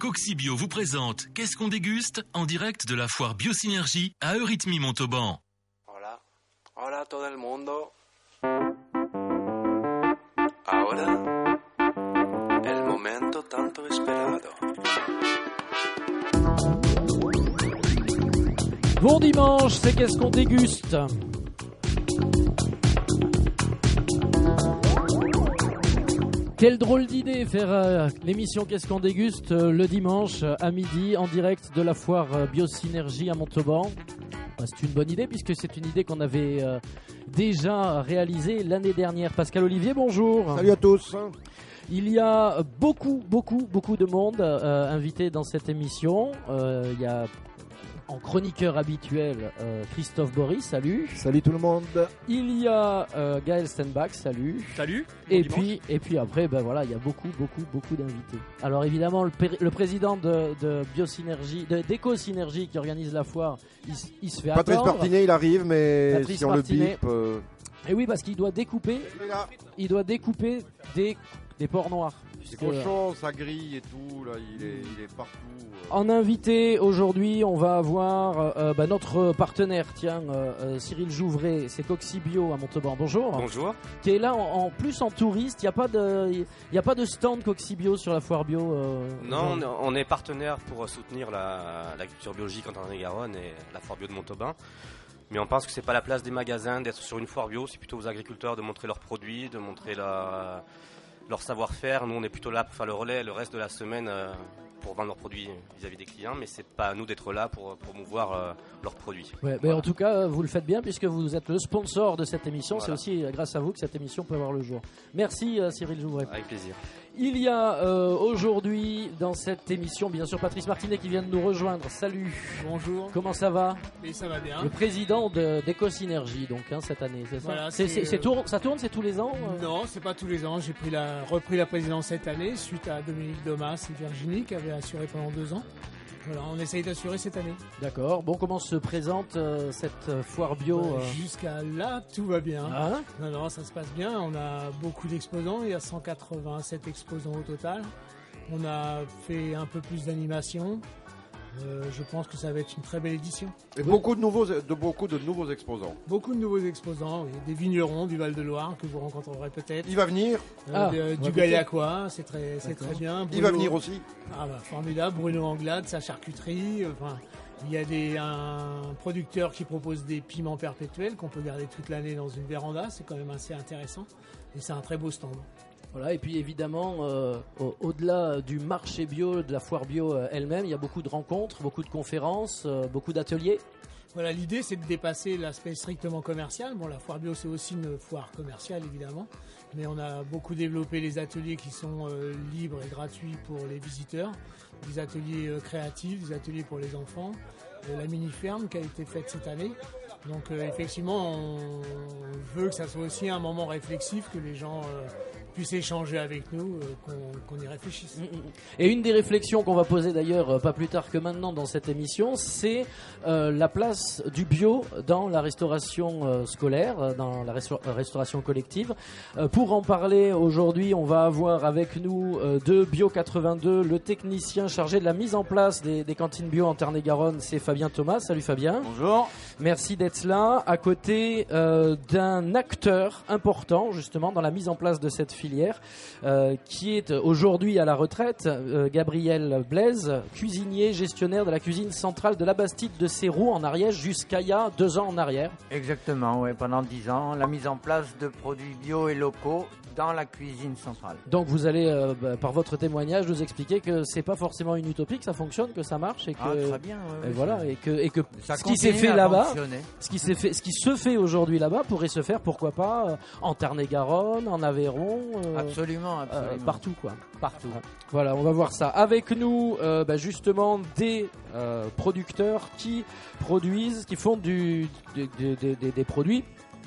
Coxibio vous présente Qu'est-ce qu'on déguste en direct de la foire Biosynergie à Eurythmy-Montauban. Hola, hola todo el mundo. Ahora, el momento tanto esperado. Bon dimanche, c'est Qu'est-ce qu'on déguste ? Quelle drôle d'idée faire l'émission Qu'est-ce qu'on déguste le dimanche à midi en direct de la foire Biosynergie à Montauban. C'est une bonne idée puisque c'est une idée qu'on avait déjà réalisée l'année dernière. Pascal Olivier, bonjour. Salut à tous. Il y a beaucoup de monde invité dans cette émission. Il y a en chroniqueur habituel Christophe Boris, salut. Salut tout le monde. Il y a Gaël Stenbach, salut. Salut. Et puis après, ben voilà, il y a beaucoup d'invités. Alors évidemment, le président de Biosynergie, d'Ecosynergie qui organise la foire, il se fait Patrice attendre. Martinet, il arrive, mais Patrice si on Martinet. le bip... Et oui, parce qu'il doit découper des porcs noirs. C'est cochon, ça grille et tout, là, il est partout. En invité aujourd'hui, on va avoir notre partenaire, Cyril Jouvray, c'est Coxibio à Montauban. Bonjour. Bonjour. Qui est là en plus en touriste. Il y a pas de stand Coxibio sur la foire bio. Non, on est partenaire pour soutenir l'agriculture biologique en Tarn-et-Garonne et la foire bio de Montauban. Mais on pense que c'est pas la place des magasins d'être sur une foire bio, c'est plutôt aux agriculteurs de montrer leurs produits, de montrer leur savoir-faire. Nous, on est plutôt là pour faire le relais le reste de la semaine pour vendre leurs produits vis-à-vis des clients, mais c'est pas à nous d'être là pour promouvoir leurs produits. Ouais, mais voilà. en tout cas, vous le faites bien puisque vous êtes le sponsor de cette émission. Voilà. C'est aussi grâce à vous que cette émission peut voir le jour. Merci Cyril Jouvray. Avec plaisir. Il y a aujourd'hui dans cette émission, bien sûr, Patrice Martinet qui vient de nous rejoindre. Salut. Bonjour. Comment ça va ? Et ça va bien. Le président d'Ecosynergie, donc cette année, c'est ça ? Voilà, ça tourne, c'est tous les ans Non, c'est pas tous les ans. J'ai repris la présidence cette année suite à Dominique Domas et Virginie qui avaient assuré pendant 2 ans. Voilà, on essaye d'assurer cette année. D'accord. Bon, comment se présente cette foire bio Jusqu'à là, tout va bien. Hein ? Non, ça se passe bien. On a beaucoup d'exposants. Il y a 187 exposants au total. On a fait un peu plus d'animation. Je pense que ça va être une très belle édition. Et beaucoup de nouveaux exposants. Beaucoup de nouveaux exposants, oui. Des vignerons du Val-de-Loire que vous rencontrerez peut-être. Il va venir. Du Gaillacois, c'est très bien. Bruno, il va venir aussi. Ah bah, formidable. Bruno Anglade, sa charcuterie. Il y a un producteur qui propose des piments perpétuels qu'on peut garder toute l'année dans une véranda. C'est quand même assez intéressant. Et c'est un très beau stand. Voilà, et puis évidemment, au-delà du marché bio, de la foire bio elle-même, il y a beaucoup de rencontres, beaucoup de conférences, beaucoup d'ateliers. Voilà, l'idée c'est de dépasser l'aspect strictement commercial. Bon, la foire bio c'est aussi une foire commerciale évidemment, mais on a beaucoup développé les ateliers qui sont libres et gratuits pour les visiteurs, des ateliers créatifs, des ateliers pour les enfants, la mini-ferme qui a été faite cette année. Donc effectivement, on veut que ça soit aussi un moment réflexif, que les gens puissent échanger avec nous, qu'on y réfléchisse. Et une des réflexions qu'on va poser d'ailleurs pas plus tard que maintenant dans cette émission, c'est la place du bio dans la restauration scolaire, dans la restauration collective. Pour en parler aujourd'hui, on va avoir avec nous de Bio 82 le technicien chargé de la mise en place des cantines bio en Tarn-et-Garonne, c'est Fabien Thomas. Salut Fabien. Bonjour. Merci d'être là, à côté d'un acteur important justement dans la mise en place de cette filière, qui est aujourd'hui à la retraite, Gabriel Blaise, cuisinier, gestionnaire de la cuisine centrale de la Bastide de Seyroux en Ariège jusqu'à il y a 2 ans en arrière. Exactement, ouais, pendant 10 ans, la mise en place de produits bio et locaux dans la cuisine centrale. Donc vous allez, par votre témoignage, nous expliquer que c'est pas forcément une utopie, que ça fonctionne, que ça marche et que très bien. Et voilà, et que ça ce qui s'est fait là-bas, fonctionner. ce qui se fait aujourd'hui là-bas pourrait se faire, pourquoi pas, en Tarn-et-Garonne, en Aveyron, absolument. partout quoi. Partout. Voilà, on va voir ça. Avec nous, justement, des producteurs qui produisent, qui font des produits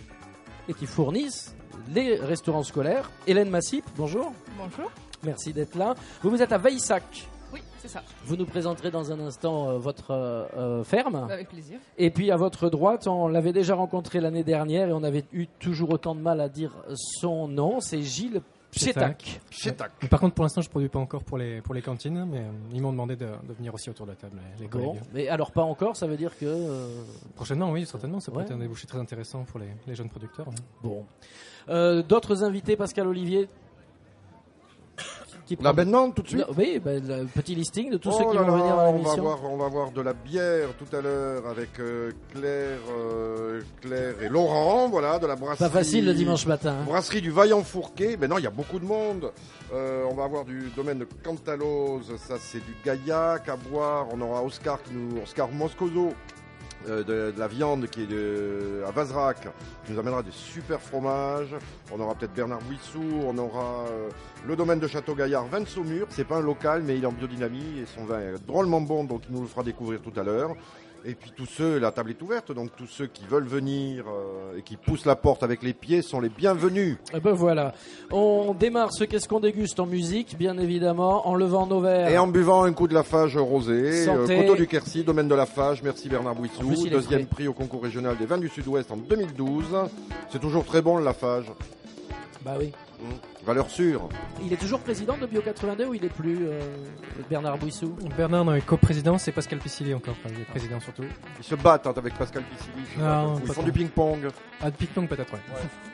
et qui fournissent les restaurants scolaires. Hélène Massip, bonjour. Bonjour. Merci d'être là. Vous êtes à Veissac. Oui, c'est ça. Vous nous présenterez dans un instant votre ferme. Avec plaisir. Et puis à votre droite, on l'avait déjà rencontré l'année dernière et on avait eu toujours autant de mal à dire son nom. C'est Gilles Chez TAC. Chez TAC. Mais par contre, pour l'instant, je ne produis pas encore pour les cantines, mais ils m'ont demandé de venir aussi autour de la table, les Bon, collègues. mais alors pas encore, ça veut dire que... Prochainement, oui, certainement, ça peut Ouais. être un débouché très intéressant pour les jeunes producteurs. Bon. D'autres invités, Pascal Olivier qui Là prend- maintenant, tout de suite. Non, oui, le petit listing de tous ceux Oh qui là vont là, venir dans on l'émission. va voir de la bière tout à l'heure avec Claire et Laurent, voilà, de la brasserie. Pas facile le dimanche matin. hein. Brasserie du Vaillant Fourquet. Ben non, il y a beaucoup de monde. On va avoir du domaine de Cantalose, ça c'est du Gaillac à boire. On aura Oscar Moscoso. De la viande qui est à Vazerac, qui nous amènera des super fromages. On aura peut-être Bernard Bouissou, on aura le domaine de Château-Gaillard, vin de Saumur. C'est pas un local, mais il est en biodynamie et son vin est drôlement bon, donc il nous le fera découvrir tout à l'heure. Et puis tous ceux, la table est ouverte, donc tous ceux qui veulent venir et qui poussent la porte avec les pieds sont les bienvenus. Et ben voilà. On démarre ce qu'est-ce qu'on déguste en musique, bien évidemment, en levant nos verres. Et en buvant un coup de Lafage rosé, Santé. Coteau du Quercy, domaine de Lafage, merci Bernard En plus, Bouissou, il est deuxième frais. prix au concours régional des vins du Sud-Ouest en 2012. C'est toujours très bon le Lafage. Bah oui. Valeur sûre. Il est toujours président de Bio 82 ou il est plus Bernard Bouissou? Bernard dans les coprésidences et Pascal Piscili encore, enfin, il est président surtout. Ils se battent avec Pascal Piscili. Non, Ils pas font trop. du ping-pong. Ah, de ping-pong peut-être, ouais.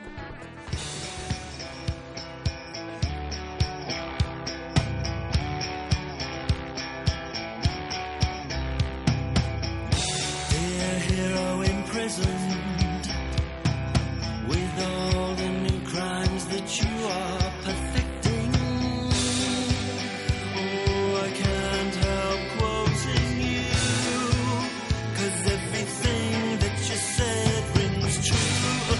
Dear hero imprisoned with all the new crimes that you are perfecting. Oh, I can't help quoting you, 'cause everything that you said rings true.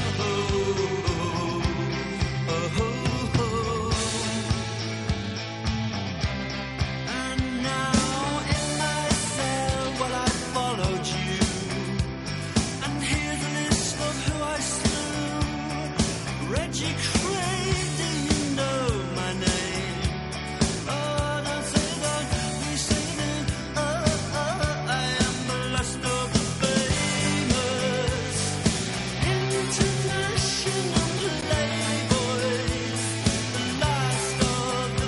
And now in my cell, well, I followed you. And here's a list of who I slew. Reggie Craig, do you know my name? Oh, don't say that, we say that. I am the last of the famous international playboys. The last of the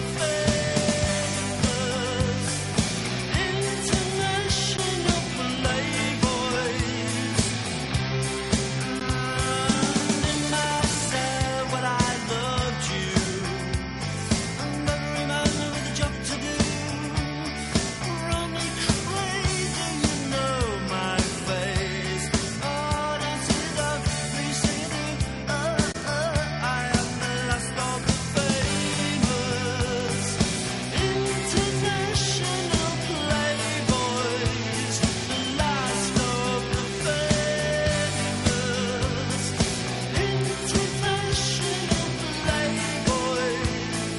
famous international playboys. In my cell, well, I loved you, and every man with a job to do. Run me crazy, you know my face. Oh, don't say that, please say that. I am the last of the famous international playboys. The last of the famous international playboys.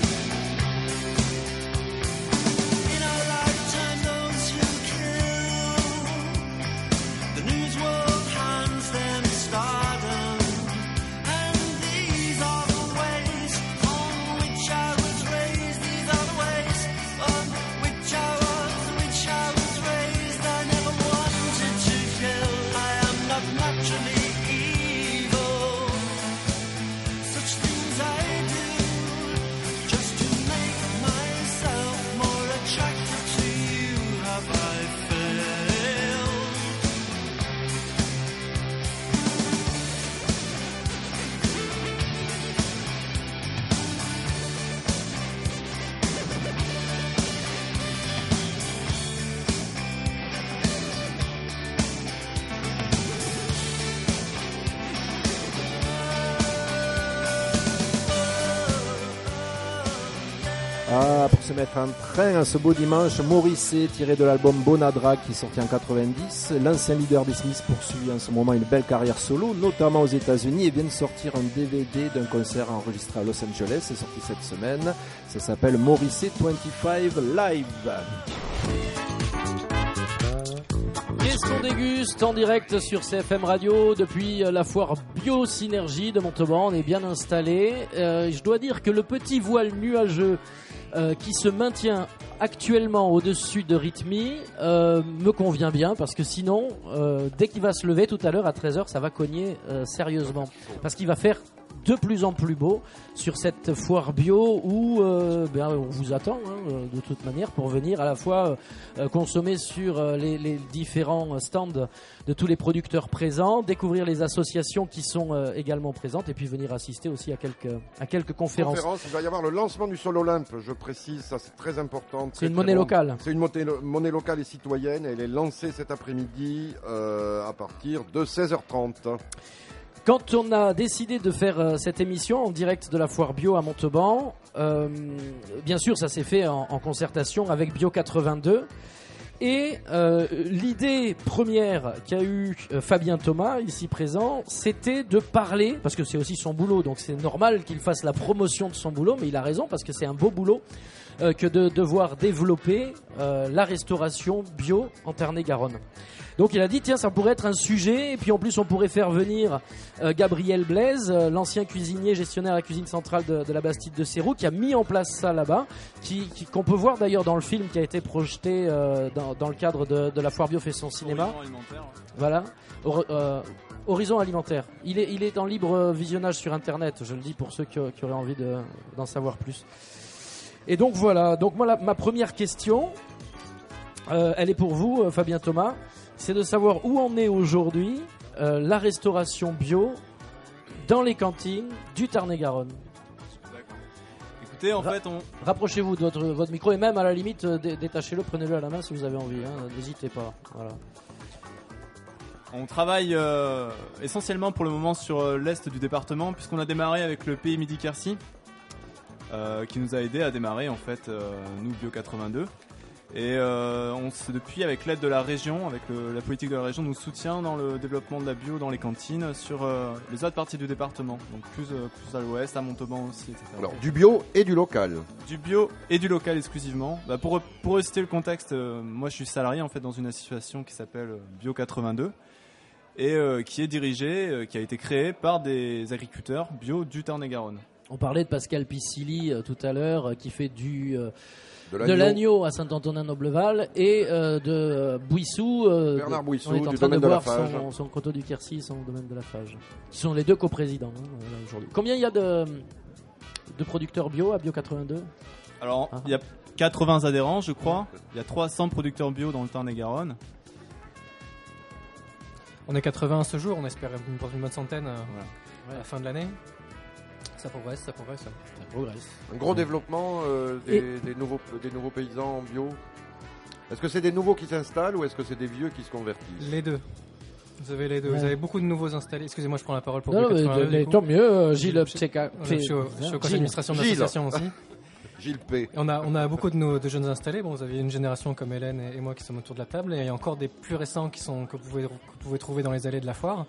In our lifetime, those who kill, the news world hands them stardom. And these are the ways on which I was raised. These are the ways on which I was raised. I never wanted to kill. I am not naturally evil. Such things I do just to make myself more attractive to you. Have I failed? Ah, pour se mettre en train ce beau dimanche, Morrissey, tiré de l'album Bonadra qui est sorti en 90. L'ancien leader des Smiths poursuit en ce moment une belle carrière solo, notamment aux États-Unis, et vient de sortir un DVD d'un concert enregistré à Los Angeles. C'est sorti cette semaine. Ça s'appelle Morrissey 25 Live. Qu'est-ce qu'on déguste en direct sur CFM Radio depuis la foire Biosynergie de Montauban? On est bien installé. Je dois dire que le petit voile nuageux qui se maintient actuellement au-dessus de Rhythmie me convient bien, parce que sinon, dès qu'il va se lever tout à l'heure à 13h, ça va cogner sérieusement. Parce qu'il va faire de plus en plus beau sur cette foire bio où on vous attend de toute manière pour venir à la fois consommer sur les différents stands de tous les producteurs présents, découvrir les associations qui sont également présentes et puis venir assister aussi à quelques conférences. Il va y avoir le lancement du Sol Olympe, je précise, ça c'est très important. C'est une monnaie locale. C'est une monnaie locale et citoyenne et elle est lancée cet après-midi à partir de 16h30. Quand on a décidé de faire cette émission en direct de la foire bio à Montauban, bien sûr ça s'est fait en concertation avec Bio 82. Et l'idée première qu'a eu Fabien Thomas, ici présent, c'était de parler, parce que c'est aussi son boulot, donc c'est normal qu'il fasse la promotion de son boulot, mais il a raison, parce que c'est un beau boulot que de devoir développer la restauration bio en Tarn-et-Garonne. Donc il a dit, tiens, ça pourrait être un sujet, et puis en plus on pourrait faire venir Gabriel Blaise, l'ancien cuisinier gestionnaire à la cuisine centrale de la Bastide de Seyroux, qui a mis en place ça là-bas, qu'on peut voir d'ailleurs dans le film qui a été projeté dans le cadre de la foire bio fait son cinéma. Horizon alimentaire. Voilà. Horizon alimentaire. Il est en libre visionnage sur internet, je le dis pour ceux qui auraient envie d'en savoir plus. Et donc voilà, donc moi ma première question, elle est pour vous, Fabien Thomas. C'est de savoir où en est aujourd'hui la restauration bio dans les cantines du Tarn-et-Garonne. D'accord. Écoutez, en fait, rapprochez-vous de votre micro et même à la limite, détachez-le, prenez-le à la main si vous avez envie. N'hésitez pas. Voilà. On travaille essentiellement pour le moment sur l'est du département, puisqu'on a démarré avec le Pays Midi-Quercy, qui nous a aidé à démarrer en fait, nous Bio 82. Et depuis, avec l'aide de la région, avec la politique de la région, nous soutient dans le développement de la bio dans les cantines sur les autres parties du département, donc plus à l'ouest, à Montauban aussi, etc. Alors du bio et du local. Du bio et du local exclusivement. Bah, pour reciter le contexte, moi je suis salarié en fait dans une association qui s'appelle Bio 82 et qui est dirigée, qui a été créée par des agriculteurs bio du Tarn-et-Garonne. On parlait de Pascal Piscilly tout à l'heure, qui fait de l'agneau à Saint-Antonin-Nobleval et de Bouissou. Bernard Bouissou, on est en du train domaine de de la voir Fage. son coteau du Quercy, son domaine de la Fage. Qui sont les deux coprésidents aujourd'hui. Combien il y a de producteurs bio à Bio 82 ? Alors, il y a 80 adhérents, je crois. Il y a 300 producteurs bio dans le Tarn-et-Garonne. On est 80 à ce jour, on espère une bonne centaine à la fin de l'année. Ça progresse. Ça progresse. Un gros développement des nouveaux paysans bio. Est-ce que c'est des nouveaux qui s'installent ou est-ce que c'est des vieux qui se convertissent ? Les deux. Vous avez les deux. Ouais. Vous avez beaucoup de nouveaux installés. Excusez-moi, je prends la parole pour Non, Bio 82. mais tant mieux, Gilles Pseka. Je suis au conseil d'administration de l'association aussi. Gilles P. On a beaucoup de jeunes installés. Bon, vous avez une génération comme Hélène et moi qui sommes autour de la table, et il y a encore des plus récents que vous pouvez trouver dans les allées de la foire.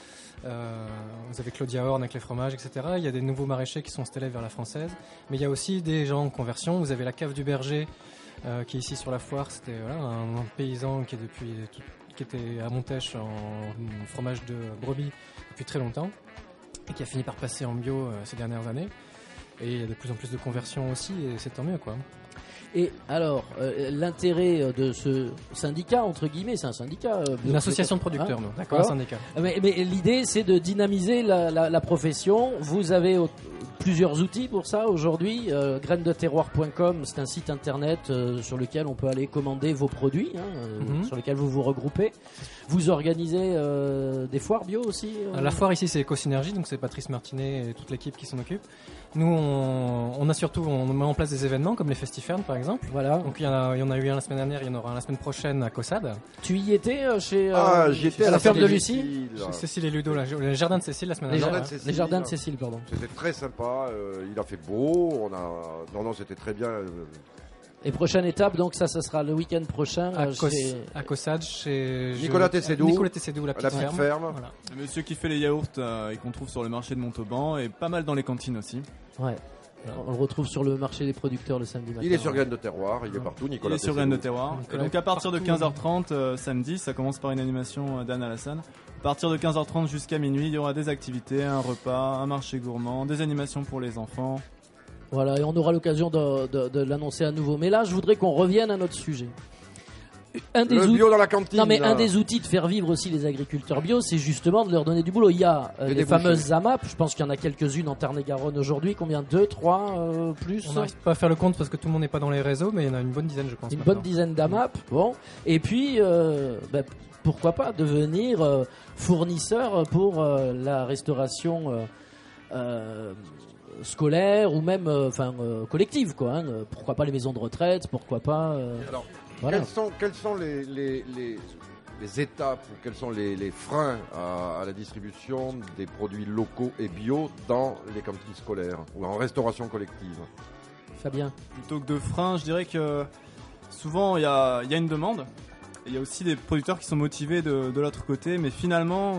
Vous avez Claudia Horn avec les fromages, etc. Il y a des nouveaux maraîchers qui sont installés vers la Française. Mais il y a aussi des gens en conversion. Vous avez la cave du berger qui est ici sur la foire. C'était un paysan qui était à Montèche en fromage de brebis depuis très longtemps et qui a fini par passer en bio ces dernières années. Et il y a de plus en plus de conversions aussi, et c'est tant mieux, quoi. Et alors, l'intérêt de ce syndicat, entre guillemets, c'est un syndicat... Une association de producteurs, nous. D'accord. Un syndicat. Mais l'idée, c'est de dynamiser la profession. Vous avez plusieurs outils pour ça aujourd'hui. Grainesdeterroir.com, c'est un site internet sur lequel on peut aller commander vos produits, sur lesquels vous vous regroupez. Vous organisez des foires bio aussi La foire ici, c'est Ecosynergie, donc c'est Patrice Martinet et toute l'équipe qui s'en occupe. Nous, on met en place des événements comme les Festifern, par exemple. Voilà. Donc il y en a eu un la semaine dernière, il y en aura un la semaine prochaine à Caussade. Tu y étais j'y étais à la ferme de Lucie. Chez Cécile et Ludo, le jardin de Cécile la semaine dernière. Les jardins de Cécile, pardon. C'était très sympa, il a fait beau, c'était très bien. Et prochaine étape, donc ça sera le week-end prochain à Caussade chez Nicolas Tessédou, la petite ferme. Voilà. Le monsieur qui fait les yaourts et qu'on trouve sur le marché de Montauban et pas mal dans les cantines aussi. Ouais. On le retrouve sur le marché des producteurs le samedi matin. Il est sur Graines de Terroir, il est partout, Nicolas. Il est sur Graines de Terroir. Et donc à partir de 15h30 samedi, ça commence par une animation d'Anne Alassane. À partir de 15h30 jusqu'à minuit, il y aura des activités, un repas, un marché gourmand, des animations pour les enfants. Voilà, et on aura l'occasion de l'annoncer à nouveau. Mais là, je voudrais qu'on revienne à notre sujet. Le bio dans la cantine. Non, mais un des outils de faire vivre aussi les agriculteurs bio, c'est justement de leur donner du boulot. Il y a les débouchés. fameuses AMAP, je pense qu'il y en a quelques-unes en Tarn-et-Garonne aujourd'hui. Combien? 2, 3, plus? On n'arrive pas à faire le compte parce que tout le monde n'est pas dans les réseaux, mais il y en a une bonne dizaine, je pense. Une maintenant. bonne dizaine d'AMAP, bon. Et puis, pourquoi pas devenir fournisseur pour la restauration scolaire ou même collective, quoi. Hein. Pourquoi pas les maisons de retraite, pourquoi pas... Alors, voilà. quelles sont les étapes ou quels sont les freins à la distribution des produits locaux et bio dans les cantines scolaires ou en restauration collective? Fabien? Plutôt que de freins, je dirais que souvent il y a une demande. Il y a aussi des producteurs qui sont motivés de l'autre côté, mais finalement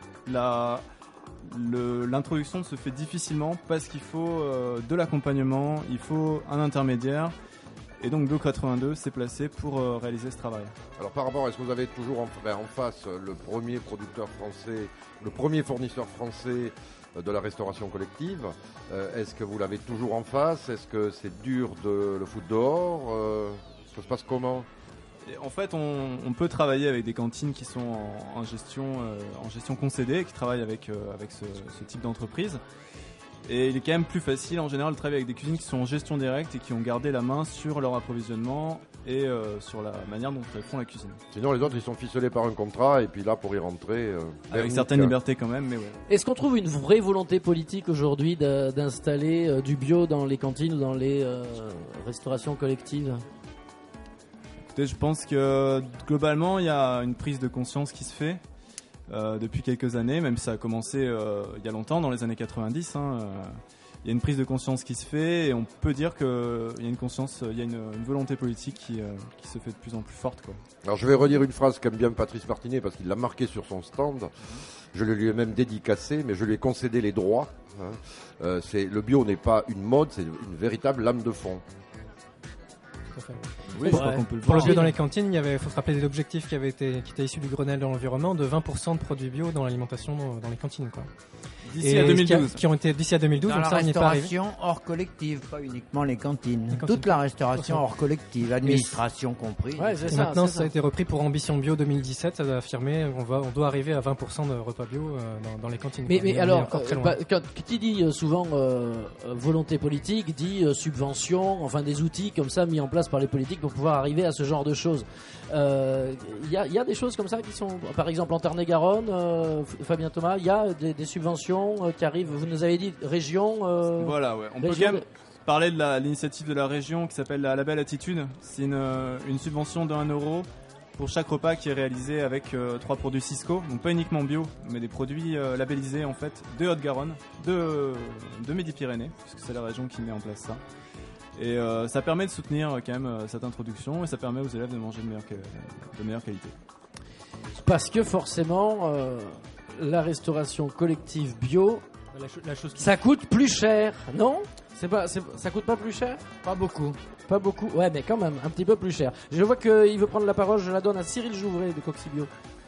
l'introduction se fait difficilement parce qu'il faut de l'accompagnement, il faut un intermédiaire. Et donc Bio82 s'est placé pour réaliser ce travail. Alors par rapport, est-ce que vous avez toujours en face le premier producteur français, le premier fournisseur français de la restauration collective? Est-ce que vous l'avez toujours en face? Est-ce que c'est dur de le foutre dehors? Ça se passe comment? Et en fait, on peut travailler avec des cantines qui sont en gestion concédée, qui travaillent avec ce type d'entreprise. Et il est quand même plus facile en général de travailler avec des cuisines qui sont en gestion directe et qui ont gardé la main sur leur approvisionnement et sur la manière dont elles font la cuisine. Sinon les autres ils sont ficelés par un contrat et puis là pour y rentrer... avec certaines libertés quand même, mais ouais. Est-ce qu'on trouve une vraie volonté politique aujourd'hui d'installer du bio dans les cantines ou dans les restaurations collectives? Écoutez, je pense que globalement il y a une prise de conscience qui se fait. Depuis quelques années, même si ça a commencé il y a longtemps, dans les années 90, il y a une prise de conscience qui se fait et on peut dire qu'il y a une conscience, il y a une volonté politique qui se fait de plus en plus forte, quoi. Alors je vais redire une phrase qu'aime bien Patrice Martinet parce qu'il l'a marqué sur son stand. Je le lui ai même dédicacé, mais je lui ai concédé les droits. Le bio n'est pas une mode, c'est une véritable lame de fond. Oui, je crois qu'on peut le Pour le voir. bio dans les cantines, il faut se rappeler des objectifs qui étaient issus du Grenelle de l'environnement de 20% de produits bio dans l'alimentation dans les cantines, quoi. D'ici à 2012. Qui ont été d'ici à 2012, Dans donc la ça n'est pas arrivé. restauration hors collective, pas uniquement les cantines. Les cantines. Toute la restauration hors collective, administration comprise. Ouais, c'est Et ça. maintenant, c'est ça a été repris pour Ambition Bio 2017. Ça a affirmé on doit arriver à 20% de repas bio dans les cantines. Mais quoi. On est alors, encore très loin. qui dit souvent volonté politique, dit subvention, enfin des outils comme ça mis en place par les politiques pour pouvoir arriver à ce genre de choses. Il y a des choses comme ça qui sont, par exemple en Tarn-et-Garonne, Fabien Thomas, il y a des subventions qui arrivent. Vous nous avez dit région. Voilà, ouais. On peut région quand même parler de l'initiative de la région qui s'appelle la Belle Attitude. C'est une subvention de 1 euro pour chaque repas qui est réalisé avec 3 produits Cisco, donc pas uniquement bio, mais des produits labellisés en fait de Haute-Garonne, de Midi-Pyrénées, puisque c'est la région qui met en place ça. Et ça permet de soutenir quand même cette introduction et ça permet aux élèves de manger de meilleure qualité. Parce que forcément, la restauration collective bio, La chose ça coûte plus cher, non? Ça coûte pas plus cher? Pas beaucoup. Pas beaucoup, ouais, mais quand même, un petit peu plus cher. Je vois qu'il veut prendre la parole, je la donne à Cyril Jouvray de Coxy Bio.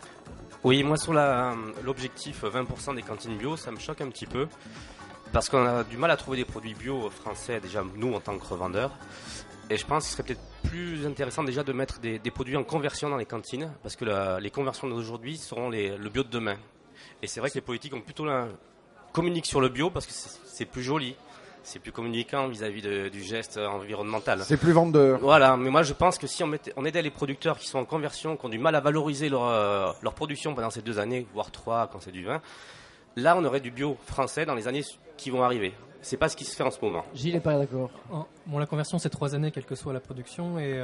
Oui, moi sur l'objectif 20% des cantines bio, ça me choque un petit peu. Parce qu'on a du mal à trouver des produits bio français, déjà nous en tant que revendeurs. Et je pense qu'il serait peut-être plus intéressant déjà de mettre des produits en conversion dans les cantines. Parce que les conversions d'aujourd'hui seront le bio de demain. Et c'est vrai que les politiques ont plutôt communiquent sur le bio parce que c'est plus joli. C'est plus communicant vis-à-vis du geste environnemental. C'est plus vendeur. Voilà, mais moi je pense que si on aidait les producteurs qui sont en conversion, qui ont du mal à valoriser leur production pendant ces 2 années, voire 3 quand c'est du vin, là on aurait du bio français dans les années qui vont arriver. C'est pas ce qui se fait en ce moment. Gilles n'est pas d'accord. Bon, la conversion c'est 3 années, quelle que soit la production, et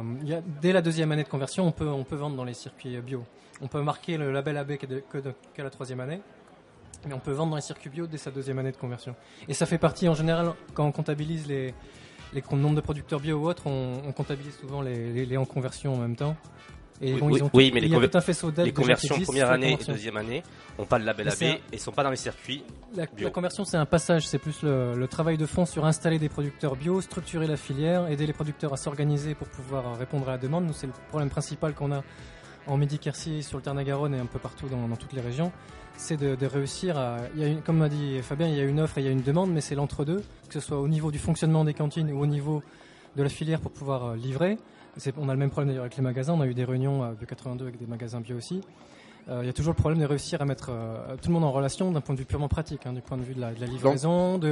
dès la 2e année de conversion, on peut vendre dans les circuits bio. On peut marquer le label AB qu'à la 3e année. Mais on peut vendre dans les circuits bio dès sa 2e année de conversion. Et ça fait partie, en général, quand on comptabilise les nombres de producteurs bio ou autres, on comptabilise souvent les en conversion en même temps. Et bon, mais il y a tout un faisceau d'aide les déjà conversions qui existe première sur la année et conversion. 2e année n'ont pas le label Mais AB c'est et sont pas dans les circuits bio. La conversion, c'est un passage, c'est plus le travail de fond sur installer des producteurs bio, structurer la filière, aider les producteurs à s'organiser pour pouvoir répondre à la demande. Nous, c'est le problème principal qu'on a en Midi-Quercy, sur le Tarn-et-Garonne et un peu partout dans toutes les régions. C'est de réussir à... comme m'a dit Fabien, il y a une offre et il y a une demande, mais c'est l'entre-deux, que ce soit au niveau du fonctionnement des cantines ou au niveau de la filière pour pouvoir livrer. On a le même problème d'ailleurs avec les magasins. On a eu des réunions Bio 82 avec des magasins bio aussi. Il y a toujours le problème de réussir à mettre tout le monde en relation d'un point de vue purement pratique, du point de vue de la livraison,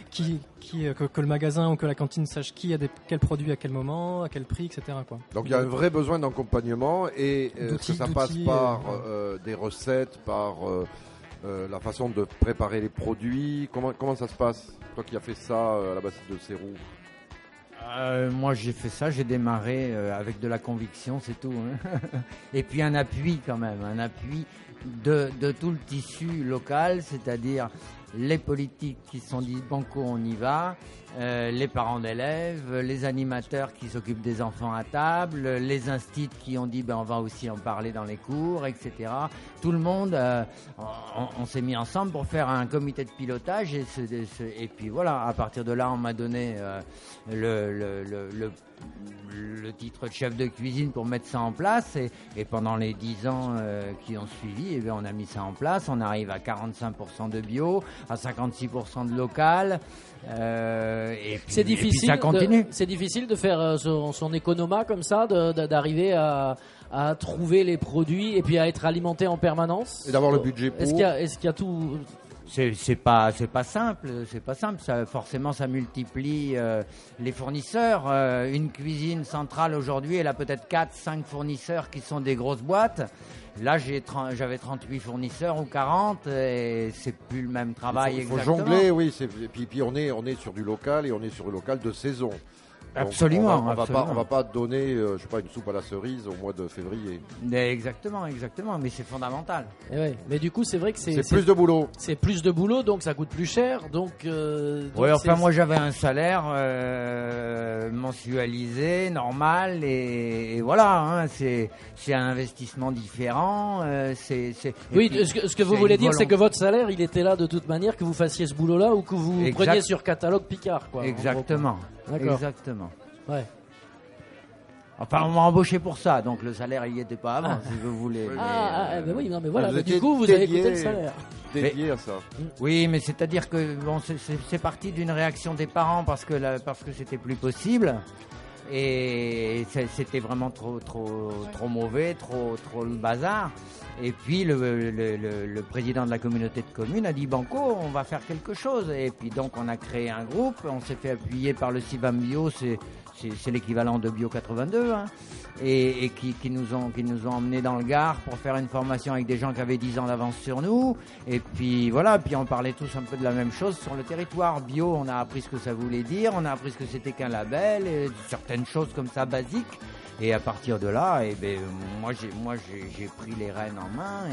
que le magasin ou que la cantine sache qui a quel produit à quel moment, à quel prix, etc. quoi. Donc il y a un vrai besoin d'accompagnement et est-ce que ça passe par des recettes, par la façon de préparer les produits. Comment ça se passe? Toi qui as fait ça à la base de Cérou. Moi j'ai fait ça, j'ai démarré avec de la conviction, c'est tout. Et puis un appui quand même, un appui de tout le tissu local, c'est-à-dire les politiques qui se sont dit banco on y va, les parents d'élèves, les animateurs qui s'occupent des enfants à table, les instits qui ont dit on va aussi en parler dans les cours, etc. Tout le monde, on s'est mis ensemble pour faire un comité de pilotage et puis voilà, à partir de là on m'a donné le titre de chef de cuisine pour mettre ça en place et pendant les 10 ans qui ont suivi, on a mis ça en place. On arrive à 45% de bio, à 56% de local. Et puis, c'est difficile. Ça continue. C'est difficile de faire son économa comme ça, d'arriver à trouver les produits et puis à être alimenté en permanence. Et d'avoir le budget pour. Est-ce qu'il y a tout? C'est pas simple, Ça, forcément, ça multiplie les fournisseurs. Une cuisine centrale aujourd'hui, elle a peut-être 4-5 fournisseurs qui sont des grosses boîtes. Là, j'avais 38 fournisseurs ou 40 et c'est plus le même travail. Il faut jongler, oui. Et puis on est sur du local et on est sur du local de saison. Donc absolument. On va pas donner, une soupe à la cerise au mois de février. Exactement. Mais c'est fondamental. Et ouais. Mais du coup, c'est vrai que c'est plus de boulot. C'est plus de boulot, donc ça coûte plus cher. Moi j'avais un salaire mensualisé, normal, et voilà. C'est un investissement différent. Oui, ce que vous voulez dire, c'est que votre salaire, il était là de toute manière, que vous fassiez ce boulot-là ou que vous preniez sur catalogue Picard, quoi. Exactement. D'accord. Exactement. Ouais. Enfin, on m'a embauché pour ça, donc le salaire il y était pas avant, si vous voulez. Ben oui, non, mais voilà. Du coup, vous avez coûté le salaire. Dédié à ça. Oui, mais c'est-à-dire que c'est parti d'une réaction des parents parce que c'était plus possible. Et c'était vraiment trop mauvais, trop le bazar. Et puis le président de la communauté de communes a dit banco, on va faire quelque chose. Et puis donc on a créé un groupe, on s'est fait appuyer par le CIVAM Bio, c'est l'équivalent de Bio 82, et qui nous ont emmenés dans le Gard pour faire une formation avec des gens qui avaient 10 ans d'avance sur nous. Et puis voilà, puis on parlait tous un peu de la même chose sur le territoire. Bio, on a appris ce que ça voulait dire, on a appris ce que c'était qu'un label, et certaines choses comme ça basiques. Et à partir de là, moi j'ai pris les rênes en main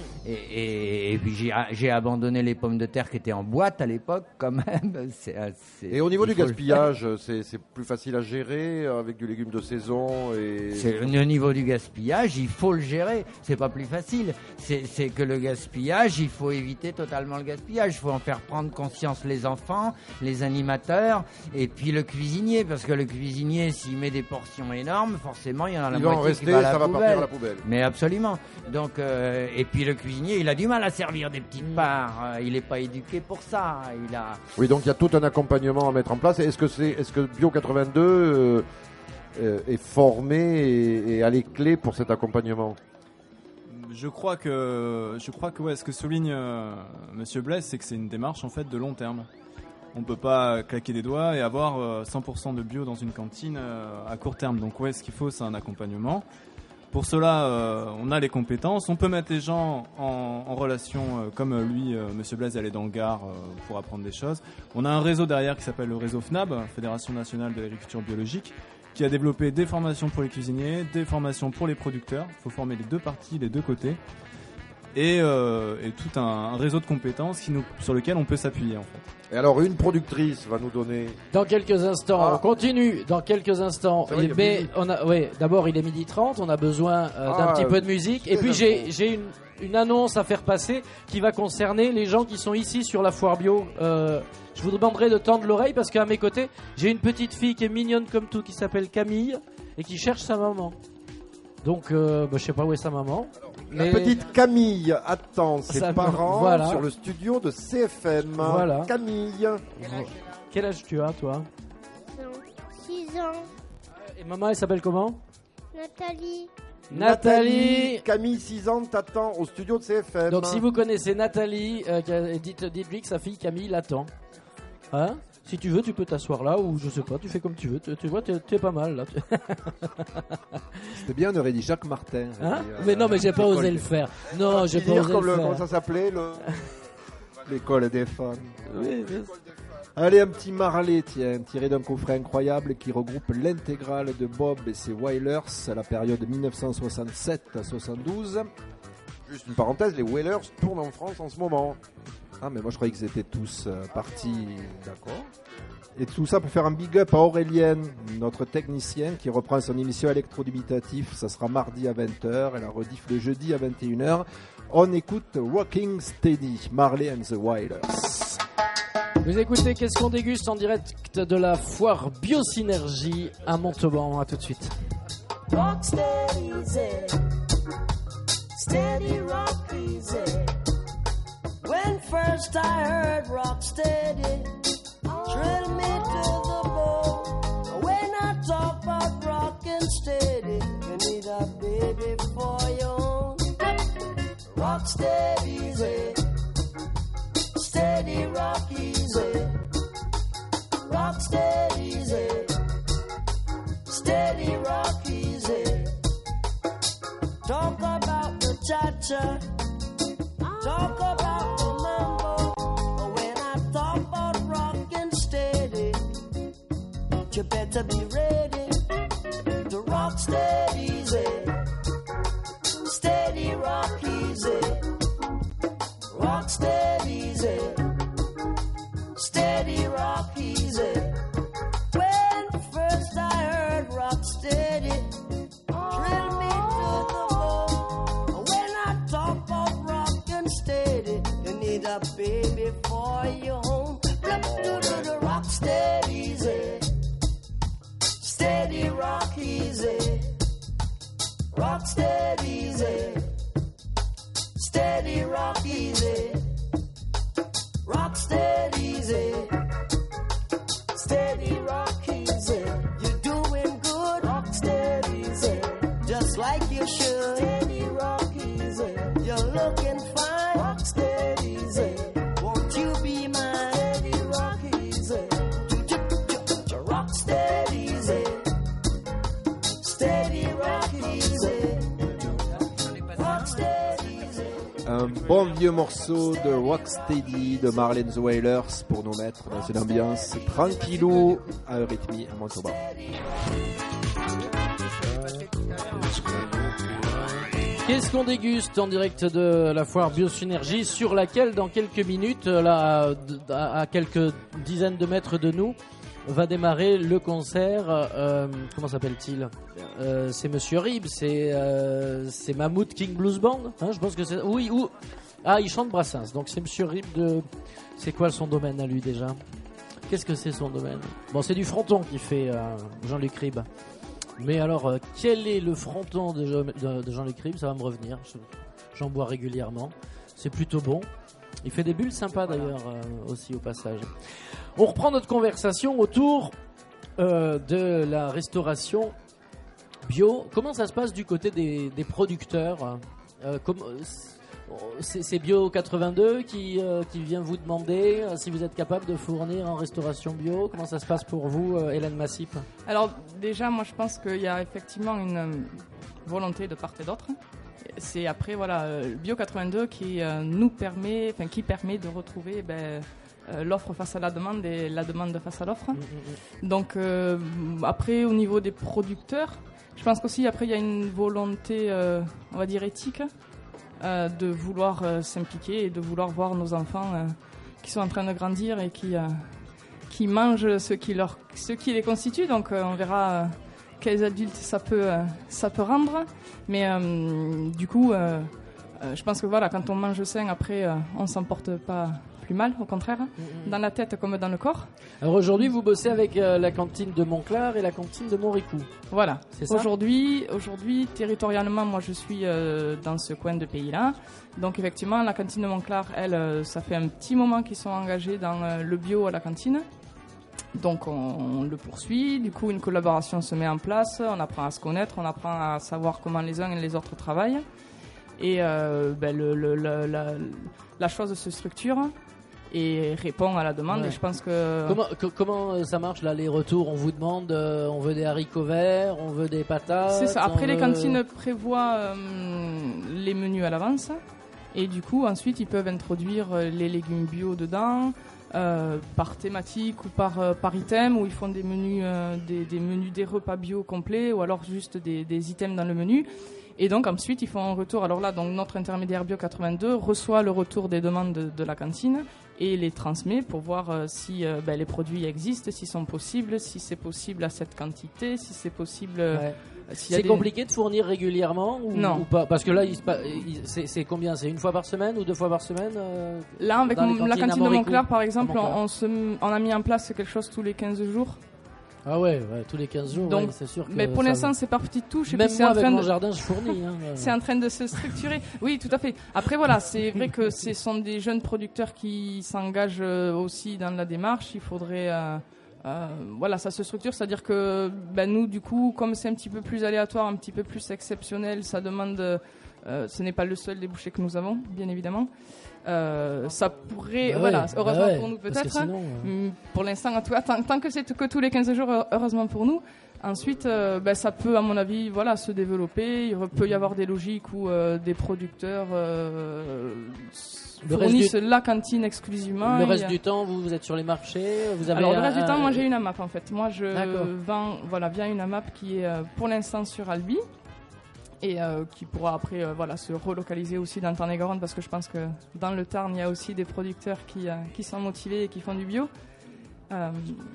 et puis j'ai abandonné les pommes de terre qui étaient en boîte à l'époque quand même. Et au niveau du gaspillage, c'est plus facile à gérer avec du légume de saison Au niveau du gaspillage, il faut le gérer. C'est pas plus facile. C'est que le gaspillage, il faut éviter totalement le gaspillage. Il faut en faire prendre conscience les enfants, les animateurs et puis le cuisinier, parce que le cuisinier, s'il met des portions énormes, forcément, il y en a la moitié qui va à la poubelle. Mais absolument. Donc, et puis le cuisinier, il a du mal à servir des petites parts. Il n'est pas éduqué pour ça. Oui, donc il y a tout un accompagnement à mettre en place. Est-ce que Bio 82 est formé et a les clés pour cet accompagnement? Je crois que ce que souligne Monsieur Blaise, c'est que c'est une démarche en fait de long terme. On peut pas claquer des doigts et avoir 100% de bio dans une cantine à court terme. Donc ce qu'il faut, c'est un accompagnement. Pour cela, on a les compétences. On peut mettre les gens en relation, comme lui, Monsieur Blaise, aller dans le Gard pour apprendre des choses. On a un réseau derrière qui s'appelle le réseau FNAB, Fédération Nationale de l'Agriculture Biologique, qui a développé des formations pour les cuisiniers, des formations pour les producteurs. Il faut former les deux parties, les deux côtés. Et tout un réseau de compétences sur lequel on peut s'appuyer en fait. Et alors une productrice va nous donner... Dans quelques instants, on continue dans quelques instants. D'abord il est 12h30, on a besoin d'un petit peu de musique. Et puis j'ai une annonce à faire passer qui va concerner les gens qui sont ici sur la foire bio. Je vous demanderai de tendre l'oreille parce qu'à mes côtés, j'ai une petite fille qui est mignonne comme tout, qui s'appelle Camille et qui cherche sa maman. Donc, je sais pas où est sa maman. La petite Camille attend ses parents voilà. sur le studio de CFM. Voilà. Camille. Quel âge tu as, toi? 6 ans. Et maman, elle s'appelle comment? Nathalie. Camille, 6 ans, t'attend au studio de CFM. Donc si vous connaissez Nathalie, dites-lui que sa fille Camille l'attend. Hein? Si tu veux, tu peux t'asseoir là, ou je sais pas, tu fais comme tu veux. Tu vois, t'es pas mal là. C'était bien, on aurait dit Jacques Martin. Hein? Mais non, mais j'ai pas osé le faire. Non, j'ai pas osé le faire. Comment ça s'appelait l'école des femmes. Oui, Allez, un petit Marley, tiens, tiré d'un coffret incroyable qui regroupe l'intégrale de Bob et ses Wailers à la période 1967 à 72. Juste une parenthèse, les Wailers tournent en France en ce moment. Ah, mais moi je croyais qu'ils étaient tous partis. D'accord. Et tout ça pour faire un big up à Aurélienne, notre technicien qui reprend son émission électro-dubitatif. Ça sera mardi à 20h et la rediff le jeudi à 21h. On écoute Rocking Steady, Marley and the Wailers. Vous écoutez Qu'est-ce qu'on déguste en direct de la foire Biosynergie à Montauban. À tout de suite. Rock steady, steady rock easy. When first I heard rock steady, thrill me to the bone. When I talk about rockin' steady, you need a baby for your own. Rock steady, steady rock easy. Rock steady, steady rock easy. Talk about the cha-cha. Talk about the mambo, but when I talk about rockin' steady, you better be ready to rock steady, steady rock easy, rock steady, steady rock easy. When first I heard rock steady, thrill me to the bone. When I talk about rockin' steady, you need a baby for your home. Flip to the rock steady, steady rock easy, rock steady, steady rock easy, rock steady, steady rock easy. You're doing good, rock steady, just like you should. Steady rock easy, you're looking fine, rock steady, won't you be mine? Steady rock easy, rock steady, steady rock easy, rock steady. Un bon vieux morceau de Rocksteady de Marley and the Wailers pour nous mettre dans une ambiance tranquillou à Eurythmie à Montauban. Qu'est-ce qu'on déguste en direct de la foire Biosynergie sur laquelle dans quelques minutes, là, à quelques dizaines de mètres de nous, va démarrer le concert. Comment s'appelle-t-il? C'est Monsieur Rib, c'est Mammouth King Blues Band, hein, je pense que c'est. Oui, ou ah, il chante Brassens. Donc c'est Monsieur Rib de. C'est quoi son domaine à lui déjà? Qu'est-ce que c'est son domaine? Bon, c'est du fronton qui fait Jean-Luc Rib. Mais alors, quel est le fronton de Jean-Luc Rib? Ça va me revenir. J'en bois régulièrement. C'est plutôt bon. Il fait des bulles sympas d'ailleurs aussi au passage. On reprend notre conversation autour de la restauration bio. Comment ça se passe du côté des producteurs? C'est Bio 82 qui vient vous demander si vous êtes capable de fournir en restauration bio. Comment ça se passe pour vous, Hélène Massip? Alors déjà, moi je pense qu'il y a effectivement une volonté de part et d'autre. C'est après voilà Bio 82 qui permet de retrouver l'offre face à la demande et la demande face à l'offre. Donc après au niveau des producteurs, je pense qu'aussi après il y a une volonté on va dire éthique de vouloir s'impliquer et de vouloir voir nos enfants qui sont en train de grandir et qui mangent ce qui les constitue. Donc on verra quels adultes ça peut rendre, mais du coup je pense que voilà, quand on mange sain après on s'en porte pas plus mal, au contraire, dans la tête comme dans le corps. Alors aujourd'hui vous bossez avec la cantine de Montclar et la cantine de Montricou. Voilà, c'est ça. Aujourd'hui territorialement moi je suis dans ce coin de pays là, donc effectivement la cantine de Montclar, elle ça fait un petit moment qu'ils sont engagés dans le bio à la cantine. Donc on le poursuit, du coup une collaboration se met en place, on apprend à se connaître, on apprend à savoir comment les uns et les autres travaillent. Et la chose se structure et répond à la demande. Ouais. Et je pense que... Comment ça marche là, les retours? On vous demande, on veut des haricots verts, on veut des patates. C'est ça. Après, on les veut- cantines prévoient les menus à l'avance. Et du coup, ensuite, ils peuvent introduire les légumes bio dedans, par thématique ou par item, où ils font des menus, des repas bio complets, ou alors juste des items dans le menu. Et donc ensuite, ils font un retour. Alors là, donc, notre intermédiaire Bio 82 reçoit le retour des demandes de la cantine et les transmet pour voir si les produits existent, s'ils sont possibles, si c'est possible à cette quantité, si c'est possible... Ouais. s'il y a C'est des- compliqué de fournir régulièrement ou, Non. ou pas? Parce que là, c'est combien? C'est une fois par semaine ou 2 fois par semaine Là, avec dans les la cantines à cantine de Montrécourt? Montclair, par exemple, À Montclair. on a mis en place quelque chose tous les 15 jours. Ah ouais, tous les 15 jours, Donc, ouais, c'est sûr que mais pour ça l'instant, va. c'est par petites touches. Et Même puis c'est moi, en avec train mon de... jardin, je fournis. Hein. C'est en train de se structurer. Oui, tout à fait. Après, voilà, c'est vrai que ce sont des jeunes producteurs qui s'engagent aussi dans la démarche. Il faudrait... voilà, ça se structure, c'est-à-dire que nous, du coup, comme c'est un petit peu plus aléatoire, un petit peu plus exceptionnel, ça demande... ce n'est pas le seul débouché que nous avons, bien évidemment. Ça pourrait, Bah voilà, ouais, heureusement bah ouais, pour nous parce que peut-être. sinon, Pour l'instant, en tout cas, tant que c'est que tous les 15 jours, heureusement pour nous. Ensuite, ça peut, à mon avis, voilà, se développer. Il peut y avoir des logiques où des producteurs fournissent la cantine exclusivement. Le reste du temps, vous êtes sur les marchés, vous avez Alors, le reste du temps, moi, j'ai une AMAP, en fait. Moi, je D'accord. vends, via une AMAP qui est, pour l'instant, sur Albi. Et qui pourra après se relocaliser aussi dans le Tarn-et-Garonne, parce que je pense que dans le Tarn, il y a aussi des producteurs qui sont motivés et qui font du bio. Ce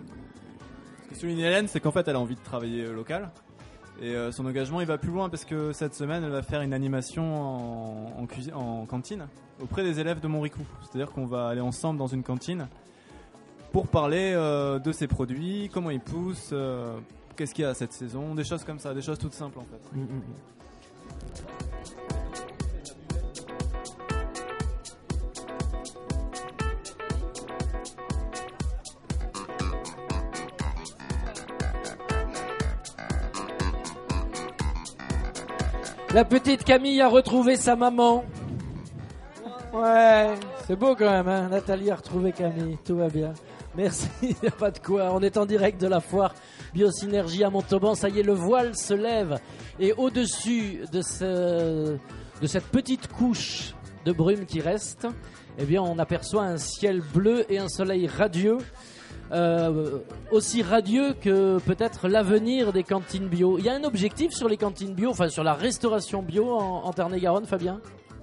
que souligne Hélène, c'est qu'en fait, elle a envie de travailler local. Et son engagement, il va plus loin parce que cette semaine, elle va faire une animation en cantine auprès des élèves de Montricou. C'est-à-dire qu'on va aller ensemble dans une cantine pour parler de ses produits, comment ils poussent, qu'est-ce qu'il y a cette saison, des choses comme ça, des choses toutes simples en fait. La petite Camille a retrouvé sa maman. Ouais, c'est beau quand même, hein. Nathalie a retrouvé Camille, tout va bien. Merci, il n'y a pas de quoi. On est en direct de la foire Biosynergie à Montauban. Ça y est, le voile se lève. Et au-dessus de cette petite couche de brume qui reste, eh bien, on aperçoit un ciel bleu et un soleil radieux. Aussi radieux que peut-être l'avenir des cantines bio. Il y a un objectif sur les cantines bio, enfin sur la restauration bio en Tarn-et-Garonne, Fabien?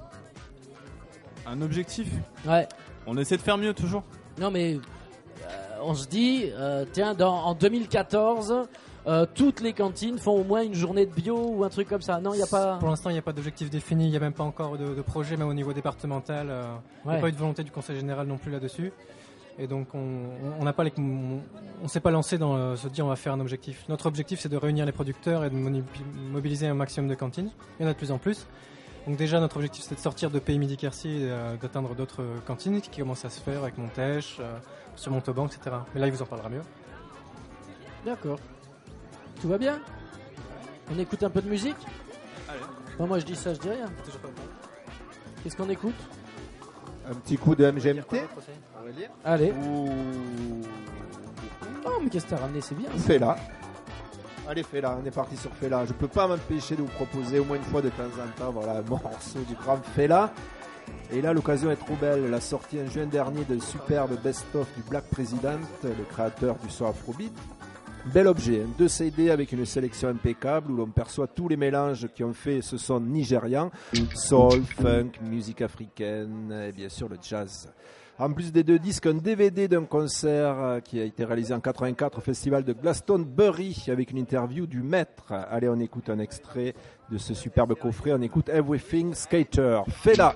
Un objectif? Ouais. On essaie de faire mieux toujours. Non mais on se dit, tiens, en 2014, toutes les cantines font au moins une journée de bio ou un truc comme ça. Non, il n'y a pas... Pour l'instant, il n'y a pas d'objectif défini, il n'y a même pas encore de projet, même au niveau départemental. Il n'y a Ouais. pas eu de volonté du Conseil général non plus là-dessus. Et donc, on n'a pas on s'est pas lancé dans se dire on va faire un objectif. Notre objectif, c'est de réunir les producteurs et de mobiliser un maximum de cantines. Il y en a de plus en plus. Donc déjà, notre objectif, c'est de sortir de Pays Midi-Quercy et d'atteindre d'autres cantines qui commencent à se faire avec Montèche, sur Montauban, etc. Mais là, il vous en parlera mieux. D'accord. Tout va bien? On écoute un peu de musique? Allez. Bon, moi je dis ça, je dis rien. Qu'est-ce qu'on écoute? Un petit coup de MGMT. Allez. Ou Oh, mais qu'est-ce que t'as ramené? C'est bien. Fela. Allez, Fela, on est parti sur Fela. Je peux pas m'empêcher de vous proposer au moins une fois de temps en temps, voilà, un morceau du grand Fela. Et là, l'occasion est trop belle. La sortie en juin dernier d'un superbe best-of du Black President, le créateur du son Afrobeat. Bel objet, 2 CD avec une sélection impeccable où l'on perçoit tous les mélanges qui ont fait ce son nigérian, soul, funk, musique africaine et bien sûr le jazz. En plus des 2 disques, un DVD d'un concert qui a été réalisé en 84 au festival de Glastonbury avec une interview du maître. Allez, on écoute un extrait de ce superbe coffret, on écoute Everything Skater. Fela.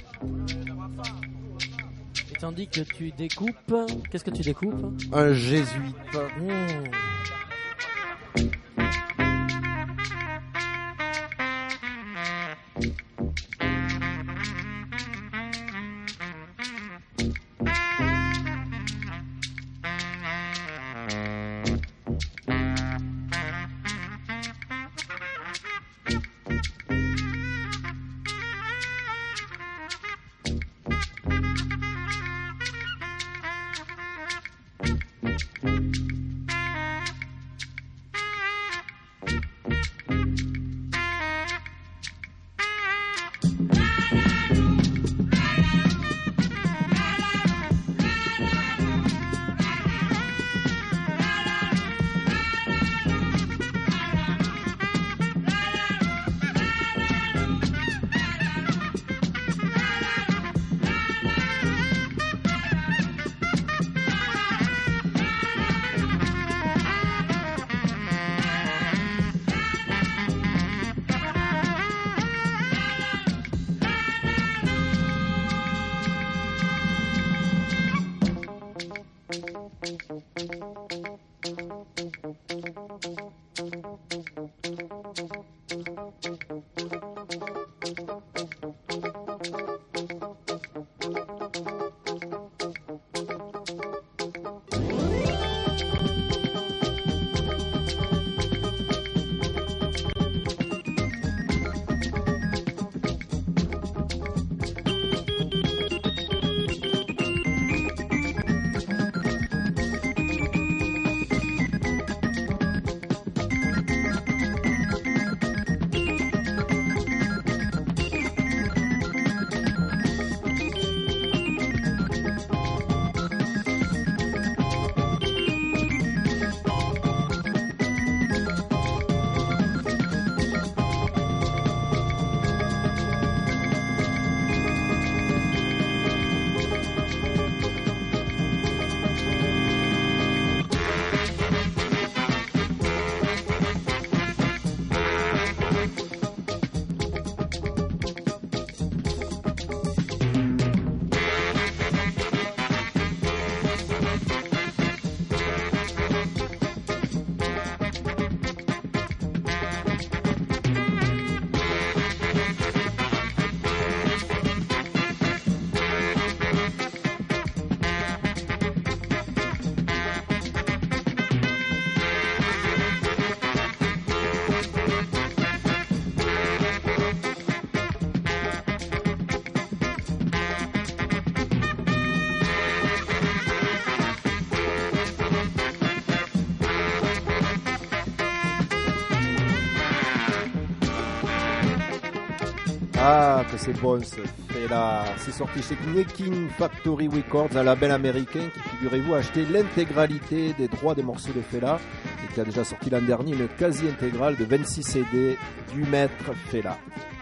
Et tandis que tu découpes, qu'est-ce que tu découpes? Un jésuite. Ah, que c'est bon ce Fela. C'est sorti chez Necking Factory Records, un label américain qui, figurez-vous, a acheté l'intégralité des droits des morceaux de Fela et qui a déjà sorti l'an dernier une quasi-intégrale de 26 CD du maître Fela.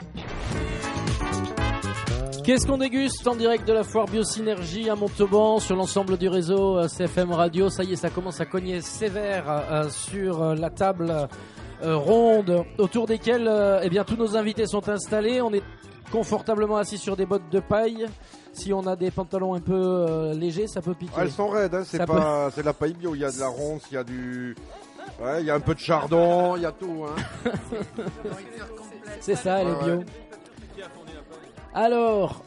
Qu'est-ce qu'on déguste en direct de la foire Biosynergie à Montauban sur l'ensemble du réseau CFM Radio? Ça y est, ça commence à cogner sévère sur la table ronde autour desquelles eh bien, tous nos invités sont installés. On est confortablement assis sur des bottes de paille. Si on a des pantalons un peu légers, ça peut piquer. Ah, elles sont raides, hein, c'est de la paille bio. Il y a de la ronce, il y a du... Ouais, il y a un peu de chardon, il y a tout. Hein. C'est ça, elle est bio. Alors,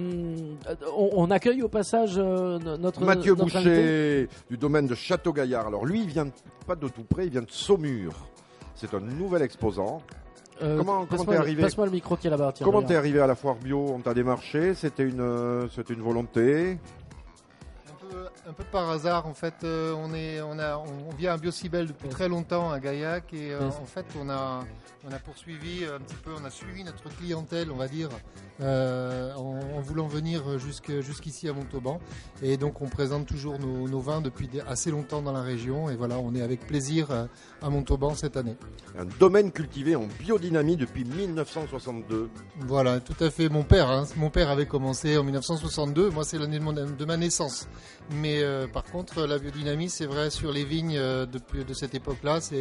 on accueille au passage notre Mathieu notre Boucher invité. du domaine de Château-Gaillard. Alors lui, il vient pas de tout près, il vient de Saumur. C'est un nouvel exposant. Comment t'es arrivé? Passe-moi le micro qui est là-bas. Comment t'es arrivé à la foire bio? On t'a démarché? C'était une volonté? Un peu par hasard, en fait, on vient à Biocibel depuis très longtemps à Gaillac et en fait on a poursuivi un petit peu, on a suivi notre clientèle, on va dire, en voulant venir jusqu'ici à Montauban, et donc on présente toujours nos vins depuis assez longtemps dans la région, et voilà, on est avec plaisir à Montauban cette année. Un domaine cultivé en biodynamie depuis 1962. Voilà, tout à fait. Mon père avait commencé en 1962. Moi, c'est l'année de ma naissance. Mais par contre, la biodynamie, c'est vrai, sur les vignes de cette époque-là, c'est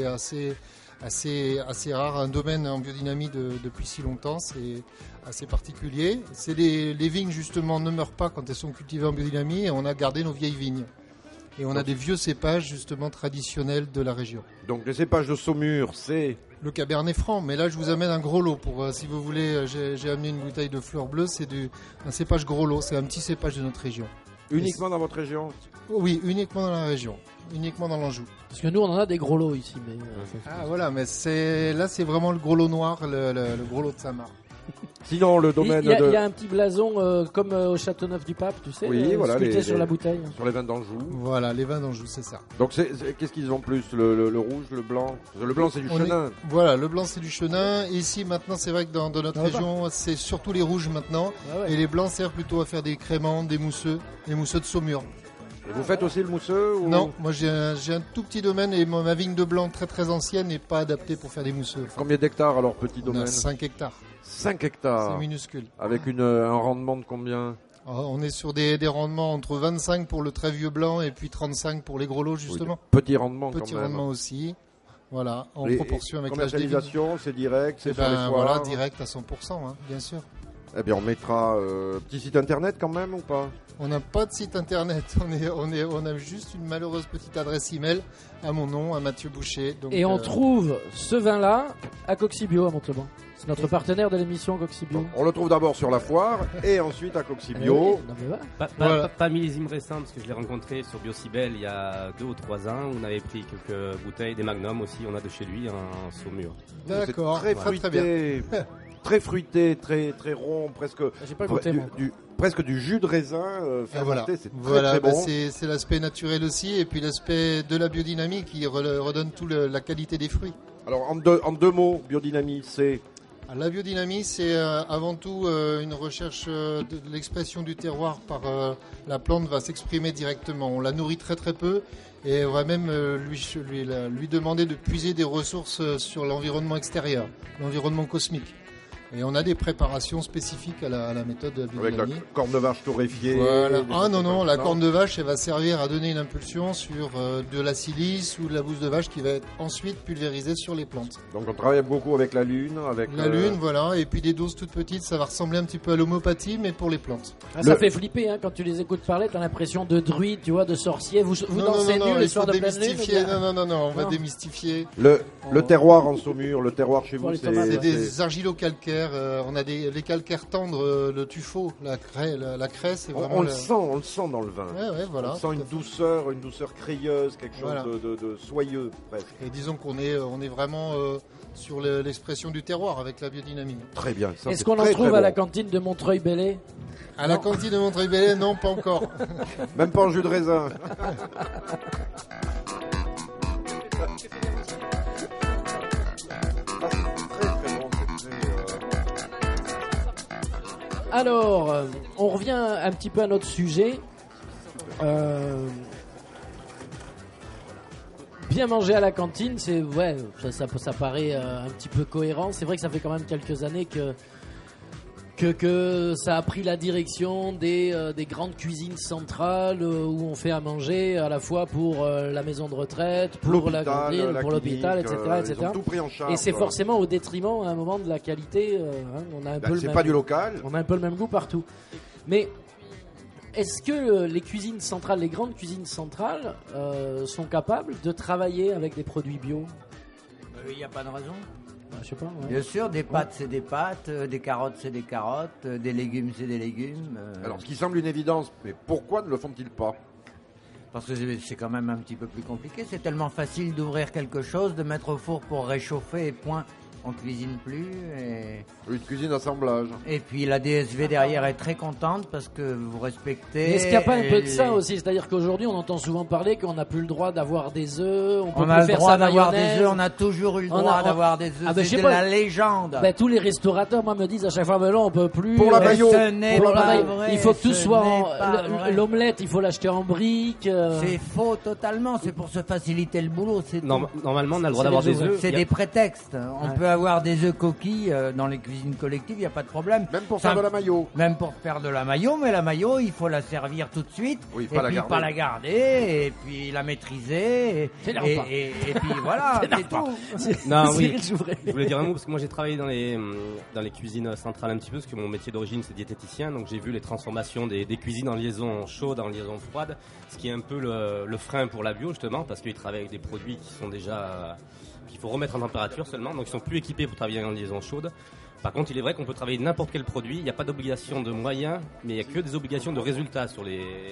assez rare. Un domaine en biodynamie depuis si longtemps, c'est assez particulier. Les vignes, justement, ne meurent pas quand elles sont cultivées en biodynamie, et on a gardé nos vieilles vignes. Et on a des vieux cépages, justement, traditionnels de la région. Donc les cépages de Saumur, c'est... Le Cabernet Franc, mais là je vous amène un gros lot pour, si vous voulez, j'ai amené une bouteille de fleurs bleues, c'est un cépage gros lot, c'est un petit cépage de notre région. Uniquement dans votre région? Oui, uniquement dans la région, uniquement dans l'Anjou. Parce que nous on en a des gros lots ici. Mais, voilà, mais là c'est vraiment le gros lot noir, le gros lot de Samar. Sinon, le domaine il y a un petit blason comme au Châteauneuf du Pape, tu sais, oui, voilà, sculpté sur la bouteille. Sur les vins d'Anjou. Voilà, les vins d'Anjou, c'est ça. Donc qu'est-ce qu'ils ont plus, le rouge, le blanc? Le blanc c'est du chenin. Voilà, le blanc c'est du chenin. Ici maintenant c'est vrai que dans notre région c'est surtout les rouges maintenant. Et les blancs servent plutôt à faire des créments, des mousseux de Saumur. Et vous faites aussi le mousseux ou... Non, moi j'ai un tout petit domaine et ma vigne de blanc très très ancienne n'est pas adaptée pour faire des mousseux. Combien d'hectares alors, petit domaine? On a 5 hectares. 5 hectares. C'est minuscule. Avec un rendement de combien? On est sur des rendements entre 25 pour le très vieux blanc et puis 35 pour les gros lots, justement. Oui, petit rendement quand même. Petit rendement aussi. Voilà, en proportion avec l'âge des vignes. Commercialisation, c'est direct, c'est sur les foires. Voilà, direct à 100%, hein, bien sûr. Eh bien, on mettra petit site internet quand même ou pas? On n'a pas de site internet, on a juste une malheureuse petite adresse email à mon nom, à Mathieu Boucher. Donc, et on trouve ce vin-là à Coxibio à Montauban. C'est notre partenaire de l'émission Coxibio. On le trouve d'abord sur la foire et ensuite à Coxibio. Pas millésime récent parce que je l'ai rencontré sur Biocibel il y a 2 ou 3 ans. On avait pris quelques bouteilles, des magnums aussi, on a de chez lui en Saumur. D'accord, très bien. Très fruité, très rond, presque. J'ai pas goûté, presque du jus de raisin fermenté, voilà. C'est très bon. C'est l'aspect naturel aussi, et puis l'aspect de la biodynamie qui redonne toute la qualité des fruits. Alors en deux mots, biodynamie, c'est... La biodynamie, c'est avant tout une recherche de l'expression du terroir par la plante va s'exprimer directement. On la nourrit très très peu et on va même lui demander de puiser des ressources sur l'environnement extérieur, l'environnement cosmique. Et on a des préparations spécifiques à la méthode de la biodynamie. Avec la corne de vache torréfiée. Voilà. Ah non, la corne de vache, elle va servir à donner une impulsion sur de la silice ou de la bouse de vache qui va être ensuite pulvérisée sur les plantes. Donc on travaille beaucoup avec la lune. Lune, voilà. Et puis des doses toutes petites, ça va ressembler un petit peu à l'homéopathie, mais pour les plantes. Ça fait flipper, hein, quand tu les écoutes parler, t'as l'impression de druides, tu vois, de sorciers. Vous dansez nu les soirs de pleine lune? Non, on va démystifier. Le terroir en Saumur, le terroir chez vous, c'est des argilo-calcaires. On a les calcaires tendres, le tuffeau, la craie, c'est vraiment... On le sent dans le vin. Ouais, voilà. On sent une douceur crayeuse, quelque chose de soyeux presque. Et disons qu'on est vraiment sur l'expression du terroir avec la biodynamie. Très bien. Est-ce qu'on en trouve à la cantine de Montreuil-Bellay? À la cantine de Montreuil-Bellay, non, pas encore. Même pas en jus de raisin. Alors, on revient un petit peu à notre sujet. Bien manger à la cantine, c'est ouais, ça paraît un petit peu cohérent. C'est vrai que ça fait quand même quelques années que ça a pris la direction des grandes cuisines centrales où on fait à manger à la fois pour la maison de retraite, pour la grande ville, pour l'hôpital, etc., etc. Ils ont tout pris en charge. Et c'est forcément au détriment à un moment de la qualité. On a un peu le c'est même, pas du local. On a un peu le même goût partout. Mais est-ce que les cuisines centrales, les grandes cuisines centrales, sont capables de travailler avec des produits bio? Il n'y a pas de raison. Je sais pas. Ouais. Bien sûr, des pâtes c'est des pâtes, des carottes c'est des carottes, des légumes c'est des légumes. Alors, ce qui semble une évidence, mais pourquoi ne le font-ils pas? Parce que c'est quand même un petit peu plus compliqué. C'est tellement facile d'ouvrir quelque chose, de mettre au four pour réchauffer et point. On cuisine plus. Une cuisine d'assemblage. Et puis la DSV derrière est très contente parce que vous respectez. Mais est-ce qu'il n'y a pas un peu de ça aussi? C'est-à-dire qu'aujourd'hui, on entend souvent parler qu'on n'a plus le droit d'avoir des œufs. On a le faire droit sa d'avoir mayonnaise. des œufs. On a toujours eu le droit d'avoir des œufs. Ah ben, c'est de la légende. Ben, tous les restaurateurs, moi, me disent à chaque fois, mais là, on peut plus. Pour la maillot. Il faut que tout soit l'omelette, il faut l'acheter en briques. C'est faux totalement. C'est pour se faciliter le boulot. Normalement, on a le droit d'avoir des œufs. C'est des prétextes. On peut avoir des œufs coquilles dans les cuisines collectives, il n'y a pas de problème. Même pour faire de la mayo. Même pour faire de la mayo, mais la mayo, il faut la servir tout de suite. Oui, et puis pas la garder, et puis la maîtriser. Et puis voilà, c'est tout. Non, oui. Je voulais dire un mot parce que moi j'ai travaillé dans les cuisines centrales un petit peu parce que mon métier d'origine c'est diététicien, donc j'ai vu les transformations des cuisines en liaison chaude, en liaison froide, ce qui est un peu le frein pour la bio justement parce qu'ils travaillent avec des produits qui sont déjà qu'il faut remettre en température seulement, donc ils sont plus équipés pour travailler en liaison chaude. Par contre, il est vrai qu'on peut travailler n'importe quel produit, il n'y a pas d'obligation de moyens, mais il n'y a que des obligations de résultats sur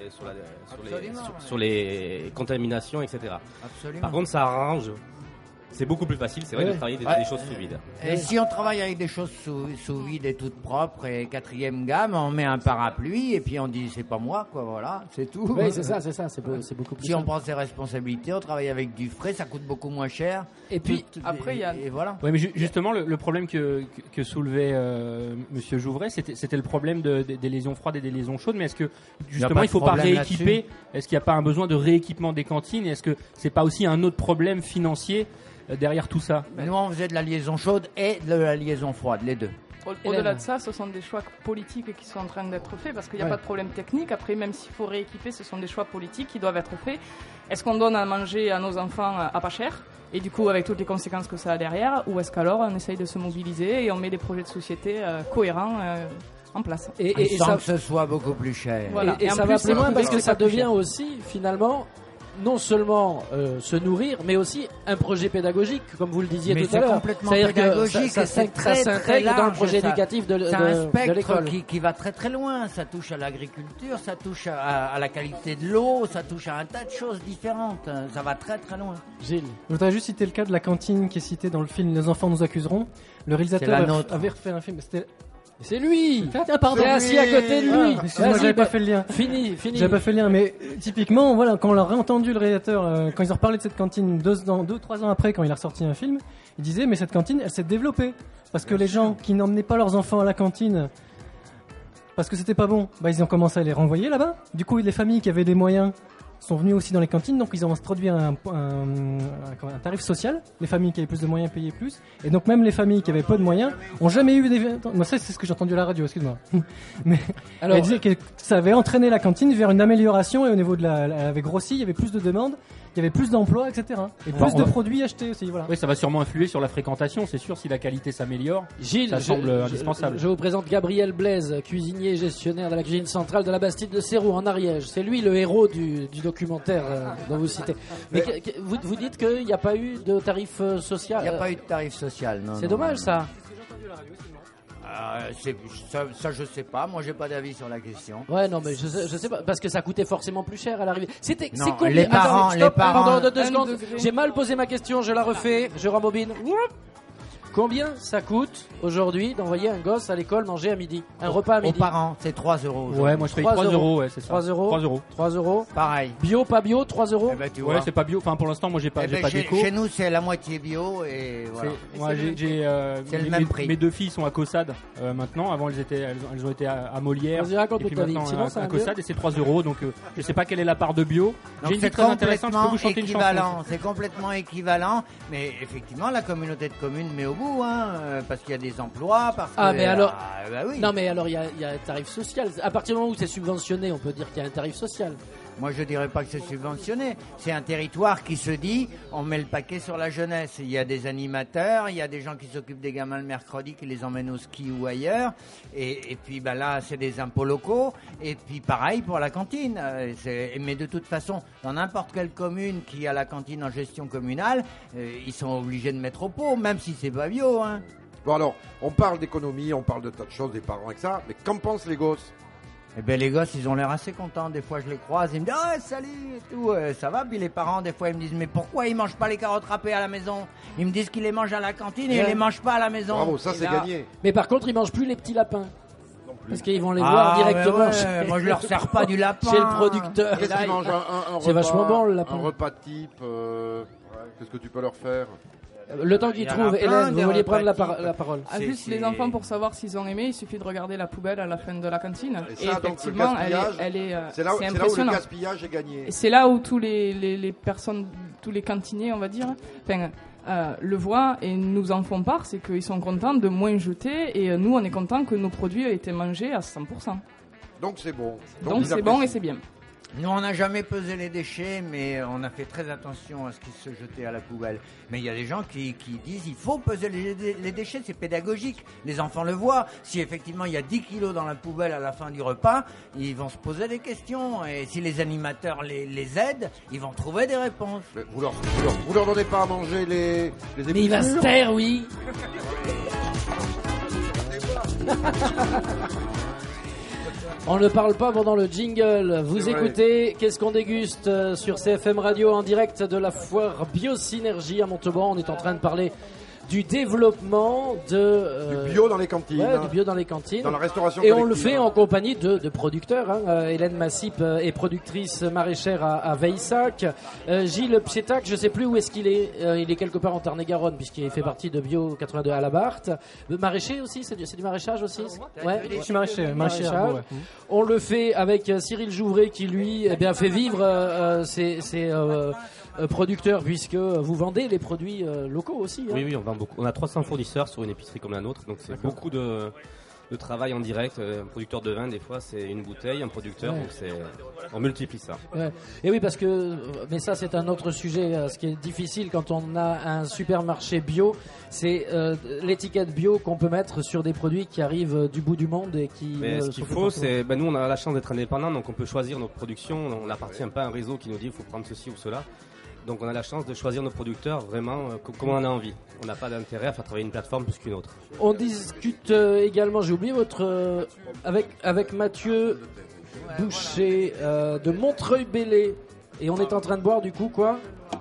les contaminations, etc. Absolument. Par contre, ça arrange. C'est beaucoup plus facile, c'est vrai, de travailler des choses sous vide. Et si on travaille avec des choses sous vide et toutes propres et 4e gamme, on met un parapluie et puis on dit c'est pas moi, quoi, voilà, c'est tout. Oui, c'est ça, c'est beaucoup plus Si on prend ses responsabilités, on travaille avec du frais, ça coûte beaucoup moins cher. Et puis, après, il y a... Et voilà. Oui, mais justement, le problème que soulevait Monsieur Jouvray, c'était le problème des liaisons froides et des liaisons chaudes, mais est-ce que, justement, il ne faut pas rééquiper? Est-ce qu'il n'y a pas un besoin de rééquipement des cantines? Est-ce que c'est pas aussi un autre problème financier derrière tout ça? Nous, on faisait de la liaison chaude et de la liaison froide, les deux. Au-delà de ça, ce sont des choix politiques qui sont en train d'être faits parce qu'il n'y a pas de problème technique. Après, même s'il faut rééquiper, ce sont des choix politiques qui doivent être faits. Est-ce qu'on donne à manger à nos enfants à pas cher et du coup avec toutes les conséquences que ça a derrière, ou est-ce qu'alors on essaye de se mobiliser et on met des projets de société cohérents en place et sans que ce soit beaucoup plus cher. Voilà. Et ça va plus loin parce que ça devient aussi finalement non seulement se nourrir, mais aussi un projet pédagogique, comme vous le disiez tout à l'heure. C'est-à-dire que ça s'intègre dans le projet éducatif de l'école. C'est un spectre qui va très très loin. Ça touche à l'agriculture, ça touche à la qualité de l'eau, ça touche à un tas de choses différentes. Ça va très très loin. Gilles, je voudrais juste citer le cas de la cantine qui est cité dans le film Les enfants nous accuseront. Le réalisateur avait refait un film. C'est lui. Pardon. T'es assis à côté de lui. Excuse-moi, j'avais pas fait le lien. Fini. J'avais pas fait le lien, mais typiquement, voilà, quand on l'a réentendu le réalisateur, quand ils ont reparlé de cette cantine 2-3 ans après, quand il a ressorti un film, il disait mais cette cantine, elle s'est développée parce que les gens qui n'emmenaient pas leurs enfants à la cantine parce que c'était pas bon, ils ont commencé à les renvoyer là-bas. Du coup, les familles qui avaient des moyens sont venus aussi dans les cantines, donc ils ont introduit un tarif social. Les familles qui avaient plus de moyens payaient plus, et donc même les familles qui avaient peu de moyens ont jamais eu des... Moi, ça, c'est ce que j'ai entendu à la radio, excuse-moi. Mais elle disait que ça avait entraîné la cantine vers une amélioration, et au niveau de elle avait grossi, il y avait plus de demandes, il y avait plus d'emplois, etc. Et plus de produits achetés aussi, voilà. Oui, ça va sûrement influer sur la fréquentation, c'est sûr, si la qualité s'améliore. Gilles, ça semble indispensable. Je vous présente Gabriel Blaise, cuisinier et gestionnaire de la cuisine centrale de la Bastide de Sérou en Ariège. C'est lui le héros du documentaire dont vous citez. Mais vous dites qu'il n'y a pas eu de tarif social. Il n'y a pas eu de tarif social, non. C'est dommage, ça. Ça je sais pas, moi j'ai pas d'avis sur la question. Ouais, non, mais je sais pas, parce que ça coûtait forcément plus cher à l'arrivée. C'est combien? Les parents. Pardon, 2 secondes. J'ai mal posé ma question, je la refais, je rembobine. Combien ça coûte aujourd'hui d'envoyer un gosse à l'école manger à midi? Un repas à midi? Aux parents, c'est 3 euros. Ouais, moi je paye 3 euros, ouais, c'est ça. 3 euros. 3 euros. 3 euros. Pareil. Bio, pas bio, 3 euros. Eh ben, tu Ouais, vois. c'est pas bio. Enfin, pour l'instant, moi j'ai pas, Eh ben, d'éco. chez nous, c'est la moitié bio et voilà. Moi, C'est le mes- même mes- prix. Mes deux filles sont à Caussade maintenant. Avant, elles ont été à Molière. Vas-y, raconte Et puis ta vie. maintenant Sinon, ça à va Caussade et c'est 3 euros. Donc, je sais pas quelle est la part de bio. Donc J'ai une c'est vie très intéressante. Je peux vous complètement chanter une chanson. équivalent. C'est complètement équivalent, mais effectivement, la communauté de communes met au bout, parce qu'il y a des emplois, parce Ah, que, mais alors. bah oui. Non, mais alors, il y a un tarif social. À partir du moment où c'est subventionné, on peut dire qu'il y a un tarif social. Moi, je dirais pas que c'est subventionné. C'est un territoire qui se dit, on met le paquet sur la jeunesse. Il y a des animateurs, il y a des gens qui s'occupent des gamins le mercredi, qui les emmènent au ski ou ailleurs. Et puis, bah là, c'est des impôts locaux. Et puis, pareil pour la cantine. Mais de toute façon, dans n'importe quelle commune qui a la cantine en gestion communale, ils sont obligés de mettre au pot, même si c'est pas bio, hein. Bon alors, on parle d'économie, on parle de tas de choses, des parents et ça, mais qu'en pensent les gosses? Eh ben les gosses, ils ont l'air assez contents. Des fois, je les croise, ils me disent ah salut et tout, ça va. Puis les parents, des fois, ils me disent mais pourquoi ils mangent pas les carottes râpées à la maison? Ils me disent qu'ils les mangent à la cantine et ils les mangent pas à la maison. Bravo, ça Et c'est là- gagné. Mais par contre, ils mangent plus les petits lapins. Parce qu'ils vont les Ah, voir mais directement ouais, chez... moi, je leur sers pas du lapin. chez le producteur. Qu'est-ce qu'ils mangent C'est vachement bon le lapin. Un repas type, qu'est-ce que tu peux leur faire? Le temps qu'ils Il y en a trouvent, plein, Hélène, vous des vouliez repas prendre la parole. Ah, juste les enfants, pour savoir s'ils ont aimé, il suffit de regarder la poubelle à la fin de la cantine. Et Et, ça, donc, le effectivement, gaspillage, elle est c'est là où le impressionnant. gaspillage est gagné. Et c'est là où tous les personnes, tous les cantiniers, on va dire, enfin, le voient et nous en font part, c'est qu'ils sont contents de moins jeter et nous, on est contents que nos produits aient été mangés à 100%. Donc c'est bon. Donc ils c'est bon et apprécient. c'est bien. Nous, on n'a jamais pesé les déchets, mais on a fait très attention à ce qui se jetait à la poubelle. Mais il y a des gens qui disent il faut peser les déchets, c'est pédagogique. Les enfants le voient. Si effectivement il y a 10 kilos dans la poubelle à la fin du repas, ils vont se poser des questions. Et si les animateurs les aident, ils vont trouver des réponses. Mais vous leur donnez pas à manger les Mais il va se taire, oui. On ne parle pas pendant le jingle. Vous C'est vrai. écoutez Qu'est-ce qu'on déguste sur CFM Radio en direct de la foire Biosynergie à Montauban. On est en train de parler du développement de du bio dans les cantines. ouais, du bio dans les cantines. Dans la restauration Et on le collective. fait en compagnie de producteurs. Hélène Massip est productrice maraîchère à Veissac. Gilles Pietac, je sais plus où est-ce qu'il est. Il est quelque part en Tarn-et-Garonne puisqu'il fait partie de Bio 82 à la Barthe. Maraîcher aussi, c'est du maraîchage aussi. Ouais. Je suis maraîcher, Maraîchage. ouais. On le fait avec Cyril Jouvray qui lui fait vivre ses producteurs puisque vous vendez les produits locaux aussi. Oui, oui, on vend beaucoup. On a 300 fournisseurs sur une épicerie comme la nôtre, donc c'est beaucoup de travail en direct. Un producteur de vin, des fois, c'est une bouteille, un producteur, Ouais. donc on multiplie ça. Ouais. Et oui, parce que, mais ça c'est un autre sujet. Ce qui est difficile quand on a un supermarché bio, c'est l'étiquette bio qu'on peut mettre sur des produits qui arrivent du bout du monde et qui. Mais ce qu'il sont faut, pas c'est, nous on a la chance d'être indépendant, donc on peut choisir notre production. On n'appartient pas à un réseau qui nous dit il faut prendre ceci ou cela. Donc on a la chance de choisir nos producteurs vraiment comme on en a envie. On n'a pas d'intérêt à faire travailler une plateforme plus qu'une autre. On discute également, j'ai oublié votre avec Mathieu Boucher de Montreuil-Bellay et on est en train de boire du coup quoi?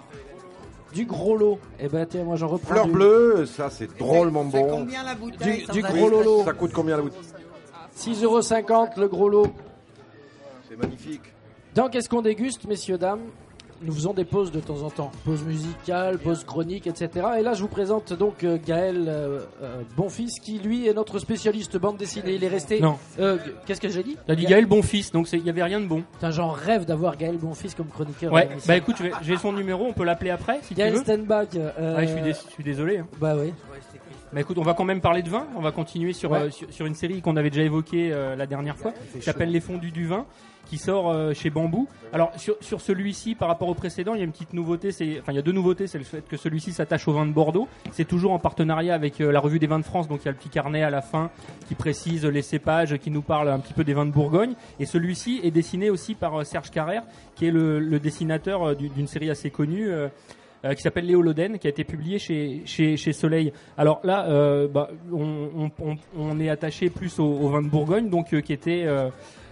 Du gros lot. Eh ben tiens, moi j'en reprends. Fleur bleue, ça c'est drôlement C'est bon. combien la bouteille Du sans gros lolo. Ça coûte combien la bouteille? 6,50 € le gros lot. C'est magnifique. Dans Qu'est-ce qu'on déguste, messieurs, dames? Nous faisons des pauses de temps en temps, pause musicale, pause chronique, etc. Et là, je vous présente donc Gaël Bonfils, qui lui est notre spécialiste bande dessinée. Il est resté. Non. Qu'est-ce que j'ai dit? T'as dit Gaël Bonfils, donc il y avait rien de bon. Putain, j'en rêve d'avoir Gaël Bonfils comme chroniqueur. Ouais. de l'émission. Bah écoute, j'ai son numéro, on peut l'appeler après si Gaël tu veux. Stenbach. Ouais, je suis désolé. Hein. Bah oui. Bah écoute, on va quand même parler de vin. On va continuer sur Ouais. sur une série qu'on avait déjà évoquée la dernière fois, qui s'appelle Les Fondus du vin, qui sort chez Bambou. Alors sur celui-ci, par rapport au précédent, il y a une petite nouveauté. Il y a deux nouveautés. C'est le fait que celui-ci s'attache au vin de Bordeaux. C'est toujours en partenariat avec la revue des vins de France. Donc il y a le petit carnet à la fin qui précise les cépages, qui nous parle un petit peu des vins de Bourgogne. Et celui-ci est dessiné aussi par Serge Carrère, qui est le dessinateur d'une série assez connue. Qui s'appelle Léo Loden, qui a été publié chez Soleil. Alors là, on est attaché plus au vin de Bourgogne, donc qui était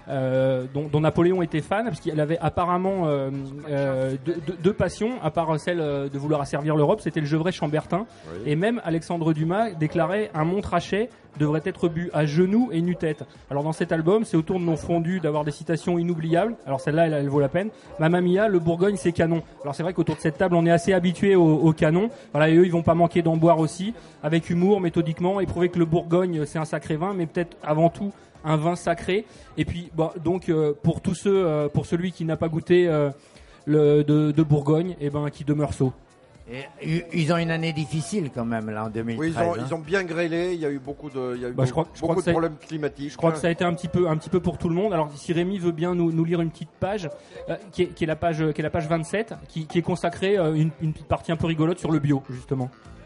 dont Napoléon était fan, parce qu'il avait apparemment deux passions, à part celle de vouloir asservir l'Europe, c'était le Gevrey chambertin. Oui. Et même Alexandre Dumas déclarait un Montrachet devrait être bu à genoux et nu-tête. Alors dans cet album, c'est autour de nos fondus d'avoir des citations inoubliables. Alors celle-là, elle vaut la peine. Mamma Mia, le Bourgogne, c'est canon. Alors c'est vrai qu'autour de cette table, on est assez habitué au canon. Voilà, et eux, ils vont pas manquer d'en boire aussi, avec humour, méthodiquement, et prouver que le Bourgogne, c'est un sacré vin, mais peut-être avant tout un vin sacré. Et puis, donc pour tous ceux, pour celui qui n'a pas goûté de Bourgogne, et qui demeure sot. Et ils ont une année difficile quand même là en 2013. Oui, ils ont bien grêlé. Il y a eu beaucoup de problèmes climatiques. Je crois que ça a été un petit peu pour tout le monde. Alors si Rémi veut bien nous lire une petite page qui est la page 27, qui est consacrée une petite partie un peu rigolote sur le bio justement.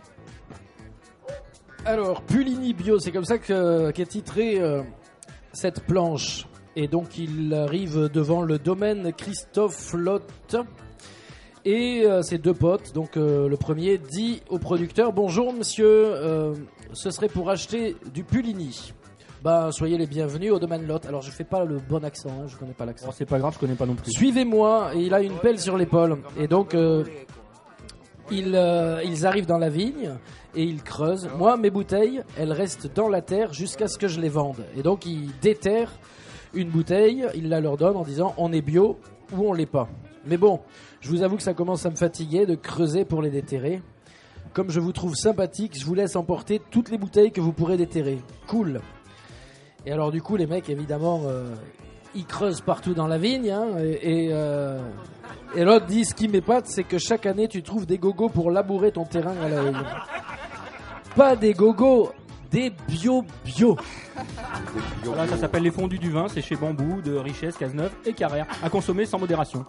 Alors Puligny bio, c'est comme ça qu'est titrée cette planche. Et donc il arrive devant le domaine Christophe Lotte. Et ses deux potes, donc le premier dit au producteur: bonjour monsieur, ce serait pour acheter du Puligny. Soyez les bienvenus au domaine Lotte. Alors je fais pas le bon accent, hein, je connais pas l'accent. C'est pas grave, je connais pas non plus. Suivez-moi. Et il a une pelle sur l'épaule. Et donc ils arrivent dans la vigne et ils creusent. Moi, mes bouteilles, elles restent dans la terre jusqu'à ce que je les vende. Et donc ils déterrent une bouteille, ils la leur donnent en disant on est bio ou on l'est pas. Mais bon, je vous avoue que ça commence à me fatiguer de creuser pour les déterrer. Comme je vous trouve sympathique, je vous laisse emporter toutes les bouteilles que vous pourrez déterrer. Cool. Et alors du coup, les mecs, évidemment, ils creusent partout dans la vigne. Hein, et l'autre dit, ce qui m'épate, c'est que chaque année, tu trouves des gogos pour labourer ton terrain à la haie. Pas des gogos, des bio. Voilà, ça s'appelle les fondus du vin, c'est chez Bambou, de Richesse, Cazeneuve et Carrère, à consommer sans modération.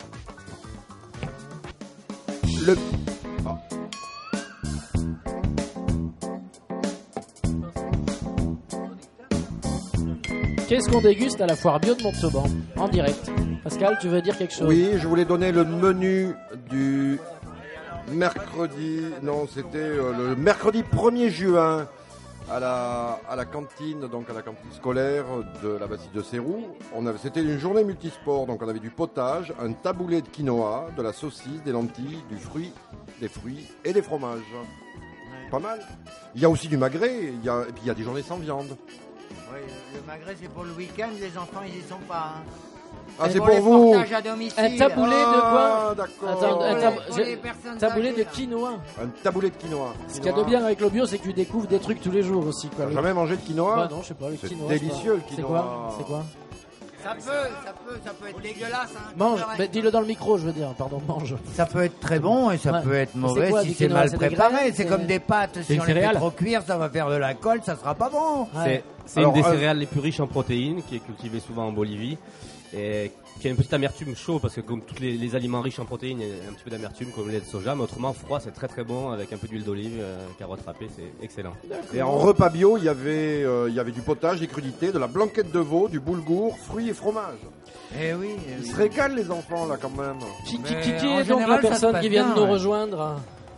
Qu'est-ce qu'on déguste à la foire bio de Montauban en direct? Pascal, tu veux dire quelque chose? Oui, je voulais donner le menu du mercredi. Non, c'était le mercredi 1er juin. À la cantine, donc à la cantine scolaire de la Bastille de Seyroux. C'était une journée multisport, donc on avait du potage, un taboulé de quinoa, de la saucisse, des lentilles, des fruits et des fromages. Ouais. Pas mal. Il y a aussi du magret, et puis il y a des journées sans viande. Oui, le magret c'est pour le week-end, les enfants ils y sont pas. Hein. Ah, c'est pour vous. À un taboulé de quoi? D'accord. Un taboulé de quinoa. Un taboulé de quinoa. Ce qu'il y a de bien avec le bio, c'est que tu découvres des trucs tous les jours aussi. T'as jamais mangé de quinoa? Non, je sais pas. Le quinoa, délicieux le quinoa. C'est quoi? Ça peut être dégueulasse. Hein, mange, dis-le dans le micro, je veux dire. Pardon, mange. Ça peut être très bon et ça peut être mauvais si c'est mal préparé. C'est comme des pâtes. Si on les fait trop cuire, ça va faire de la colle, ça sera pas bon. C'est une des céréales les plus riches en protéines, qui est cultivée souvent en Bolivie. Et qui a une petite amertume chaud, parce que comme tous les aliments riches en protéines, il y a un petit peu d'amertume comme le lait de soja, mais autrement froid c'est très très bon avec un peu d'huile d'olive, carottes râpées, c'est excellent. Et en repas bio, il y avait du potage, des crudités, de la blanquette de veau, du boulgour, fruits et fromage. Eh oui. Ils se régalent les enfants là quand même. Qui est donc la personne qui vient de nous rejoindre?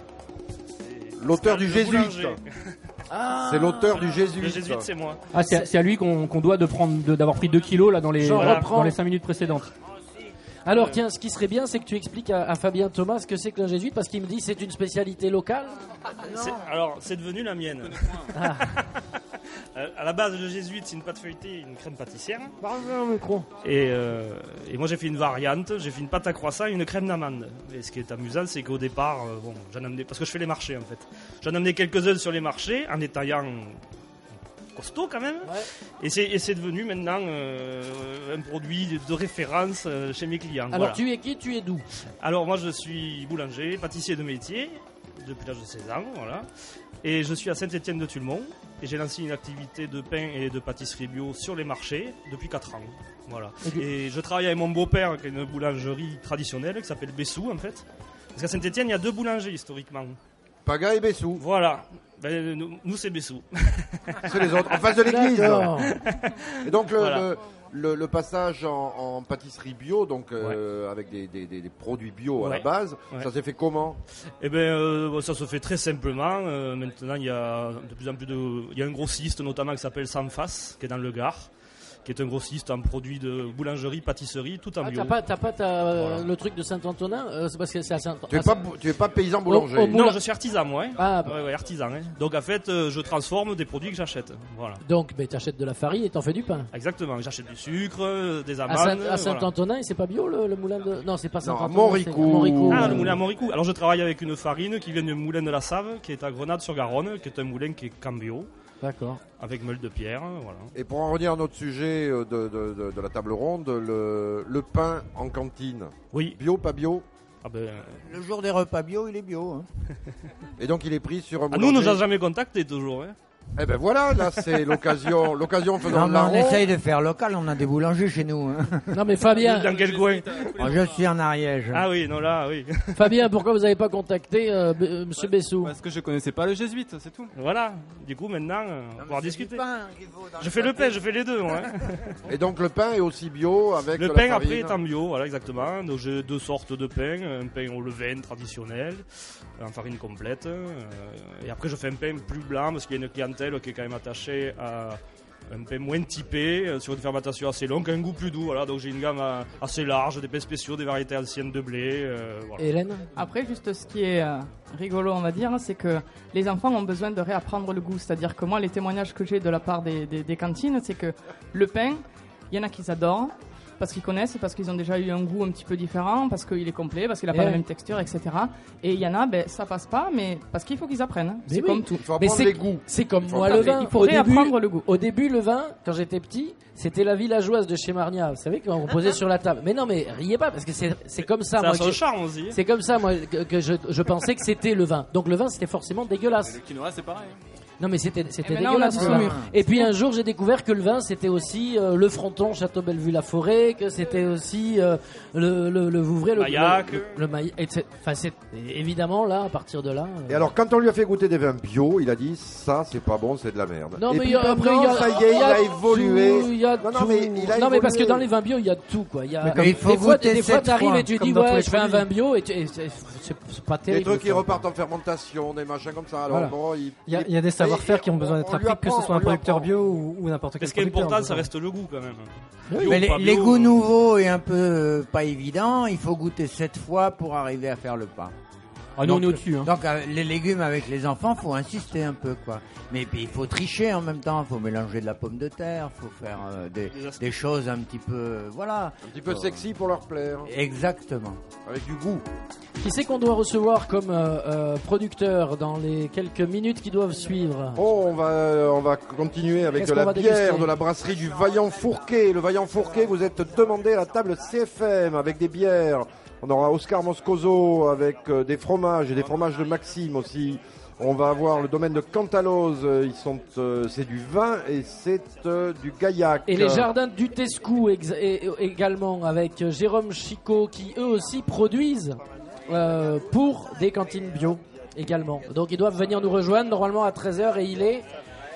L'auteur du Jésuite. C'est l'auteur du Jésuite. Le Jésuite, c'est moi. Ah, c'est à lui qu'on doit d'avoir pris 2 kilos là dans les 5 minutes précédentes. Alors tiens, ce qui serait bien, c'est que tu expliques à Fabien Thomas ce que c'est que le jésuite, parce qu'il me dit que c'est une spécialité locale. Alors, c'est devenu la mienne. Ah. À la base, le jésuite, c'est une pâte feuilletée, une crème pâtissière. Micro. Et moi, j'ai fait une variante. J'ai fait une pâte à croissant et une crème d'amande. Et ce qui est amusant, c'est qu'au départ, j'en amenais, parce que je fais les marchés en fait. J'en amenais quelques-uns sur les marchés en étaillant costaud quand même. Ouais. Et c'est devenu maintenant un produit de référence chez mes clients. Alors voilà. Tu es qui? Tu es d'où? Alors moi je suis boulanger, pâtissier de métier depuis l'âge de 16 ans, voilà. Et je suis à Saint-Étienne-de-Tulmont et j'ai lancé une activité de pain et de pâtisserie bio sur les marchés depuis 4 ans. Voilà. Et je travaille avec mon beau-père qui a une boulangerie traditionnelle qui s'appelle Bessou en fait. Parce qu'à Saint-Étienne, il y a 2 boulangers historiquement. Paga et Bessou. Voilà. Ben, nous c'est Bessou. C'est les autres, en face de l'église. Et donc voilà. le passage en pâtisserie bio, donc avec des produits bio à la base, ça s'est fait comment? Eh ben, ça se fait très simplement. Maintenant, il y a de plus en plus il y a un grossiste notamment qui s'appelle Sanfas, qui est dans le Gard, qui est un grossiste en produits de boulangerie, pâtisserie, tout en bio. T'as pas le truc de Saint-Antonin c'est parce que c'est à Saint-Antonin. Tu es pas paysan boulanger. Non, je suis artisan, moi. Ah, ouais, artisan. Hein. Donc, en fait, je transforme des produits que j'achète. Voilà. Donc, tu achètes de la farine et t'en fais du pain. Exactement. J'achète du sucre, des amandes. À Saint-Antonin, c'est pas bio le moulin de. Non, c'est pas Saint-Antonin. Moricou. Ah, le moulin à Moricou. Alors, je travaille avec une farine qui vient du moulin de la Save, qui est à Grenade-sur-Garonne, qui est un moulin qui est qu'en bio. D'accord. Avec meule de pierre, voilà. Et pour en revenir à notre sujet de la table ronde, le pain en cantine. Oui. Bio, pas bio? Le jour des repas bio, il est bio. Hein. Et donc il est pris sur un boulanger. Nous, on nous a jamais contacté toujours. Hein. Eh ben voilà, là c'est l'occasion faisant de on essaye de faire local, on a des boulangers chez nous. Hein. Non mais Fabien... Dans quel coin? Je suis en Ariège. Ah oui, non là, oui. Fabien, pourquoi vous n'avez pas contacté Monsieur Bessou? Parce que je connaissais pas le jésuite, c'est tout. Voilà, du coup maintenant, on va pouvoir discuter. Je fais le pain, je fais les deux. Moi. Et donc le pain est aussi bio avec le la pain farine. après est en bio, voilà exactement. Donc j'ai deux sortes de pain, un pain au levain traditionnel, en farine complète. Et après je fais un pain plus blanc parce qu'il y a une clientèle qui est quand même attachée à un pain moins typé, sur une fermentation assez longue, un goût plus doux. Voilà, donc j'ai une gamme assez large, des pains spéciaux, des variétés anciennes de blé. Voilà. Hélène? Après, juste ce qui est rigolo, on va dire, c'est que les enfants ont besoin de réapprendre le goût. C'est-à-dire que moi, les témoignages que j'ai de la part des cantines, c'est que le pain, il y en a qui adorent, parce qu'ils connaissent, parce qu'ils ont déjà eu un goût un petit peu différent, parce qu'il est complet, parce qu'il n'a pas la même texture, etc. Et il y en a, ça passe pas, mais parce qu'il faut qu'ils apprennent. Mais c'est comme tout. Il faut apprendre les goûts. C'est comme moi le vin. Il faut réapprendre le goût. Au début, le vin, quand j'étais petit, c'était la villageoise de chez Marnia. Vous savez, quand on posait sur la table. Mais non, mais riez pas, parce que c'est comme ça. Ça a son charme aussi. C'est comme ça, moi, que je pensais que c'était le vin. Donc le vin, c'était forcément dégueulasse. Le quinoa, c'est pareil. Non mais c'était dégueulasse. Et puis un jour j'ai découvert que le vin c'était aussi le Fronton Château Bellevue-la-Forêt, que c'était aussi le Vouvray, le Maillac. Enfin c'est évidemment là à partir de là. Et alors quand on lui a fait goûter des vins bio, il a dit ça c'est pas bon, c'est de la merde. Non et mais puis maintenant, ça y est, il a évolué. Non mais parce que dans les vins bio il y a tout quoi. Il y a il faut goûter des fois t'arrives et tu dis ouais je fais un vin bio et c'est pas terrible. Des trucs qui repartent en fermentation, des machins comme ça. Alors bon, il y a des savoir-faire qui ont besoin d'être appris, que ce soit un producteur bio ou n'importe quel producteur. Ce qui est important, ça reste le goût quand même. Bio, mais les goûts nouveaux et un peu pas évidents, il faut goûter 7 fois pour arriver à faire le pain. Ah non, on est au-dessus. Hein. Donc les légumes avec les enfants, faut insister un peu quoi. Mais puis il faut tricher en même temps, faut mélanger de la pomme de terre, faut faire des choses un petit peu, voilà. Un petit peu sexy pour leur plaire. Exactement. Avec du goût. Qui c'est qu'on doit recevoir comme producteur dans les quelques minutes qui doivent suivre? Oh, on va continuer avec de la bière de la brasserie du Vaillant Fourquet. Le Vaillant Fourquet, vous êtes demandé à la table CFM avec des bières. On aura Oscar Moscoso avec des fromages et des fromages de Maxime aussi. On va avoir le domaine de Cantalose, c'est du vin et c'est du gaillac. Et les jardins du Tescou également avec Jérôme Chicot qui eux aussi produisent pour des cantines bio également. Donc ils doivent venir nous rejoindre normalement à 13h et il est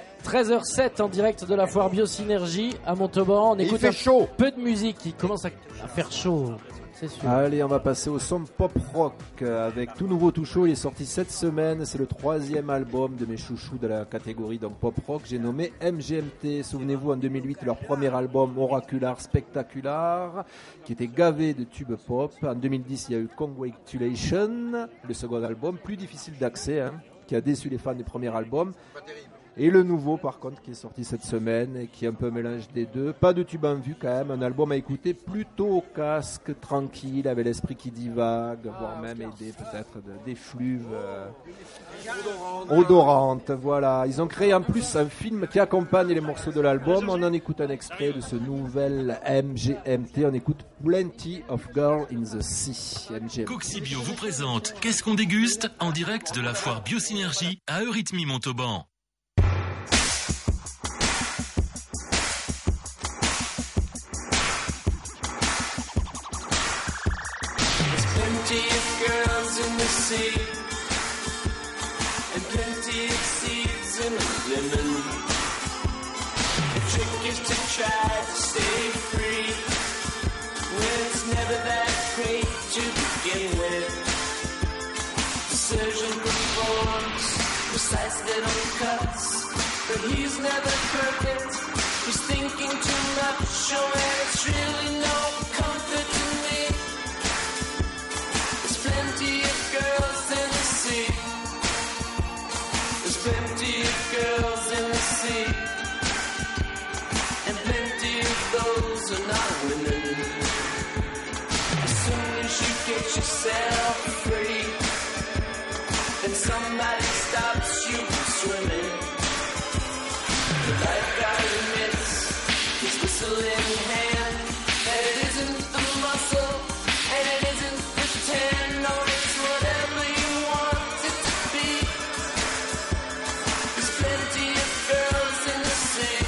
13h07 en direct de la foire Biosynergie à Montauban. On écoute chaud. Peu de musique, il commence à faire chaud. C'est sûr. Allez, on va passer au son pop rock avec tout nouveau, tout chaud. Il est sorti cette semaine. C'est le 3e album de mes chouchous de la catégorie donc pop rock. J'ai nommé MGMT. Souvenez-vous, en 2008, leur premier album Oracular Spectacular, qui était gavé de tubes pop. En 2010, il y a eu Congratulations, le second album, plus difficile d'accès, qui a déçu les fans du premier album. Et le nouveau, par contre, qui est sorti cette semaine et qui est un peu un mélange des deux. Pas de tube en vue quand même, un album à écouter plutôt au casque, tranquille, avec l'esprit qui divague, voire même aider peut-être d'effluves odorantes. Voilà. Ils ont créé en plus un film qui accompagne les morceaux de l'album. On en écoute un extrait de ce nouvel MGMT. On écoute Plenty of Girl in the Sea. MGMT. Coxibio vous présente Qu'est-ce qu'on déguste en direct de la foire Biosynergie à Eurythmie Montauban. Sea, and plenty of seeds and lemon. The trick is to try to stay free when it's never that great to begin with. The surgeon performs precise little cuts, but he's never perfect. He's thinking too much sure and it's really no comfort to me. There's plenty of girls in the sea. There's plenty of girls in the sea. And plenty of those are not women. As soon as you get yourself free, then somebody stops you from swimming. The lifeguard admits his whistle in hand, and it isn't the muscle, and it isn't the tan, no, it's whatever you want it to be. There's plenty of girls in the sea.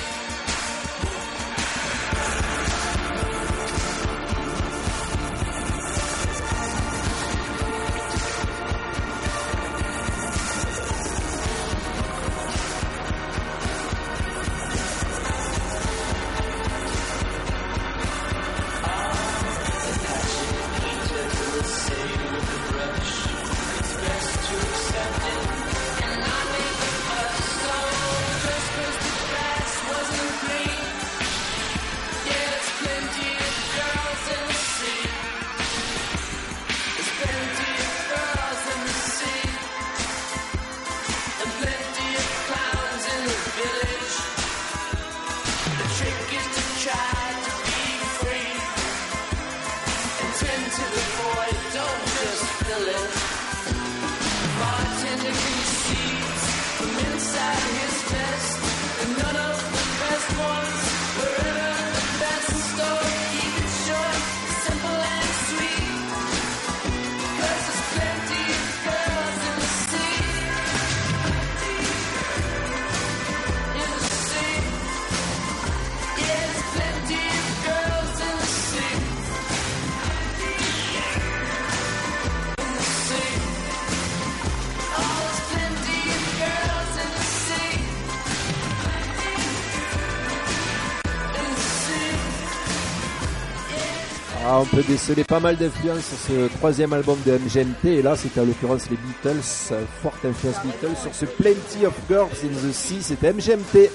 On peut déceler pas mal d'influence sur ce troisième album de MGMT, et là c'était à l'occurrence les Beatles, forte influence Beatles sur ce Plenty of Girls in the Sea, c'était MGMT.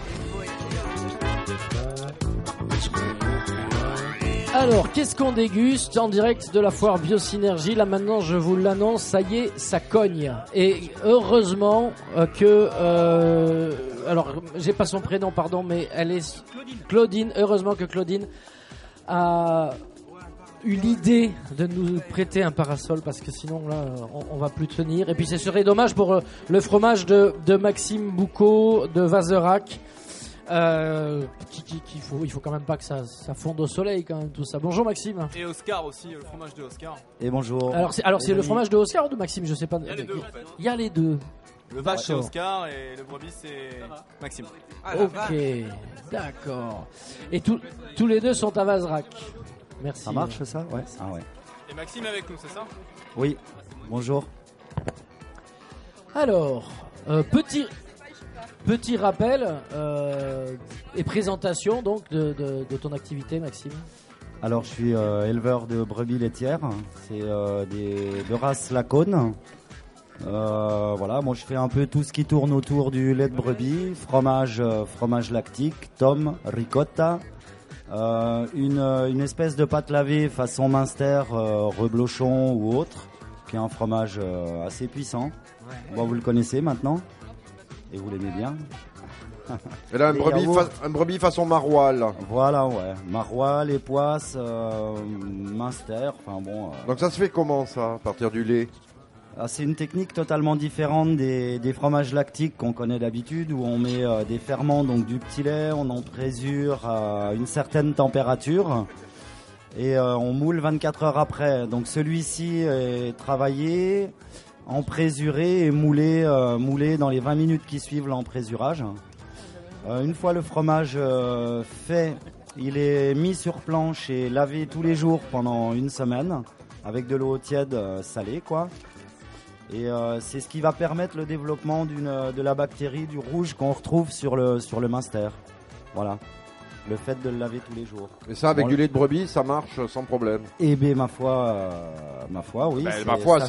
Alors, qu'est-ce qu'on déguste en direct de la foire Biosynergie? Là maintenant, je vous l'annonce, ça y est, ça cogne. Et heureusement que... alors, j'ai pas son prénom, pardon, mais elle est... Claudine. Heureusement que Claudine a eu l'idée de nous prêter un parasol, parce que sinon, là, on va plus tenir. Et puis, ce serait dommage pour le fromage de Maxime Boucaud de Vazerac. Il faut quand même pas que ça fonde au soleil quand même tout ça. Bonjour Maxime. Et Oscar aussi, le fromage de Oscar. Et bonjour. Alors c'est le fromage de Oscar ou de Maxime, je sais pas. Il y a les deux en fait. Il y a les deux. Le vache c'est Oscar et le brebis c'est Maxime. Ok, d'accord. Et tous les deux sont à Vazerac. Merci. Ça marche ça? Ouais. Ah ouais. Et Maxime est avec nous, c'est ça? Oui. Bonjour. Alors, petit rappel et présentation donc de ton activité, Maxime. Alors je suis éleveur de brebis laitières, c'est de race Lacaune. Voilà, moi je fais un peu tout ce qui tourne autour du lait de brebis, fromage lactique, tome, ricotta, une espèce de pâte lavée façon Munster, reblochon ou autre, qui est un fromage assez puissant. Bon, vous le connaissez maintenant et vous l'aimez bien. Et là, un brebis façon maroilles. Voilà, ouais. Maroilles, époisses, Munster, enfin bon. Donc ça se fait comment ça, à partir du lait? C'est une technique totalement différente des fromages lactiques qu'on connaît d'habitude, où on met des ferments, donc du petit lait, on en présure à une certaine température et on moule 24 heures après. Donc celui-ci est travaillé, emprésuré et moulé dans les 20 minutes qui suivent l'emprésurage. Une fois le fromage fait, il est mis sur planche et lavé tous les jours pendant une semaine avec de l'eau tiède salée, quoi. Et c'est ce qui va permettre le développement de la bactérie du rouge qu'on retrouve sur le Munster. Voilà. Le fait de le laver tous les jours. Et ça, avec du lait de brebis, ça marche sans problème. Eh bien, ma foi, oui. Ma foi,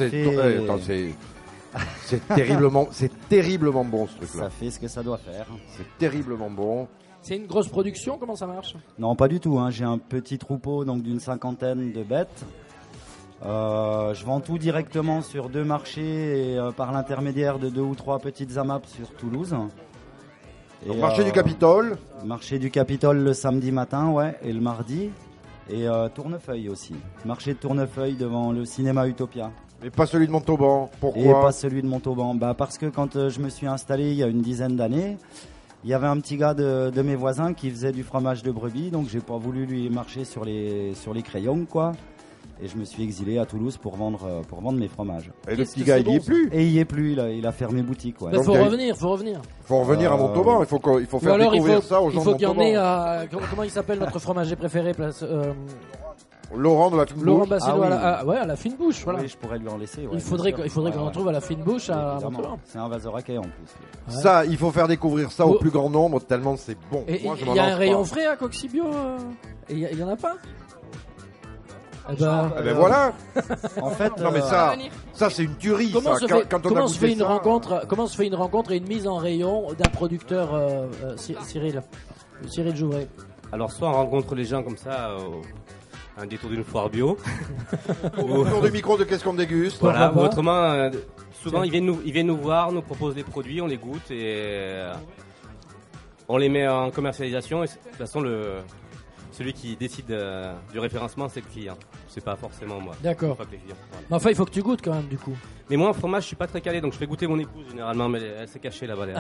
c'est terriblement bon ce truc-là. Ça fait ce que ça doit faire. C'est terriblement bon. C'est une grosse production, comment ça marche? Non, pas du tout. Hein. J'ai un petit troupeau donc d'une 50aine de bêtes. Je vends tout directement sur 2 marchés et par l'intermédiaire de 2 ou 3 petites AMAP sur Toulouse. Et, Donc, marché du Capitole. Marché du Capitole le samedi matin, ouais, et le mardi. Et Tournefeuille aussi. Marché de Tournefeuille devant le cinéma Utopia. Et pas celui de Montauban. Pourquoi? Et pas celui de Montauban. Bah parce que quand je me suis installé il y a une dizaine d'années, il y avait un petit gars de mes voisins qui faisait du fromage de brebis, donc j'ai pas voulu lui marcher sur les crayons, quoi. Et je me suis exilé à Toulouse pour vendre mes fromages. Et le petit gars, il y est plus. Et il y est plus, il a fermé boutique. Ouais. Il faut revenir. Faut revenir à Montauban, il faut faire découvrir ça aux gens de Montauban. Il faut qu'il y en ait à... Comment il s'appelle notre fromager préféré, Laurent de la Fine Bouche. Laurent Bassido à la Fine Bouche, voilà. Oui, je pourrais lui en laisser. Ouais, il faudrait qu'on en trouve à la Fine Bouche à Montauban. C'est un vasoraquet en plus. Ouais. Ça, il faut faire découvrir ça au plus grand nombre, tellement c'est bon. Et il y a un rayon frais à Coxibio il y en a pas? Eh ben voilà. En fait, non mais ça c'est une tuerie. Comment se fait une rencontre et une mise en rayon d'un producteur Cyril Jouvray? Alors soit on rencontre les gens comme ça un détour d'une foire bio. Autour du micro de Qu'est-ce qu'on déguste. Voilà, ou autrement souvent ils viennent nous voir, nous proposent des produits, on les goûte et on les met en commercialisation et de toute façon celui qui décide du référencement, c'est le client. C'est pas forcément moi. D'accord. Pas que les clients. Voilà. Mais enfin, il faut que tu goûtes quand même, du coup. Mais moi, en fromage, je suis pas très calé, donc je fais goûter mon épouse généralement, mais elle s'est cachée là-bas.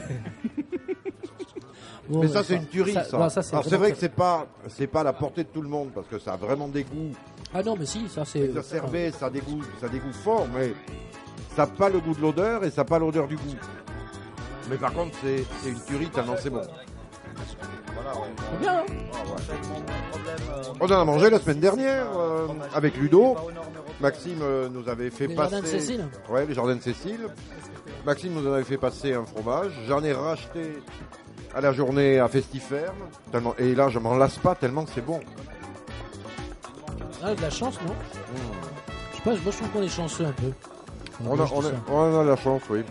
Bon, mais ça, c'est une tuerie, ça. Alors, c'est vrai que c'est pas à la portée de tout le monde, parce que ça a vraiment des goûts. Ah non, mais si, ça c'est. Ça servait, ça a des goûts fort, mais ça n'a pas le goût de l'odeur et ça n'a pas l'odeur du goût. Mais par contre, c'est une tuerie tellement c'est bon. C'est bien, hein. On en a mangé la semaine dernière avec Ludo. Maxime nous avait fait passer. Les Jardins de Cécile. Ouais, les Jardins de Cécile. Maxime nous avait fait passer un fromage. J'en ai racheté à la journée à Festiferme. Et là, je m'en lasse pas tellement c'est bon. Ah, de la chance, non? Je sais pas, moi je trouve qu'on est chanceux un peu. On a la chance, oui.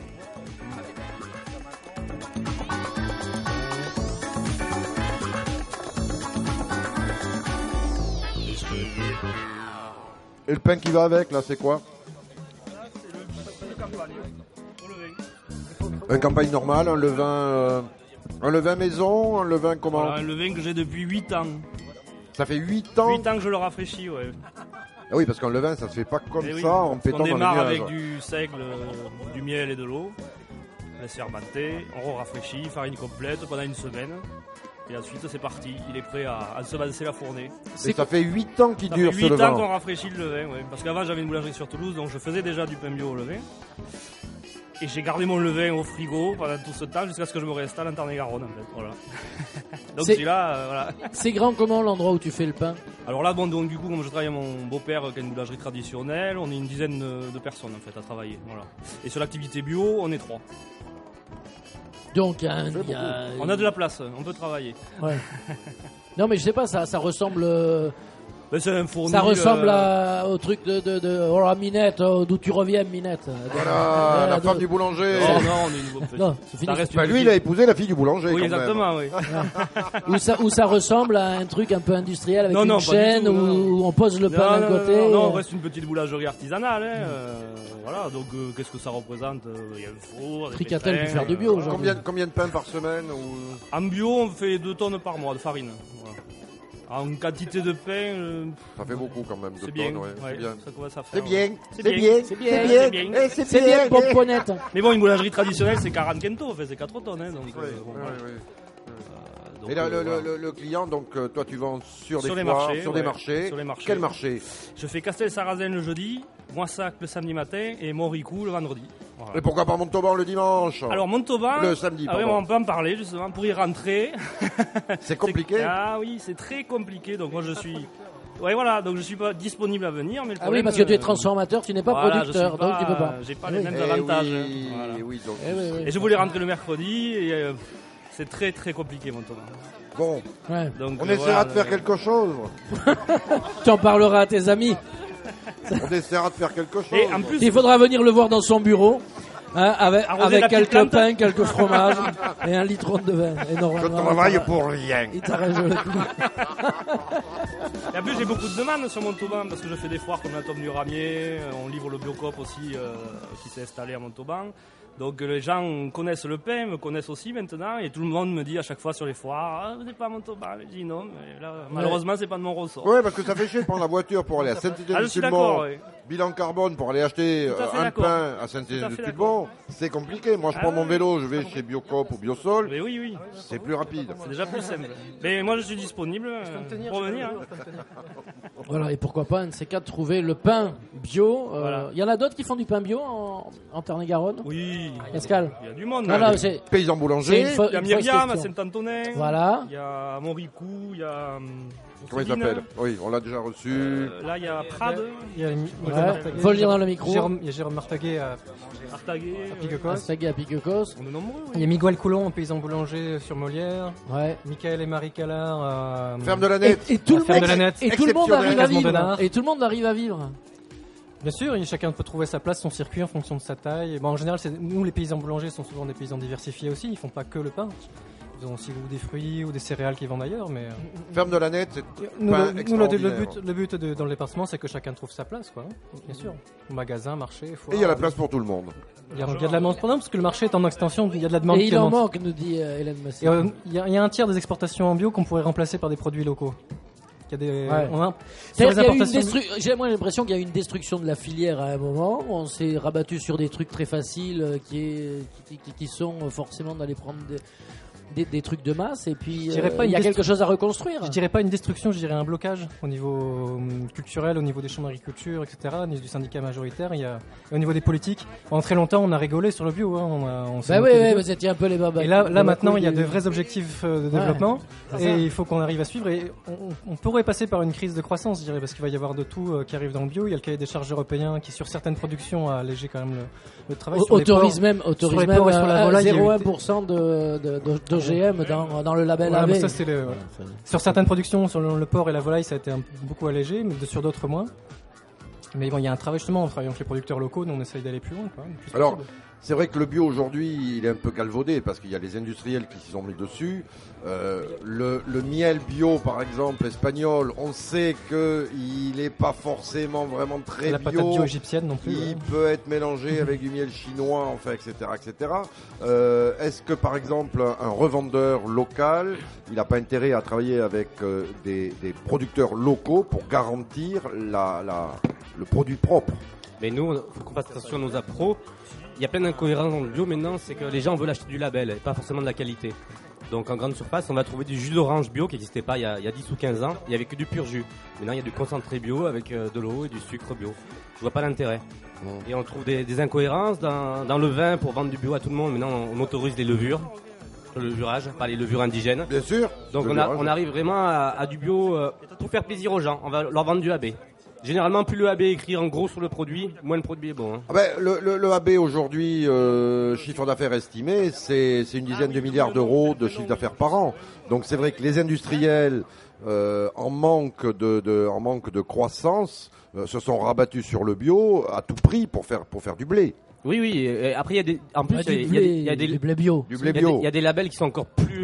Et le pain qui va avec, là, c'est quoi? Un campagne normale, un levain maison, un levain comment? Voilà, un levain que j'ai depuis 8 ans. Ça fait 8 ans? 8 ans que je le rafraîchis, ouais. Ah oui, parce qu'un levain, ça se fait pas comme oui, ça, en pétant dans les nuages. On démarre avec du seigle, du miel et de l'eau. On laisse fermenter, on rafraîchit, farine complète pendant une semaine. Et ensuite, c'est parti. Il est prêt à se balancer la fournée. Et ça fait 8 ans qu'il dure ce levain. Ça fait 8 ans qu'on rafraîchit le levain, ouais. Parce qu'avant, j'avais une boulangerie sur Toulouse, donc je faisais déjà du pain bio au levain. Et j'ai gardé mon levain au frigo pendant tout ce temps jusqu'à ce que je me réinstalle en Tarn-et-Garonne, en fait. Voilà. Donc celui-là, voilà. C'est grand comment l'endroit où tu fais le pain? Alors là, bon, donc du coup, comme je travaille avec mon beau-père qui a une boulangerie traditionnelle, on est une dizaine de personnes en fait à travailler. Voilà. Et sur l'activité bio, on est 3. Donc on a de la place, on peut travailler. Ouais. Non mais je sais pas, ça ressemble. C'est un fourni, ça ressemble au truc de Minette, d'où tu reviens, Minette. Voilà, la femme du boulanger. Non, on est une nouveau petite. Non, c'est fini. Lui, il a épousé la fille du boulanger. Oui, quand exactement, même. oui. Où ça ressemble à un truc un peu industriel avec une chaîne où on pose le pain d'un côté. Non, on reste une petite boulangerie artisanale. Voilà, donc qu'est-ce que ça représente? Il y a un four, des Tricatel pour faire du bio. Combien de pain par semaine En bio, on fait 2 tonnes par mois de farine. Voilà. En quantité de pain, ça fait beaucoup quand même. C'est bien, ouais, c'est bien. Ça commence à faire. C'est bien, c'est bien, c'est bien, pomponnette. Mais bon, une boulangerie traditionnelle, c'est 40 quintos, c'est 4 tonnes. Hein, donc, et là, le client, donc toi tu vends sur des marchés. Quel marché? Je fais Castel-Sarrazin le jeudi, Moissac le samedi matin et Moricou le vendredi. Voilà. Et pourquoi pas Montauban le dimanche? Alors Montauban, le samedi. Oui, on peut en parler justement pour y rentrer. C'est compliqué. Ah oui, c'est très compliqué. Donc moi je suis. Ouais, voilà, donc je suis pas disponible à venir. Mais le oui, parce que tu es transformateur, tu n'es pas producteur, donc tu peux pas. J'ai pas les mêmes avantages. Et je voulais rentrer le mercredi et c'est très très compliqué Montauban. Bon, donc, on essaiera de faire quelque chose. Tu en parleras à tes amis. On essaiera de faire quelque chose. Et en plus, il faudra venir le voir dans son bureau. Avec Arroser la petite quelques plante. pains, quelques fromages et un litron de vin. Et normalement, Je travaille pour rien. Il t'arrête le coup. Et en plus, j'ai beaucoup de demandes sur Montauban parce que je fais des foires comme la Tome du Ramier. On livre le Biocop aussi qui s'est installé à Montauban. Donc les gens connaissent le pain, me connaissent aussi maintenant. Et tout le monde me dit à chaque fois sur les foires, ah, vous n'êtes pas à Montauban. Je dis non, mais là, malheureusement, c'est pas de mon ressort. Ouais, parce que ça fait chier de prendre la voiture pour aller à Ah, je suis d'accord, oui. Bilan carbone pour aller acheter Tout à fait un d'accord. pain à Tout à Saint-Étienne-de-Tulbon, c'est compliqué. Moi, je Ah prends mon ouais. vélo, je vais chez Biocop ou Biosol. Mais oui. C'est plus rapide. C'est déjà plus simple. Mais moi, je suis disponible pour venir. Voilà, et pourquoi pas, un de ces quatre, trouver le pain bio. Voilà. Il y en a d'autres qui font du pain bio en Tarn-et-Garonne? Oui. Pascal? Il y a du monde. Non, non, c'est- Paysan boulanger. c'est une Il y a une fausse Myriam à question. Saint-Antonin. Voilà. Il y a Montricou, il y a. Comment il Céline. s'appelle? Oui, on l'a déjà reçu. Là, il y a Prades. Il y a Faut le dire dans le micro. Il y a Jérôme Martaguet à Artaguet. Picocos. Artaguet à Picocos. On est nombreux. Il y a Miguel Coulon, paysan boulanger sur Molière. Ouais. Michael et Marie Callard à Ferme de la Nette. Et tout le Ferme monde, de la Nette. et tout le monde arrive à Casement de vivre. Nard. Et tout le monde arrive à vivre. Bien sûr, chacun peut trouver sa place, son circuit en fonction de sa taille. Bon, en général, nous, les paysans boulangers sont souvent des paysans diversifiés aussi. Ils font pas que le pain. Ils ont aussi ou des fruits ou des céréales qu'ils vendent ailleurs. Mais Ferme de la Nette, c'est nous, pain le extraordinaire. but dans le département, c'est que chacun trouve sa place, quoi. Bien sûr. Magasin, marché, foire. Et il y a la place pour tout le monde. Il y a de la demande parce que le marché est en extension. Il y a de la demande. Et qui il en augmente. manque, nous dit Hélène Massé. Et, il y a un tiers des exportations en bio qu'on pourrait remplacer par des produits locaux. Il y a des, Ouais. on a- sur C'est-à-dire les qu'il y a eu importations- j'ai moi l'impression qu'il y a eu une destruction de la filière à un moment. On s'est rabattu sur des trucs très faciles qui sont forcément d'aller prendre des trucs de masse. Et puis Je dirais pas il y a une quelque chose à reconstruire. Je dirais pas une destruction, je dirais un blocage au niveau culturel, au niveau des chambres d'agriculture, etc., au niveau du syndicat majoritaire, et au niveau des politiques. Pendant très longtemps, on a rigolé sur le bio. Hein, on s'est Bah moqué oui, du oui, bio. vous étiez un peu les babas. Et là maintenant, il y a de vrais objectifs de Ouais, développement, c'est ça. et il faut qu'on arrive à suivre. Et on pourrait passer par une crise de croissance, je dirais, parce qu'il va y avoir de tout qui arrive dans le bio. Il y a le cahier des charges européen qui, sur certaines productions, a allégé quand même le travail. Sur les Autorise porcs- même, sur les porcs et sur la volaille, il y a eu- 0,1% d'OGM dans le label Voilà, AB. mais ça, c'est le- Sur certaines productions, sur le porc et la volaille, ça a été beaucoup allégé, mais sur d'autres moins. Mais bon, il y a un travail justement en travaillant avec les producteurs locaux, nous on essaye d'aller plus loin. Quoi, le plus Alors, possible. c'est vrai que le bio aujourd'hui, il est un peu galvaudé parce qu'il y a les industriels qui s'y sont mis dessus. Le miel bio, par exemple, espagnol, on sait qu'il n'est pas forcément vraiment très La bio. patate bio égyptienne non plus. Il ouais. peut être mélangé avec du miel chinois, enfin, etc., etc. Est-ce que, par exemple, un revendeur local, il n'a pas intérêt à travailler avec des producteurs locaux pour garantir le produit propre? Mais nous, il faut qu'on fasse attention à nos appros. Il y a plein d'incohérences dans le bio maintenant, c'est que les gens veulent acheter du label et pas forcément de la qualité. Donc en grande surface, on va trouver du jus d'orange bio qui n'existait pas il y a 10 ou 15 ans. Il n'y avait que du pur jus. Maintenant, il y a du concentré bio avec de l'eau et du sucre bio. Je vois pas l'intérêt. Et on trouve des incohérences dans le vin pour vendre du bio à tout le monde. Maintenant, on autorise les levures, le levurage, pas les levures indigènes. Bien sûr. Donc Le on levurage. arrive vraiment à du bio pour faire plaisir aux gens. On va leur vendre du AB. Généralement, plus le AB est écrit en gros sur le produit, moins le produit est bon. Hein. Ah ben, le AB aujourd'hui, chiffre d'affaires estimé, c'est une dizaine de milliards d'euros de chiffre d'affaires par an. Donc c'est vrai que les industriels, en manque de croissance, se sont rabattus sur le bio à tout prix pour faire du blé. Oui, oui. Et après, il y a des, en plus, du il y a des blé, du blé bio. Du blé bio. Il y a des labels qui sont encore plus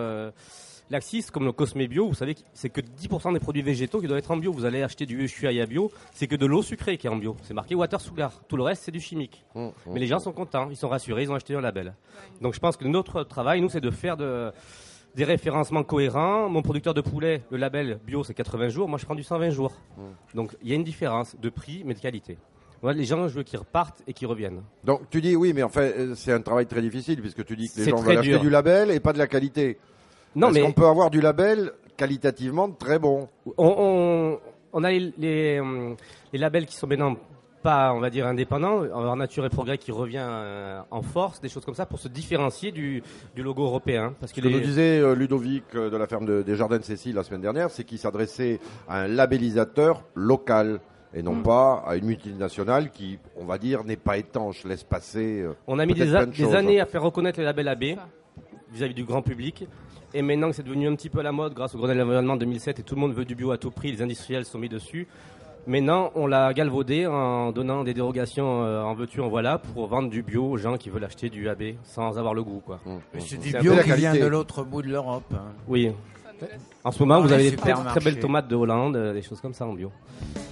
laxistes, comme le Cosme Bio. Vous savez que c'est que 10% des produits végétaux qui doivent être en bio. Vous allez acheter du Ushuaïa bio, c'est que de l'eau sucrée qui est en bio. C'est marqué Water Sugar. Tout le reste, c'est du chimique. Mais les gens sont contents, ils sont rassurés, ils ont acheté un label. Donc je pense que notre travail, nous, c'est de faire des référencements cohérents. Mon producteur de poulet, le label bio, c'est 80 jours. Moi, je prends du 120 jours. Donc il y a une différence de prix, mais de qualité. Voilà, les gens, je veux qu'ils repartent et qu'ils reviennent. Donc tu dis oui, mais en fait c'est un travail très difficile puisque tu dis que les C'est gens très veulent acheter dur. du label et pas de la qualité. Non, Est-ce mais qu'on peut avoir du label qualitativement très bon? on a les labels qui sont maintenant pas, on va dire, indépendants. On va avoir Nature et Progrès qui revient en force, des choses comme ça, pour se différencier du logo européen. Parce que Ce que nous disait Ludovic de la ferme des Jardins de Cécile la semaine dernière, c'est qu'il s'adressait à un labellisateur local et non pas à une multinationale qui, on va dire, n'est pas étanche, laisse passer. On a mis peut-être plein de choses. des années à faire reconnaître les labels AB vis-à-vis du grand public. Et maintenant que c'est devenu un petit peu à la mode grâce au Grenelle de l'environnement 2007 et tout le monde veut du bio à tout prix, les industriels sont mis dessus. Maintenant, on l'a galvaudé en donnant des dérogations en veux-tu, en voilà, pour vendre du bio aux gens qui veulent acheter du AB sans avoir le goût, quoi. C'est du bio qui vient de l'autre bout de l'Europe. Hein. Oui. En ce moment, vous avez des très supermarchés. belles tomates de Hollande, des choses comme ça en bio.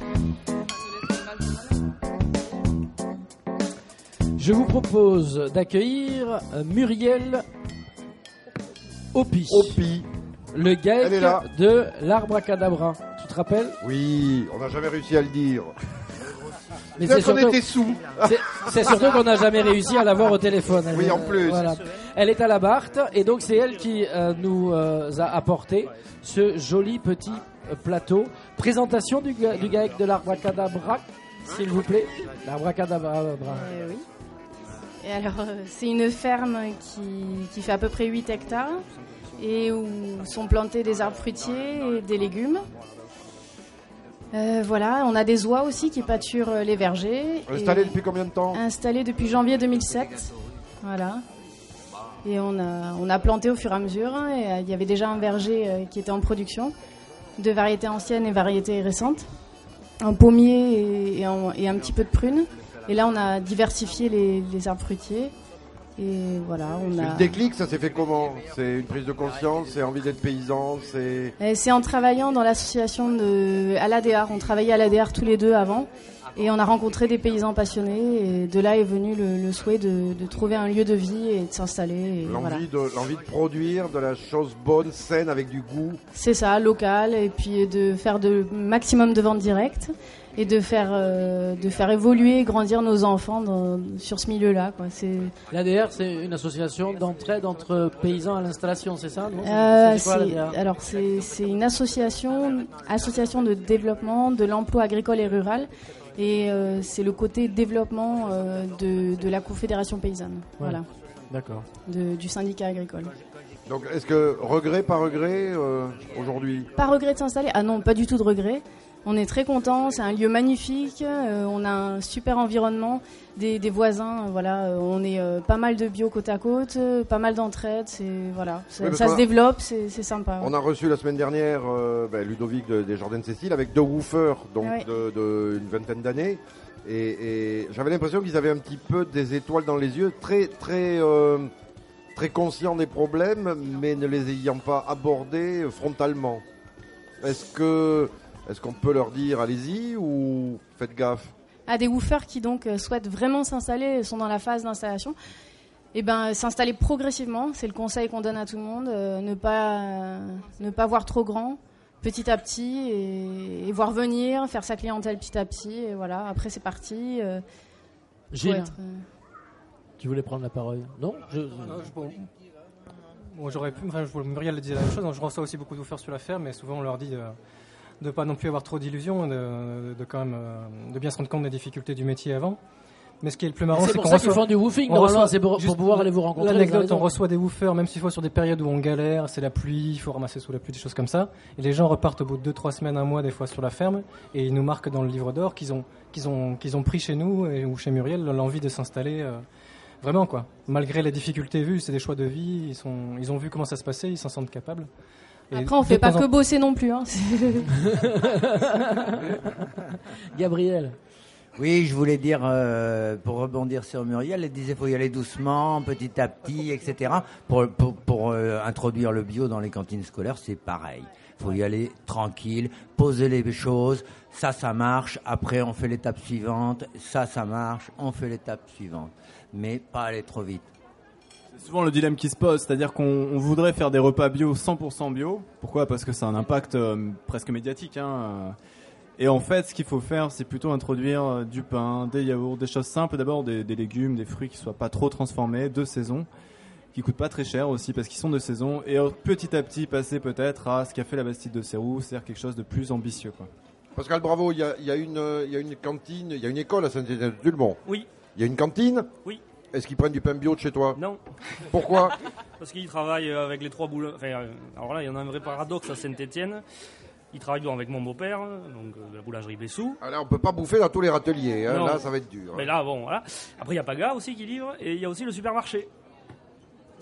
Je vous propose d'accueillir Muriel Hopi. Le Elle est là. GAEC de l'Arbracadabra. Tu te rappelles? Oui, on n'a jamais réussi à le dire. Mais Peut-être c'est qu'on surtout- était sous. C'est surtout qu'on n'a jamais réussi à l'avoir au téléphone. Oui, en plus. Voilà. Elle est à la Barthe et donc c'est elle qui nous a apporté ce joli petit plateau. Présentation du GAEC de l'Arbracadabra, s'il vous plaît. L'Arbracadabra. Oui. Et alors, c'est une ferme qui fait à peu près 8 hectares et où sont plantés des arbres fruitiers et des légumes. Voilà, on a des oies aussi qui pâturent les vergers. Installé depuis combien de temps? Installé depuis janvier 2007. Voilà. Et on a planté au fur et à mesure. Et il y avait déjà un verger qui était en production, de variétés anciennes et variétés récentes, un pommier et un petit peu de prunes. Et là, on a diversifié les arbres fruitiers. Et voilà, Le déclic, ça s'est fait comment? C'est une prise de conscience, c'est envie d'être paysan, c'est... Et c'est en travaillant dans l'association à l'ADR. On travaillait à l'ADR tous les deux avant. Et on a rencontré des paysans passionnés. Et de là est venu le souhait de trouver un lieu de vie et de s'installer. L'envie de produire de la chose bonne, saine, avec du goût. C'est ça, local. Et puis de faire de maximum de ventes directes. Et de faire évoluer et grandir nos enfants sur ce milieu-là. L'ADR, c'est une association d'entraide entre paysans à l'installation, c'est ça? Non c'est quoi, l'ADR? Alors, c'est une association de développement de l'emploi agricole et rural. Et c'est le côté développement de la Confédération paysanne. Ouais. Voilà. D'accord. Du syndicat agricole. Donc, est-ce que regret, pas regret, aujourd'hui? Pas regret de s'installer? Ah non, pas du tout de regret. On est très contents, c'est un lieu magnifique, on a un super environnement, des voisins, voilà, on est pas mal de bio côte à côte, pas mal d'entraide, voilà, ça se développe, c'est sympa. On a reçu la semaine dernière Ludovic des Jardins de Cécile avec deux woofers, donc Ouais. de une vingtaine d'années, et j'avais l'impression qu'ils avaient un petit peu des étoiles dans les yeux, très conscients des problèmes, mais ne les ayant pas abordés frontalement. Est-ce qu'on peut leur dire allez-y ou faites gaffe? Des woofers qui donc souhaitent vraiment s'installer, sont dans la phase d'installation, et s'installer progressivement, c'est le conseil qu'on donne à tout le monde, ne pas voir trop grand, petit à petit, et voir venir, faire sa clientèle petit à petit, et voilà, après c'est parti. Gilles, tu voulais prendre la parole? Non, Bon, j'aurais pu, Muriel le disait la même chose, je reçois aussi beaucoup de woofers sur la ferme, mais souvent on leur dit de pas non plus avoir trop d'illusions, de bien se rendre compte des difficultés du métier avant. Mais ce qui est le plus marrant, C'est c'est pour qu'on ça reçoit... qu'ils font du woofing, normalement, c'est pour pouvoir aller vous rencontrer. L'anecdote, on reçoit des woofers, même s'il faut sur des périodes où on galère, c'est la pluie, il faut ramasser sous la pluie, des choses comme ça. Et les gens repartent au bout de 2-3 semaines, un mois, des fois sur la ferme, et ils nous marquent dans le livre d'or qu'ils ont pris chez nous, ou chez Muriel, l'envie de s'installer... Vraiment quoi. Malgré les difficultés vues, c'est des choix de vie. Ils ont vu comment ça se passait, ils s'en sentent capables. Et Après, on fait pas que bosser non plus. Hein. Gabriel. Oui, je voulais dire, pour rebondir sur Muriel, elle disait qu'il faut y aller doucement, petit à petit, etc. Pour introduire le bio dans les cantines scolaires, c'est pareil. Il faut y aller tranquille, poser les choses, ça marche, après on fait l'étape suivante, ça marche, on fait l'étape suivante. Mais pas aller trop vite. C'est souvent le dilemme qui se pose, c'est-à-dire qu'on voudrait faire des repas bio 100% bio. Pourquoi? Parce que ça a un impact presque médiatique. Et en fait, ce qu'il faut faire, c'est plutôt introduire du pain, des yaourts, des choses simples. D'abord, des légumes, des fruits qui soient pas trop transformés, de saison, qui coûtent pas très cher aussi parce qu'ils sont de saison. Et petit à petit, passer peut-être à ce qu'a fait la Bastide de Sérou, c'est-à-dire quelque chose de plus ambitieux, quoi. Pascal Bravo, il y a une cantine, il y a une école à Saint-Étienne-du-Mont. Oui. Il y a une cantine? Oui. Est-ce qu'ils prennent du pain bio de chez toi? Non. Pourquoi? Parce qu'ils travaillent avec les 3 boulons. Enfin, alors là, il y en a un vrai paradoxe à Saint-Étienne. Ils travaillent donc avec mon beau-père, donc de la boulangerie Bessou. Ah là, on peut pas bouffer dans tous les râteliers, hein. Non. Là ça va être dur. Mais là, bon, voilà. Après, il y a Paga aussi qui livre, et il y a aussi le supermarché.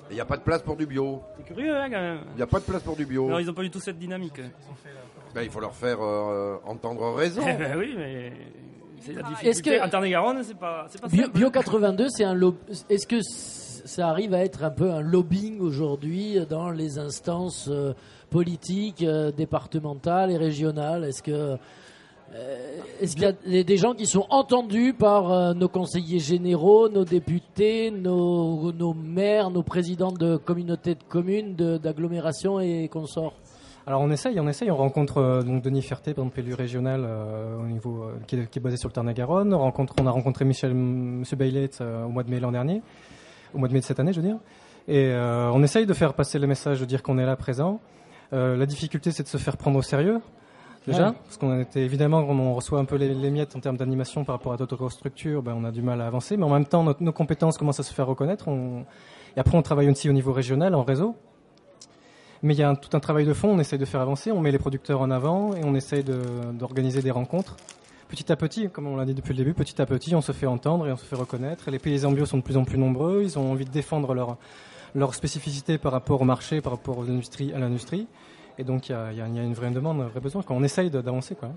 Il n'y a pas de place pour du bio. C'est curieux, hein, quand même. Il n'y a pas de place pour du bio. Non, ils n'ont pas du tout cette dynamique. Ben, il faut leur faire entendre raison. Eh ben oui, mais c'est la difficulté. Est-ce que en Tarn-et-Garonne, c'est pas Bio 82, c'est un est-ce que ça arrive à être un peu un lobbying aujourd'hui dans les instances politiques, départementales et régionales? Est-ce qu'il y a des gens qui sont entendus par nos conseillers généraux, nos députés, nos maires, nos présidents de communautés de communes, d'agglomérations et consorts? Alors on essaye, on rencontre donc Denis Ferté, par exemple élu régional au niveau qui est basé sur le Tarn-et-Garonne. On a rencontré Monsieur Baillet au mois de mai l'an dernier, au mois de mai de cette année, je veux dire. Et on essaye de faire passer le message, de dire qu'on est là présent. La difficulté, c'est de se faire prendre au sérieux. Déjà, parce qu'on était évidemment, on reçoit un peu les miettes en termes d'animation par rapport à d'autres structures, on a du mal à avancer, mais en même temps, nos compétences commencent à se faire reconnaître. Et après, on travaille aussi au niveau régional, en réseau. Mais il y a tout un travail de fond, on essaye de faire avancer, on met les producteurs en avant et on essaye d'organiser des rencontres. Petit à petit, comme on l'a dit depuis le début, petit à petit, on se fait entendre et on se fait reconnaître. Et les paysans bio sont de plus en plus nombreux, ils ont envie de défendre leur spécificité par rapport au marché, par rapport à l'industrie. Et donc il y a une vraie demande, un vrai besoin. On essaye d'avancer, quoi.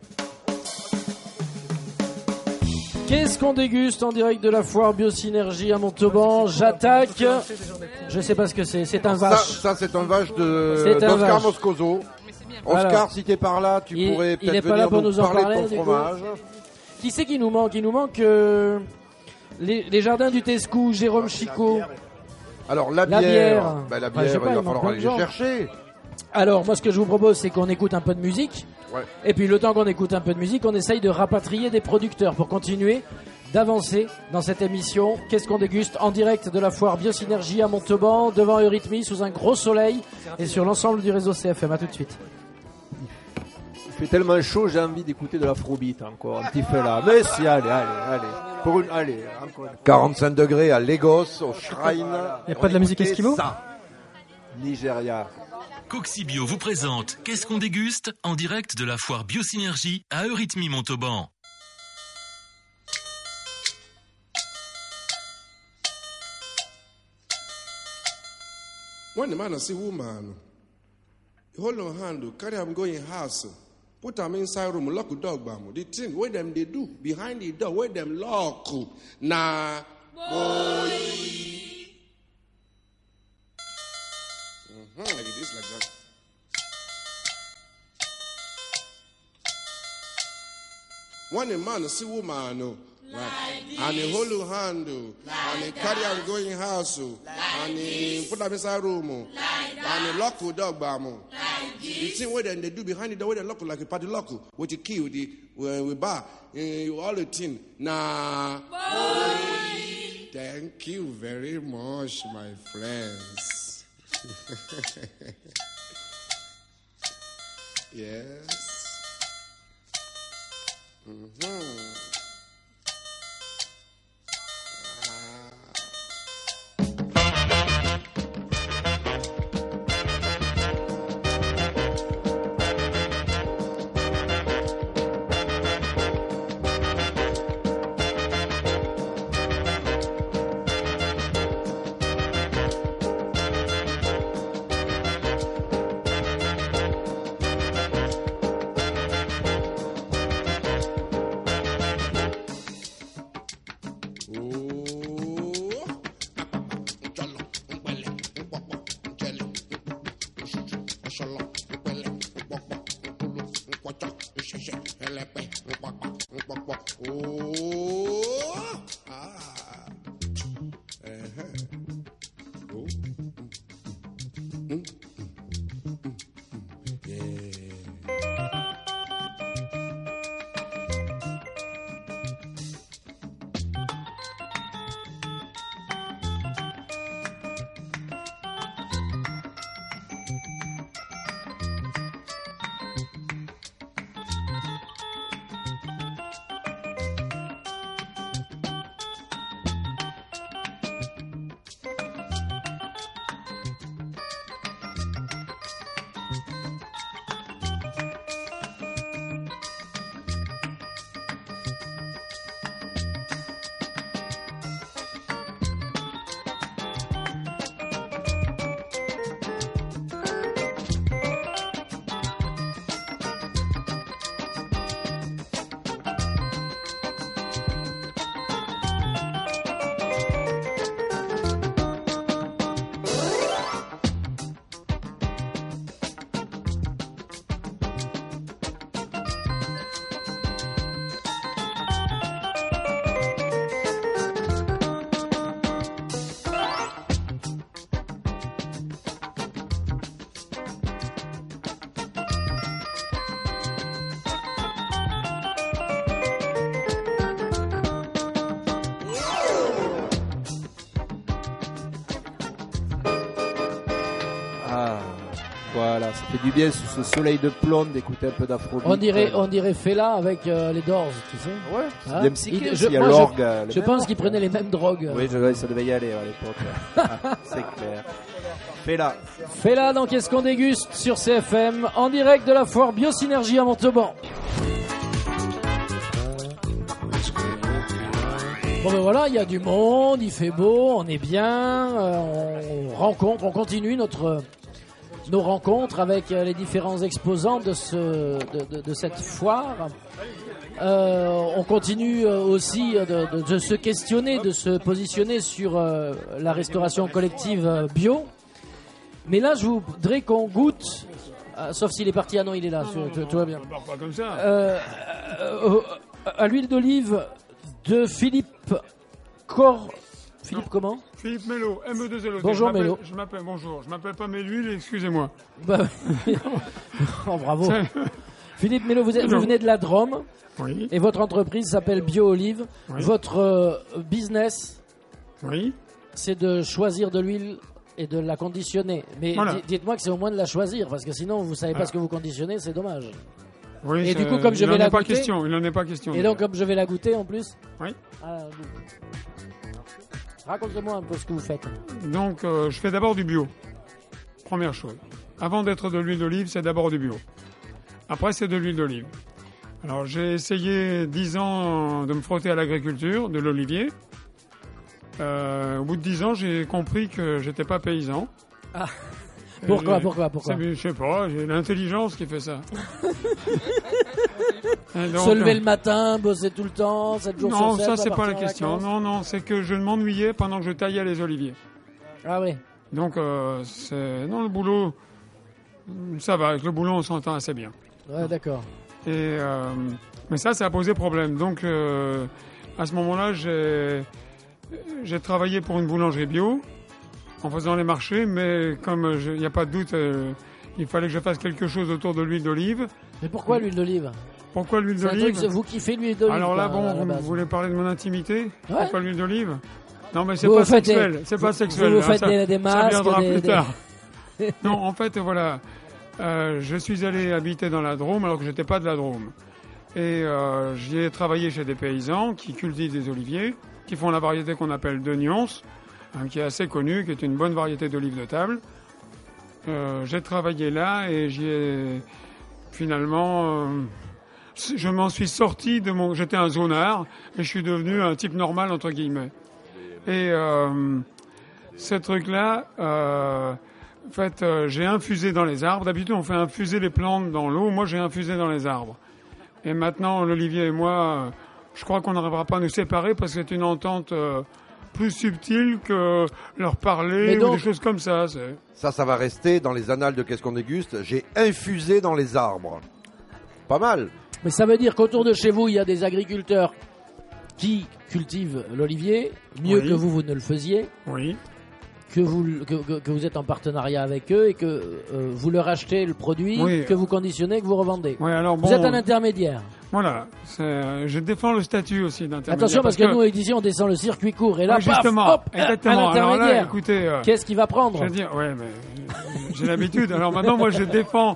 Qu'est-ce qu'on déguste en direct de la foire Biosynergie à Montauban? J'attaque. Je sais pas ce que c'est. C'est un vache. Ça c'est un vache d'Oscar Moscoso. Oscar, alors, si t'es par là, tu pourrais peut-être venir nous nous en parler de ton fromage. Qui c'est qui nous manque? Il nous manque les jardins du Tescou, Jérôme Chicot. Alors la bière, il va falloir aller les chercher. Alors moi ce que je vous propose c'est qu'on écoute un peu de musique. Ouais. Et puis le temps qu'on écoute un peu de musique, on essaye de rapatrier des producteurs pour continuer d'avancer dans cette émission. Qu'est-ce qu'on déguste en direct de la foire Biosynergie à Montauban, devant Eurythmie, sous un gros soleil et sur l'ensemble du réseau CFM. À tout de suite. Il fait tellement chaud, j'ai envie d'écouter de l'afrobeat encore, un petit peu là. Mais si, allez. Allez, encore. 45 degrés à Lagos, au Shrine. Il n'y a pas de la musique esquimau? Nigeria. Coxibio vous présente Qu'est-ce qu'on déguste en direct de la foire Biosynergie à Eurythmie Montauban. When the man see woman, hold on hand, carry am go in house, put am inside room, lock the dog bam. The thing where them they do behind the door, where them lock na boy. Like this, like that. When a man see woman, and he hold your hand, and he carry am go in house, and he put am inside room, and he lock the dog bam. The thing where them they do behind the door, where they lock like a party lock, with the key, with bar, all the thing. Nah. Thank you very much, my friends. Yes. Voilà, ça fait du bien sous ce soleil de plomb d'écouter un peu d'afrobeat. On dirait Fela avec les Doors, tu sais. Ouais, Hein bien psyché, Il- il y a l'orgue. Je pense qu'ils prenaient les mêmes drogues. Oui, ça devait y aller à l'époque. C'est clair. Fela dans Qu'est-ce qu'on déguste sur CFM, en direct de la foire Biosynergie à Montauban. Bon ben voilà, il y a du monde, il fait beau, on est bien, on continue nos rencontres avec les différents exposants de cette foire. On continue aussi de se questionner, de se positionner sur la restauration collective bio. Mais là, je voudrais qu'on goûte, sauf s'il est parti. Ah non, il est là, tout va bien. Pas comme ça. À l'huile d'olive de Philippe Philippe comment? Philippe Mello, ME2LOT. Bonjour Mello. Bonjour, je m'appelle pas Méluile, excusez-moi. Bah, oh, bravo. Philippe Mello, vous venez de la Drôme. Oui. Et votre entreprise s'appelle Bio Olive. Oui. Votre business, oui, c'est de choisir de l'huile et de la conditionner. Mais voilà. Dites-moi que c'est au moins de la choisir, parce que sinon vous savez pas ce que vous conditionnez, c'est dommage. Oui, et du coup, comme je vais la goûter, il n'en est pas question. Et donc, comme je vais la goûter en plus. Oui. Racontez-moi un peu ce que vous faites. Donc, je fais d'abord du bio. Première chose. Avant d'être de l'huile d'olive, c'est d'abord du bio. Après, c'est de l'huile d'olive. Alors, j'ai essayé 10 ans de me frotter à l'agriculture, de l'olivier. Au bout de 10 ans, j'ai compris que j'étais pas paysan. Ah. Pourquoi Je sais pas, j'ai l'intelligence qui fait ça. Donc, se lever le matin, bosser tout le temps, 7 jours non, sur 7. ça c'est pas la question. Non, c'est que je m'ennuyais pendant que je taillais les oliviers. Ah oui. Donc le boulot, ça va. Avec le boulot, on s'entend assez bien. Ouais, d'accord. Et mais ça a posé problème. Donc à ce moment-là, j'ai travaillé pour une boulangerie bio en faisant les marchés, mais comme il n'y a pas de doute, il fallait que je fasse quelque chose autour de l'huile d'olive. Mais pourquoi l'huile d'olive? Pourquoi l'huile C'est un d'olive? truc, vous kiffez l'huile d'olive? Alors là, quoi, vous voulez parler de mon intimité? Ouais. Pourquoi l'huile d'olive? Non, mais c'est Vous pas faites sexuel. C'est pas sexuel. Vous faites ça, des ça masques, viendra plus tard. Non, en fait, voilà. Je suis allé habiter dans la Drôme alors que j'étais pas de la Drôme. Et j'y ai travaillé chez des paysans qui cultivent des oliviers, qui font la variété qu'on appelle de Nyons, qui est assez connue, qui est une bonne variété d'olive de table. J'ai travaillé là et j'y ai finalement... je m'en suis sorti de mon... J'étais un zonard et je suis devenu un type normal, entre guillemets. Et ce truc-là, en fait, j'ai infusé dans les arbres. D'habitude, on fait infuser les plantes dans l'eau. Moi, j'ai infusé dans les arbres. Et maintenant, l'Olivier et moi, je crois qu'on n'arrivera pas à nous séparer parce que c'est une entente plus subtile que leur parler ou des choses comme ça. Ça va rester dans les annales de Qu'est-ce qu'on déguste. J'ai infusé dans les arbres. Pas mal. Mais ça veut dire qu'autour de chez vous, il y a des agriculteurs qui cultivent l'olivier, mieux Oui. que vous ne le faisiez. Oui. Que vous êtes en partenariat avec eux et que vous leur achetez le produit, Oui. que vous conditionnez, que vous revendez. Oui, alors Vous bon, êtes un intermédiaire. Voilà. Je défends le statut aussi d'intermédiaire. Attention parce que nous, ici, on descend le circuit court. Et là, Oui, justement, paf, hop, exactement. un Alors là, intermédiaire. écoutez, Qu'est-ce qu'il va prendre? Je veux dire, ouais, mais j'ai l'habitude. Alors maintenant, moi, je défends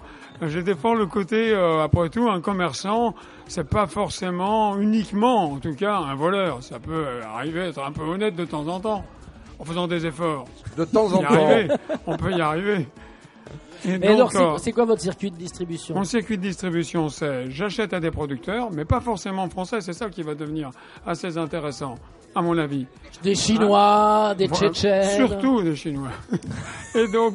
le côté, après tout, un commerçant, c'est pas forcément, uniquement, en tout cas, un voleur. Ça peut arriver à être un peu honnête de temps en temps, en faisant des efforts. De temps en temps. On peut y arriver. Et Mais donc, alors, c'est quoi votre circuit de distribution? mon circuit de distribution, c'est j'achète à des producteurs, mais pas forcément français. C'est ça qui va devenir assez intéressant, à mon avis. Des Chinois, des Voilà, Tchétchènes. surtout des Chinois. Et donc,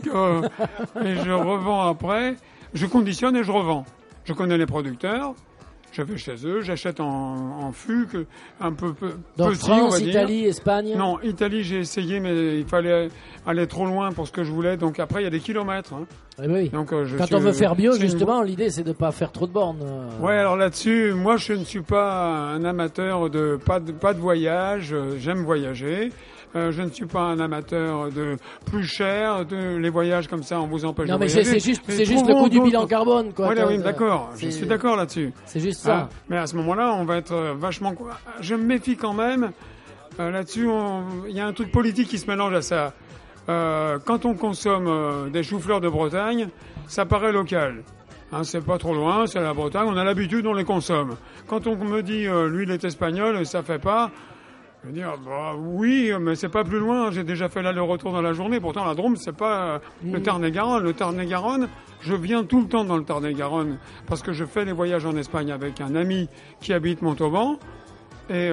et je revends après. Je conditionne et je revends. Je connais les producteurs. Je vais chez eux, j'achète en fût, un peu Donc petit, on va France, dire. Italie, Espagne. Non, Italie, j'ai essayé, mais il fallait aller trop loin pour ce que je voulais. Donc après, il y a des kilomètres. Hein. Eh oui. Donc, Quand on veut faire bio, justement, l'idée c'est de pas faire trop de bornes. Ouais, alors là-dessus, moi je ne suis pas un amateur de pas de voyage. J'aime voyager. Je ne suis pas un amateur de plus cher, de les voyages comme ça, on vous empêche Non, de mais voyager. c'est juste le coût du bilan carbone, quoi. Voilà, oui, d'accord, je suis d'accord là-dessus. C'est juste ça. Ah, mais à ce moment-là, on va être vachement... Je me méfie quand même. Là-dessus, il y a un truc politique qui se mélange à ça. Quand on consomme des choux-fleurs de Bretagne, ça paraît local. Hein, c'est pas trop loin, c'est la Bretagne, on a l'habitude, on les consomme. Quand on me dit l'huile est espagnole, ça fait pas, je veux dire, bah, oui, mais c'est pas plus loin, j'ai déjà fait l'aller-retour dans la journée, pourtant la Drôme, c'est pas le Tarn-et-Garonne. Le Tarn-et-Garonne, je viens tout le temps dans le Tarn-et-Garonne, parce que je fais des voyages en Espagne avec un ami qui habite Montauban, et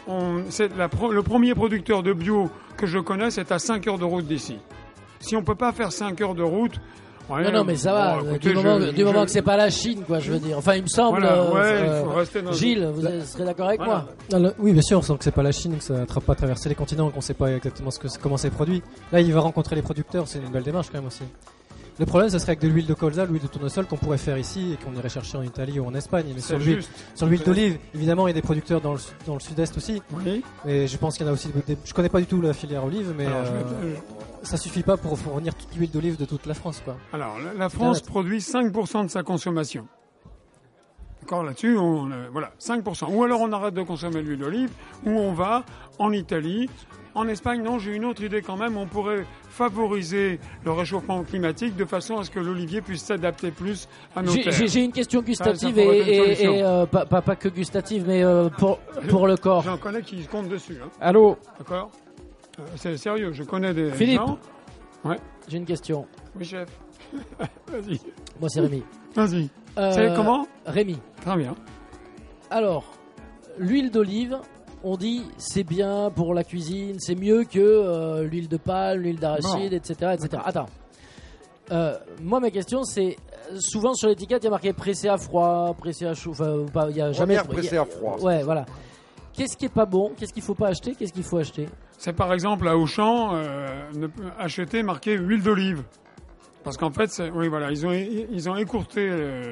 le premier producteur de bio que je connais, c'est à 5 heures de route d'ici. Si on peut pas faire 5 heures de route, ouais, non, mais ça va, écoutez, du moment que c'est pas la Chine, quoi, je veux dire. Enfin, il me semble. Voilà, il faut rester dans Gilles, vous serez d'accord avec moi? Oui, bien sûr, on sent que c'est pas la Chine, que ça n'a pas traversé les continents, qu'on sait pas exactement comment c'est produit. Là, il va rencontrer les producteurs, c'est une belle démarche quand même aussi. Le problème, ce serait avec de l'huile de colza, l'huile de tournesol qu'on pourrait faire ici et qu'on irait chercher en Italie ou en Espagne. Mais sur l'huile d'olive, évidemment, il y a des producteurs dans le sud-est aussi. Oui. Et je pense qu'il y en a aussi. Je connais pas du tout la filière olive, mais ça suffit pas pour fournir toute l'huile d'olive de toute la France, quoi. Alors, la France produit 5% de sa consommation. D'accord, là-dessus, voilà, 5%. Ou alors on arrête de consommer l'huile d'olive, ou on va en Italie. En Espagne, non, j'ai une autre idée quand même. On pourrait favoriser le réchauffement climatique de façon à ce que l'olivier puisse s'adapter plus à nos terres. J'ai une question gustative et pas que gustative, mais pour le corps. J'en connais qui comptent dessus. Hein. Allô. D'accord. C'est sérieux, je connais des Philippe. gens. Ouais. J'ai une question. Oui, chef. Vas-y. Moi, c'est Rémi. Vas-y. C'est comment? Rémi. Très bien. Alors, l'huile d'olive, on dit c'est bien pour la cuisine, c'est mieux que l'huile de palme, l'huile d'arachide, etc., etc. Attends. Moi, ma question, c'est souvent sur l'étiquette, il y a marqué pressé à froid, pressé à chaud. Enfin, il y a jamais pressé à froid. Ouais, voilà. Qu'est-ce qui est pas bon? Qu'est-ce qu'il faut pas acheter? Qu'est-ce qu'il faut acheter? C'est par exemple à Auchan, acheter marqué huile d'olive. Parce qu'en fait, oui, voilà, ils ont écourté.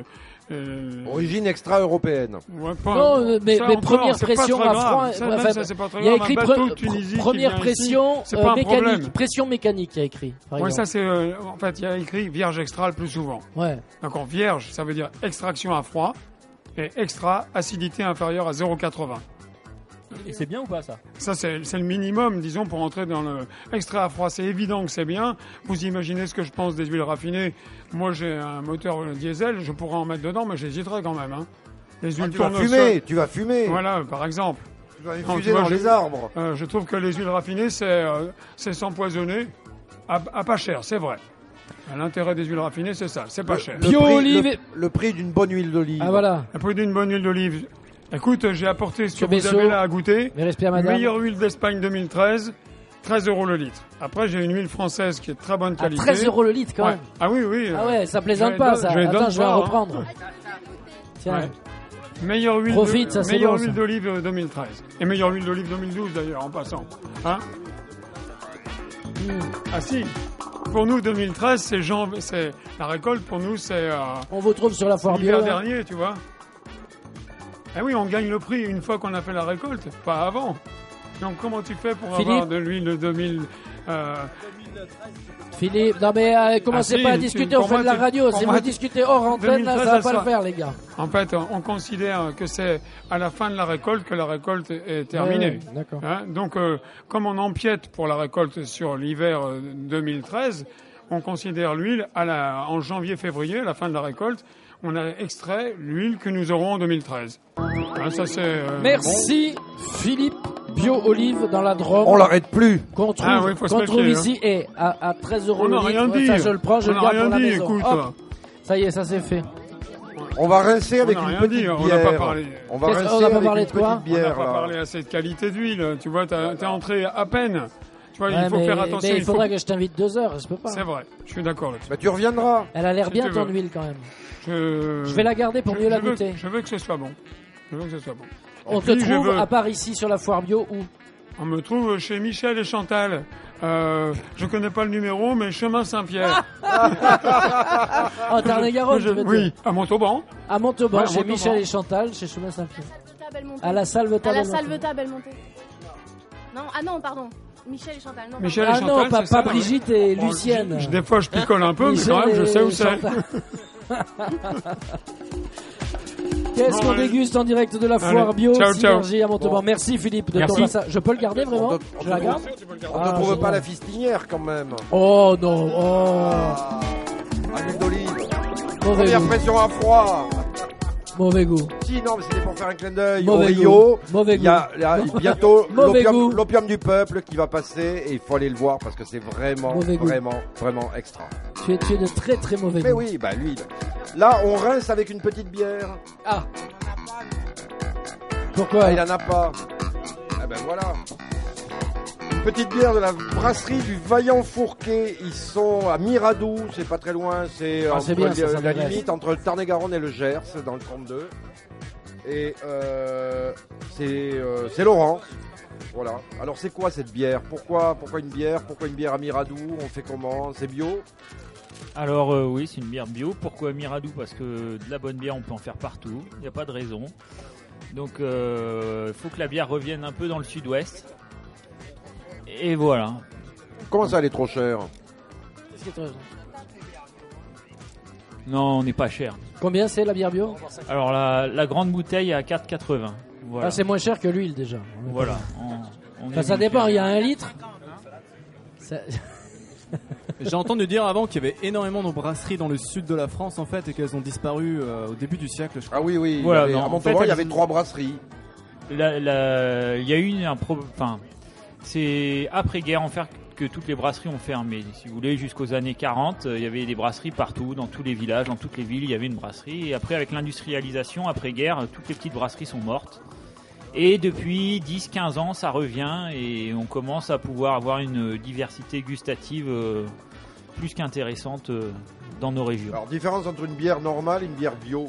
Origine extra-européenne. Ouais, non, mais première pression à froid. Il y a écrit première pression mécanique. Pression mécanique, il y a écrit. Oui, ça c'est. En fait, il y a écrit vierge extra le plus souvent. Ouais. D'accord, vierge, ça veut dire extraction à froid. Et extra, acidité inférieure à 0,80. Et c'est bien ou pas ça? Ça c'est le minimum, disons, pour entrer dans le extrait à froid. C'est évident que c'est bien. Vous imaginez ce que je pense des huiles raffinées. Moi j'ai un moteur diesel, je pourrais en mettre dedans, mais j'hésiterais quand même. Hein. Les huiles tu vas fumer. Voilà, par exemple. Tu vas infuser dans les arbres. Je trouve que les huiles raffinées, c'est s'empoisonner à pas cher, c'est vrai. L'intérêt des huiles raffinées, c'est ça, c'est pas cher. Le prix d'une bonne huile d'olive. Ah voilà. Le prix d'une bonne huile d'olive. Écoute, j'ai apporté ce que vous avez là à goûter. Meilleure huile d'Espagne 2013, 13 € le litre. Après, j'ai une huile française qui est de très bonne qualité. 13 € le litre quand même. Ah oui, oui. Ah ouais, ça plaisante pas ça. Attends, je vais en reprendre. Tiens. Ouais. Meilleure huile huile d'olive 2013. Et meilleure huile d'olive 2012 d'ailleurs, en passant. Hein Ah si. Pour nous, 2013, c'est la récolte. Pour nous, c'est. On vous trouve sur la foire bio. L'hiver dernier, tu vois. Eh oui, on gagne le prix une fois qu'on a fait la récolte, pas avant. Donc comment tu fais pour avoir de l'huile de 2000 Philippe, non mais commencez pas à discuter, on fait de la radio. Si vous discutez hors antenne, là, ça va pas le faire, les gars. En fait, on considère que c'est à la fin de la récolte que la récolte est terminée. Ouais, d'accord. Hein, donc, comme on empiète pour la récolte sur l'hiver 2013, on considère l'huile en janvier-février, à la fin de la récolte. On a extrait l'huile que nous aurons en 2013. Hein, ça c'est. Merci Philippe. Bio olive dans la Drôme. On l'arrête plus. Qu'on trouve ici et à 13 € le litre. Rien dit. Ça, je le prends, je le garde pour la maison. Écoute, ça y est, ça c'est fait. On va rincer avec une petite bière. On n'a pas parlé. On va rincer avec une petite bière. On n'a pas parlé assez de qualité d'huile. Tu vois, t'es entré à peine. Tu vois, il faut faire attention. Mais il faudra que je t'invite 2 heures, je peux pas. C'est vrai, je suis d'accord là-dessus. Bah, tu reviendras. Elle a l'air bien ton huile quand même. Je vais la garder pour mieux la goûter. Je veux que ce soit bon. On te trouve à part ici sur la foire bio où? On me trouve chez Michel et Chantal. Je connais pas le numéro, mais chemin Saint-Pierre. En Tarn-et-Garonne, je veux dire. Oui, à Montauban. À Montauban, chez Michel et Chantal, chez chemin Saint-Pierre. À la Salvetat Belmonté. Non, ah non, pardon. Michel et Chantal, non. Michel et Chantal, non, pas Brigitte et Lucienne. Des fois, je picole un peu, mais quand même, je sais où c'est. Qu'est-ce qu'on déguste en direct de la foire bio Synergie à Montauban. Bon. Merci Philippe de ton passage. Je peux le garder vraiment? Je la garde? On ne trouve pas la fistinière quand même. Oh non. Oh. Huile d'olive. Mauvais Première goût. pression à froid. Mauvais goût. Si, non, mais c'était pour faire un clin d'œil au Mauvais Rio. goût. Mauvais Il y a, goût. là, bientôt Mauvais goût. l'opium du peuple qui va passer et il faut aller le voir parce que c'est vraiment, Mauvais goût. vraiment extra. Tu es de très très mauvais Mais goût. oui, bah lui. Là, on rince avec une petite bière. Ah. Pourquoi Il en a pas. Ah ben voilà. Une petite bière de la brasserie du Vaillant Fourquet. Ils sont à Miradou, c'est pas très loin. C'est Ah, entre c'est bien, ça, ça la m'intéresse. limite entre le Tarn-et-Garonne et le Gers, dans le 32. Et c'est Laurent. Voilà. Alors c'est quoi cette bière ? Pourquoi une bière ? Pourquoi une bière à Miradou ? On fait comment ? C'est bio ? Alors oui, c'est une bière bio. Pourquoi Miradou ? Parce que de la bonne bière, on peut en faire partout. Il n'y a pas de raison. Donc il faut que la bière revienne un peu dans le sud-ouest. Et voilà. Comment ça, elle est trop chère ? Qu'est-ce que tu- Non, on n'est pas cher. Combien c'est la bière bio ? Alors la grande bouteille est à 4,80. Voilà. Ah, c'est moins cher que l'huile déjà. Voilà. Enfin, ça dépend, il y a 1 litre. Ça- J'ai entendu dire avant qu'il y avait énormément de brasseries dans le sud de la France en fait et qu'elles ont disparu au début du siècle. Je crois. Ah oui, oui. Voilà, il y avait, non, à en Montauban, fait, il y avait elles- 3 brasseries. Il y a eu enfin, c'est après-guerre en fait que toutes les brasseries ont fermé. Si vous voulez, jusqu'aux années 40, il y avait des brasseries partout, dans tous les villages, dans toutes les villes, il y avait une brasserie. Et après, avec l'industrialisation, après-guerre, toutes les petites brasseries sont mortes. Et depuis 10-15 ans, ça revient et on commence à pouvoir avoir une diversité gustative plus qu'intéressante dans nos régions. Alors, différence entre une bière normale et une bière bio.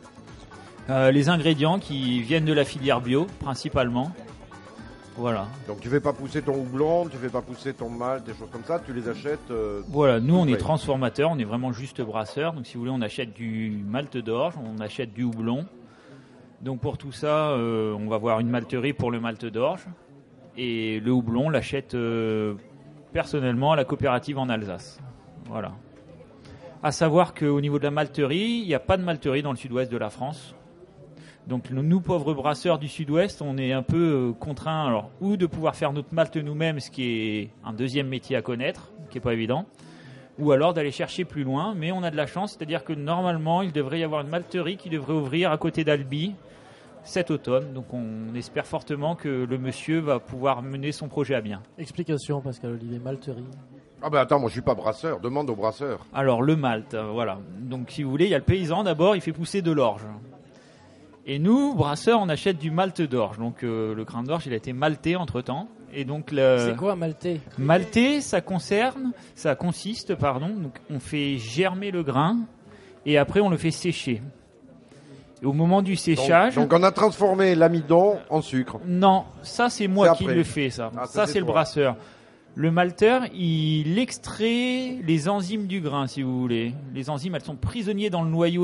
Les ingrédients qui viennent de la filière bio, principalement. Voilà. Donc tu fais pas pousser ton houblon, tu fais pas pousser ton malt, des choses comme ça, tu les achètes. Voilà, nous on est ouais. transformateurs, on est vraiment juste brasseurs. Donc si vous voulez, on achète du malt d'orge, on achète du houblon. Donc pour tout ça, on va avoir une malterie pour le malt d'orge. Et le houblon, on l'achète personnellement à la coopérative en Alsace. Voilà. À savoir qu'au niveau de la malterie, il n'y a pas de malterie dans le sud-ouest de la France. Donc nous, pauvres brasseurs du sud-ouest, on est un peu contraints alors, ou de pouvoir faire notre malt nous-mêmes, ce qui est un deuxième métier à connaître, qui n'est pas évident, ou alors d'aller chercher plus loin. Mais on a de la chance, c'est-à-dire que normalement, il devrait y avoir une malterie qui devrait ouvrir à côté d'Albi cet automne. Donc on espère fortement que le monsieur va pouvoir mener son projet à bien. Explication, Pascal Olivier, malterie. Ah ben attends, moi je suis pas brasseur, demande au brasseur. Alors le malt, voilà. Donc si vous voulez, il y a le paysan d'abord, il fait pousser de l'orge. Et nous, brasseurs, on achète du malt d'orge. Donc le grain d'orge, il a été malté entre-temps. Et donc C'est quoi malté ? Malté, ça consiste, donc on fait germer le grain et après on le fait sécher. Et au moment du séchage... Donc on a transformé l'amidon en sucre. Non, ça c'est moi C'est qui après. le fais ça. Ah, ça c'est c'est le toi. brasseur. Le malteur, il extrait les enzymes du grain, si vous voulez. Les enzymes, elles sont prisonnières dans le noyau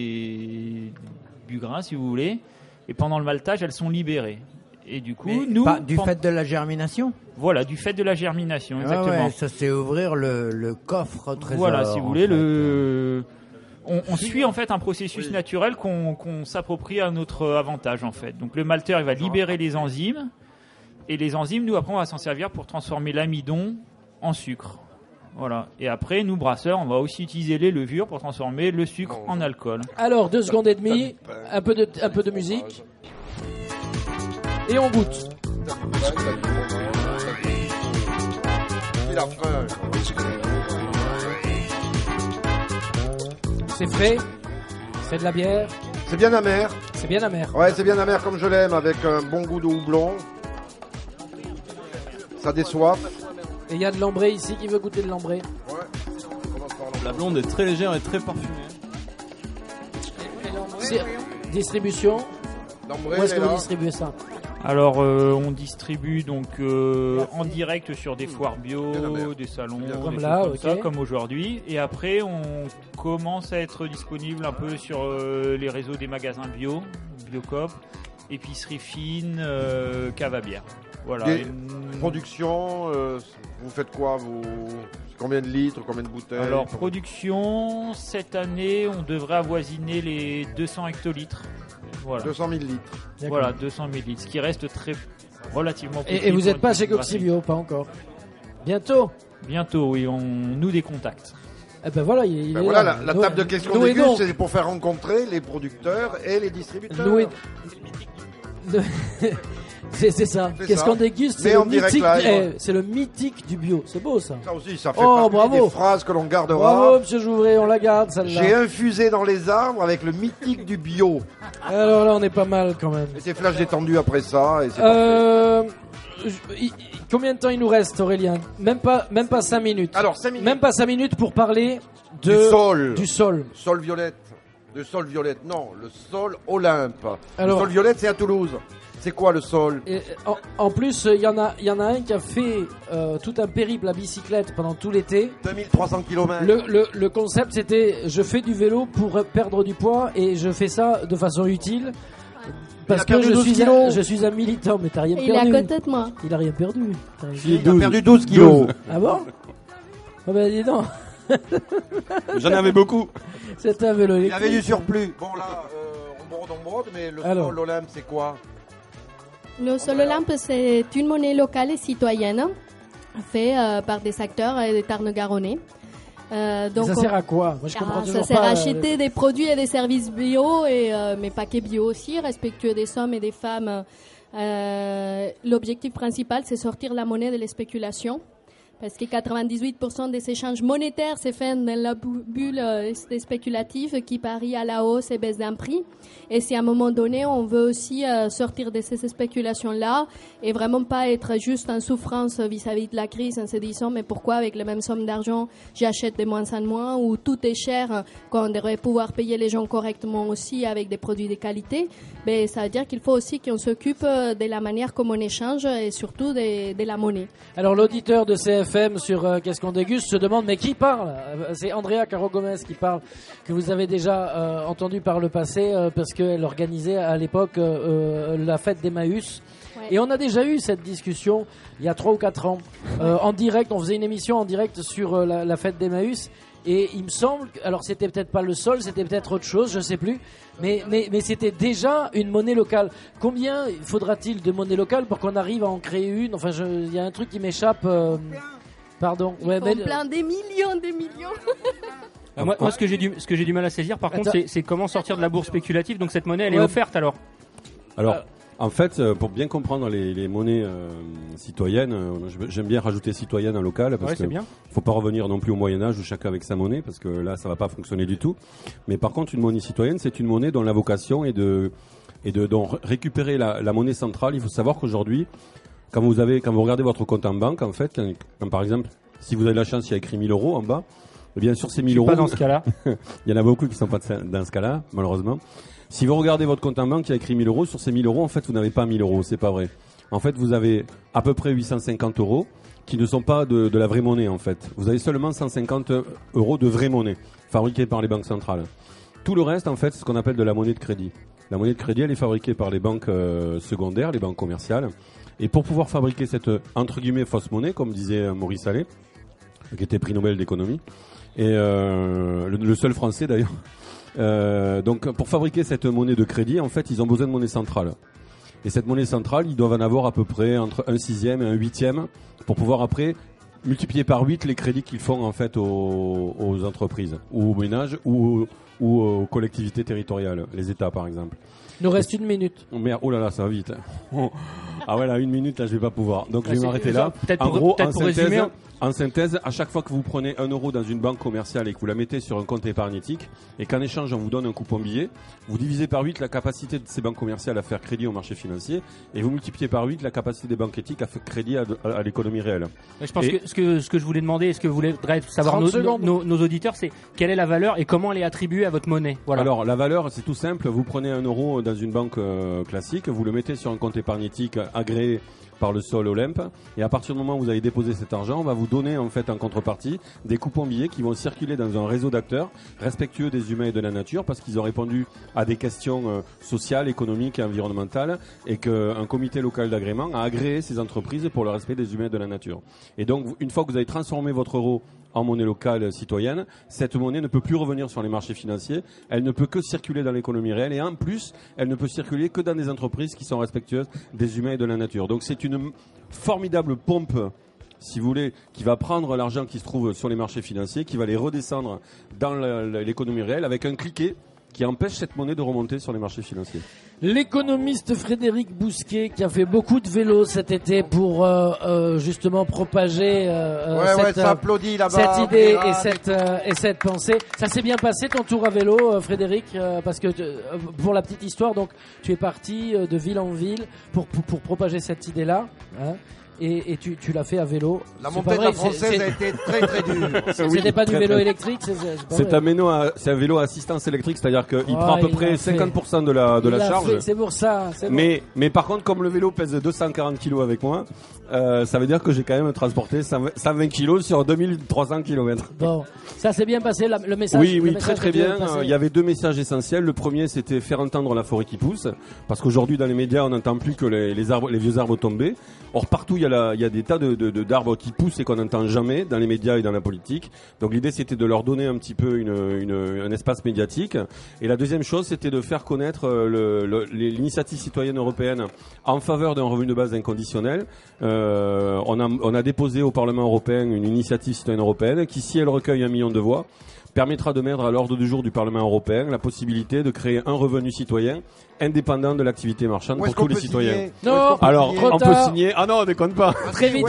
du grain, si vous voulez. Et pendant le maltage, elles sont libérées. Et du coup, nous... Du fait de la germination. Voilà, du fait de la germination, Ah exactement. ouais, ça c'est ouvrir le coffre au trésor. Voilà, si vous voulez, en fait. on suit en fait un processus naturel qu'on s'approprie à notre avantage en fait. Donc le malteur, il va libérer les enzymes. Et les enzymes, nous, après, on va s'en servir pour transformer l'amidon en sucre. Voilà. Et après, nous, brasseurs, on va aussi utiliser les levures pour transformer le sucre en alcool. Alors, 2 secondes et demie, un peu de musique. Et on goûte. C'est frais. C'est de la bière. C'est bien amer. C'est bien amer. Ouais, c'est bien amer comme je l'aime, avec un bon goût de houblon. Ça déçoit. Et il y a de l'ambré ici qui veut goûter de l'ambré. La blonde est très légère et très parfumée. Distribution. L'ambré, Où est-ce que elle est vous là. distribuez ça? Alors, on distribue donc en direct sur des foires bio, des salons, Comme des là, choses comme ok. ça, comme aujourd'hui. Et après, on commence à être disponible un peu sur les réseaux des magasins bio, Biocoop, épicerie fine, cave à bière. Voilà. Des productions, vous faites quoi vous... Combien de litres, combien de bouteilles? Alors, production, cette année, on devrait avoisiner les 200 hectolitres. Voilà. 200 000 litres. Voilà, 200 000 litres, ce qui reste relativement petit. Et vous pour n'êtes une pas petite chez brasserie. Coxibio, pas encore. Bientôt. Bientôt, oui, on noue des contacts. Eh ben voilà, il est voilà, là. la table de questions Nous des aidons. Gus, c'est pour faire rencontrer les producteurs et les distributeurs. Nous c'est ça. C'est Qu'est-ce ça. qu'on déguste? Mais C'est en le direct mythique. live. C'est le mythique du bio. C'est beau ça. Ça aussi, ça fait Oh, partie bravo. des phrases que l'on gardera. Bravo, monsieur Jouvray, on la garde celle-là. J'ai infusé dans les arbres avec le mythique du bio. Alors là, on est pas mal quand même. Et c'est flash détendu après ça. Et c'est parfait. Combien de temps il nous reste, Aurélien? Même pas 5 minutes. Alors, 5 minutes. Même pas 5 minutes pour parler Du sol. Du sol. Sol violette. De sol violette. Non, le sol Olympe. Alors- le sol violette, c'est à Toulouse. C'est quoi le sol? Et, en plus, il y en a un qui a fait tout un périple à bicyclette pendant tout l'été. 2300 km. Le concept, c'était je fais du vélo pour perdre du poids et je fais ça de façon utile. Parce a que perdu je 12 suis, kilos. je suis un militant, mais t'as rien Il est perdu. à côté de moi. Il a rien perdu. Il a perdu 12 kilos. Ah bon? Ah ben dis donc. J'en avais beaucoup. C'était un vélo Il électrique. avait du surplus. Bon là, on brode, mais le Alors. sol Olympe, c'est quoi? Le Sol Olympe, c'est une monnaie locale et citoyenne faite par des acteurs et des Tarn-Garonnais. Donc ça sert à quoi? Moi, je comprends ça toujours sert pas. à acheter des produits et des services bio, mais paquets bio aussi, respectueux des hommes et des femmes. L'objectif principal, c'est sortir la monnaie de la spéculation. Parce que 98% des échanges monétaires se font dans la bulle spéculative qui parie à la hausse et baisse d'un prix. Et si à un moment donné, on veut aussi sortir de ces spéculations-là et vraiment pas être juste en souffrance vis-à-vis de la crise en se disant mais pourquoi avec la même somme d'argent j'achète de moins en moins ou tout est cher quand on devrait pouvoir payer les gens correctement aussi avec des produits de qualité. Mais ça veut dire qu'il faut aussi qu'on s'occupe de la manière comme on échange et surtout de la monnaie. Alors l'auditeur de CFM sur Qu'est-ce qu'on déguste se demande mais qui parle? C'est Andrea Caro Gomez qui parle, que vous avez déjà entendu par le passé parce qu'elle organisait à l'époque la fête d'Emmaüs. Ouais. Et on a déjà eu cette discussion il y a 3 ou 4 ans en direct. On faisait une émission en direct sur la fête d'Emmaüs. Et il me semble, alors c'était peut-être pas le sol, c'était peut-être autre chose, je sais plus, mais c'était déjà une monnaie locale. Combien faudra-t-il de monnaie locale pour qu'on arrive à en créer une? Enfin, il y a un truc qui m'échappe. Pardon. Ouais, Ils font plein des millions. Moi, ce que j'ai du mal à saisir, par contre, c'est comment sortir de la bourse spéculative. Donc cette monnaie, elle est Ouais. offerte alors. Alors, en fait, pour bien comprendre les monnaies citoyennes, j'aime bien rajouter citoyenne en local parce Ouais, c'est que bien. faut pas revenir non plus au Moyen Âge où chacun avec sa monnaie parce que là, ça va pas fonctionner du tout. Mais par contre, une monnaie citoyenne, c'est une monnaie dont la vocation est de récupérer la monnaie centrale. Il faut savoir qu'aujourd'hui, quand vous regardez votre compte en banque, en fait, quand par exemple, si vous avez la chance, il y a écrit 1000 euros en bas. Eh bien, sur ces 1000 euros, Pas dans ce cas-là. il y en a beaucoup qui sont pas dans ce cas-là, malheureusement. Si vous regardez votre compte en banque, il y a écrit 1000 euros. Sur ces 1000 euros, en fait, vous n'avez pas 1000 euros. C'est pas vrai. En fait, vous avez à peu près 850 euros qui ne sont pas de la vraie monnaie, en fait. Vous avez seulement 150 euros de vraie monnaie fabriquée par les banques centrales. Tout le reste, en fait, c'est ce qu'on appelle de la monnaie de crédit. La monnaie de crédit, elle est fabriquée par les banques secondaires, les banques commerciales. Et pour pouvoir fabriquer cette, entre guillemets, fausse monnaie, comme disait Maurice Allais, qui était prix Nobel d'économie, et le seul français d'ailleurs. Donc pour fabriquer cette monnaie de crédit, en fait, ils ont besoin de monnaie centrale. Et cette monnaie centrale, ils doivent en avoir à peu près entre 1/6 et 1/8 pour pouvoir après multiplier par 8 les crédits qu'ils font en fait aux entreprises ou aux ménages ou aux collectivités territoriales, les États par exemple. Il nous reste 1 minute. Oh merde, oh là là, ça va vite. Ah ouais, là, 1 minute, là, je vais pas pouvoir. Donc, je vais m'arrêter là. Peut-être En pour- gros, peut-être pour résumer, en synthèse, à chaque fois que vous prenez 1 euro dans une banque commerciale et que vous la mettez sur un compte épargne éthique, et qu'en échange, on vous donne un coupon billet, vous divisez par 8 la capacité de ces banques commerciales à faire crédit au marché financier, et vous multipliez par 8 la capacité des banques éthiques à faire crédit à l'économie réelle. Je pense Et- que ce que je voulais demander, et ce que voulaient savoir 30 secondes. nos auditeurs, c'est quelle est la valeur et comment elle est attribuée à votre monnaie. Voilà. Alors la valeur, c'est tout simple. Vous prenez 1 euro dans une banque classique, vous le mettez sur un compte épargne éthique agréé par le Sol Olympe, et à partir du moment où vous avez déposé cet argent, on va vous donner en fait en contrepartie des coupons billets qui vont circuler dans un réseau d'acteurs respectueux des humains et de la nature parce qu'ils ont répondu à des questions sociales, économiques et environnementales, et qu'un comité local d'agrément a agréé ces entreprises pour le respect des humains et de la nature. Et donc une fois que vous avez transformé votre euro en monnaie locale citoyenne, cette monnaie ne peut plus revenir sur les marchés financiers, elle ne peut que circuler dans l'économie réelle, et en plus, elle ne peut circuler que dans des entreprises qui sont respectueuses des humains et de la nature. Donc c'est une formidable pompe si vous voulez, qui va prendre l'argent qui se trouve sur les marchés financiers, qui va les redescendre dans l'économie réelle avec un cliquet qui empêche cette monnaie de remonter sur les marchés financiers. L'économiste Frédéric Bousquet, qui a fait beaucoup de vélo cet été pour justement propager cette idée et cette pensée. Ça s'est bien passé ton tour à vélo, Frédéric, parce que pour la petite histoire, donc tu es parti de ville en ville pour propager cette idée-là. Hein. Et tu l'as fait à vélo. La montée de la Française a été très très dure. C'était pas du vélo électrique, c'est un vélo à assistance électrique, c'est-à-dire qu'il prend à peu près 50% de la charge. C'est pour ça. Mais par contre, comme le vélo pèse 240 kg avec moi, ça veut dire que j'ai quand même transporté 120 kg sur 2300 km. Bon, ça s'est bien passé, le message. Oui, très bien. Il y avait 2 messages essentiels. Le premier, c'était faire entendre la forêt qui pousse, parce qu'aujourd'hui dans les médias, on n'entend plus que les vieux arbres tombés. Or partout, il y a des tas d'arbres qui poussent et qu'on n'entend jamais dans les médias et dans la politique. Donc l'idée, c'était de leur donner un petit peu un espace médiatique. Et la deuxième chose, c'était de faire connaître l'initiative citoyenne européenne en faveur d'un revenu de base inconditionnel. On a déposé au Parlement européen une initiative citoyenne européenne qui, si elle recueille 1 million de voix, permettra de mettre à l'ordre du jour du Parlement européen la possibilité de créer un revenu citoyen indépendant de l'activité marchande pour tous les citoyens. Non, alors on peut signer. Ah non, on déconne pas. Très vite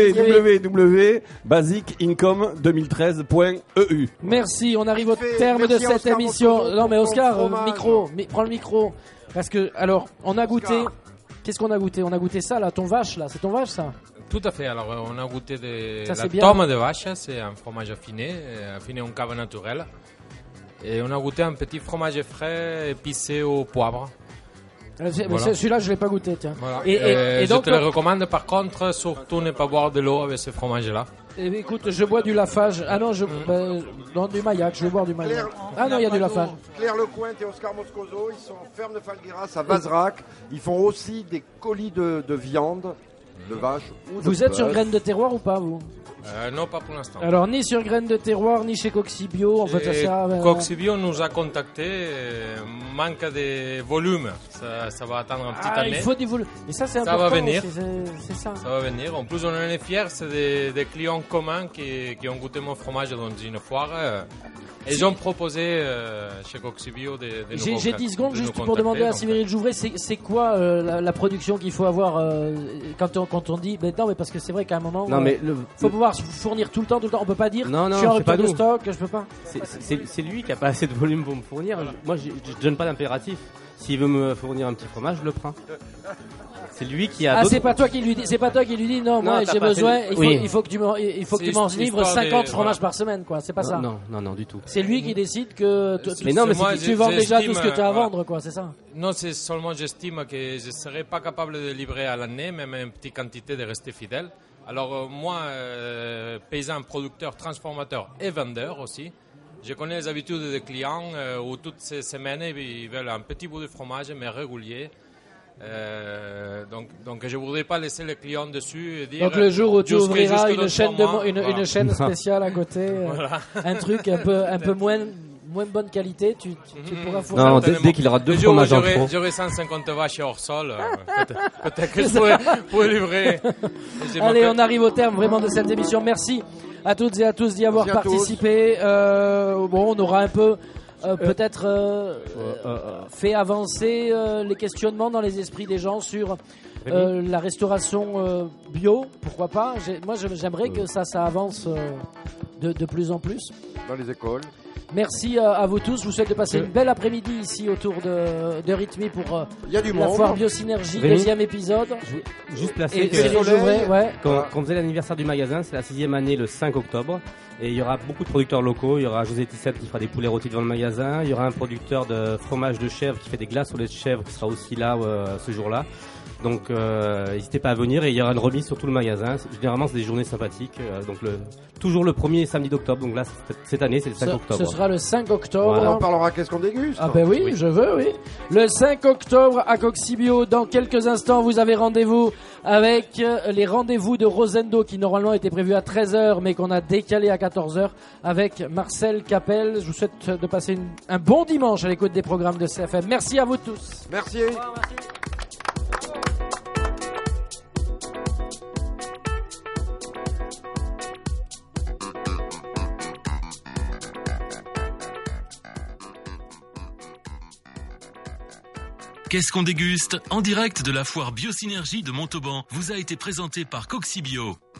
www.basicincomme2013.eu. Merci, on arrive au terme de cette émission. Non mais Oscar, prends le micro. Parce que alors, on a goûté. Qu'est-ce qu'on a goûté? On a goûté ça là, ton vache là, c'est ton vache ça? Tout à fait. Alors, on a goûté Ça, la tome de vache, c'est un fromage affiné en cave naturelle. Et on a goûté un petit fromage frais épicé au poivre. Voilà. Celui-là, je l'ai pas goûté, tiens. Voilà. Et donc, je te le recommande, par contre, surtout ne pas boire de l'eau avec ce fromage-là. Écoute, je bois du Lafarge. Ah non, non, du Maillac, je vais boire du Maillac. Ah non, il y a du Lafarge. Claire Lecointe et Oscar Moscoso, ils sont en ferme de Falguiras à Vazerac. Ils font aussi des colis de viande, de vache ou de Vous êtes sur bœuf. Graines de Terroir ou pas, vous? Non, pas pour l'instant. Alors, ni sur Graines de Terroir, ni chez Coxibio. En fait, ça sert Coxibio nous a contactés, manque de volume. Ça va attendre un petit année. Il faut du volume. Et ça, c'est Ça important. va venir. C'est ça. Ça va venir. En plus, on en est fiers. C'est des clients communs qui ont goûté mon fromage dans une foire. Et ils ont proposé chez Coxibio des nouveaux J'ai 10 secondes juste pour demander à Cyril Jouvray, c'est quoi la production qu'il faut avoir quand on dit non mais parce que c'est vrai qu'à un moment faut pouvoir fournir tout le temps, on peut pas dire je suis en rupture de stock, je peux pas. C'est lui qui a pas assez de volume pour me fournir. Moi je donne pas d'impératif. S'il veut me fournir un petit fromage, je le prends. C'est lui qui a. C'est pas toi qui lui dis non, moi j'ai besoin. Il faut que tu m'en livres 50 fromages par semaine, quoi. C'est pas ça. Non, du tout. C'est lui qui décide que tu vends déjà tout ce que tu as à vendre, quoi. C'est ça. Non, c'est seulement j'estime que je serais pas capable de livrer à l'année, même une petite quantité, de rester fidèle. Alors moi, paysan, producteur, transformateur et vendeur aussi. Je connais les habitudes des clients où toutes ces semaines ils veulent un petit bout de fromage mais régulier. Donc je voudrais pas laisser les clients dessus et dire. Donc le jour où tu ouvriras une chaîne chaîne spéciale à côté, un truc un peu moins bonne qualité, tu pourras fournir. Non, dès qu'il aura 2 fromages en trop. J'aurai 150 vaches hors sol. Peut-être que je pourrais livrer. Allez, on arrive au terme vraiment de cette émission. Merci à toutes et à tous d'y avoir participé. On aura un peu peut-être fait avancer les questionnements dans les esprits des gens sur la restauration bio, pourquoi pas. Moi j'aimerais que ça avance de plus en plus dans les écoles. Merci à vous tous, je vous souhaite de passer une belle après-midi ici autour de Rythmie pour la foire Biosynergie, deuxième épisode. Juste placer quand on faisait l'anniversaire du magasin, c'est la 6e année le 5 octobre. Et il y aura beaucoup de producteurs locaux. Il y aura José Tissette qui fera des poulets rôtis devant le magasin. Il y aura un producteur de fromage de chèvre qui fait des glaces au lait de chèvre qui sera aussi là ce jour-là. Donc n'hésitez pas à venir et il y aura une remise sur tout le magasin. Généralement c'est des journées sympathiques. Donc toujours le premier samedi d'octobre. Donc là cette année c'est le 5 octobre. Ce sera le 5 octobre. Voilà. On parlera qu'est-ce qu'on déguste. Ah ben oui, je veux, oui. Le 5 octobre à Coxibio. Dans quelques instants vous avez rendez-vous avec les rendez-vous de Rosendo qui normalement étaient prévus à 13h mais qu'on a décalé à 14h avec Marcel Capel. Je vous souhaite de passer un bon dimanche à l'écoute des programmes de CFM. Merci à vous tous. Merci. Au revoir, merci. Qu'est-ce qu'on déguste? En direct de la foire Biosynergie de Montauban vous a été présenté par Coxibio.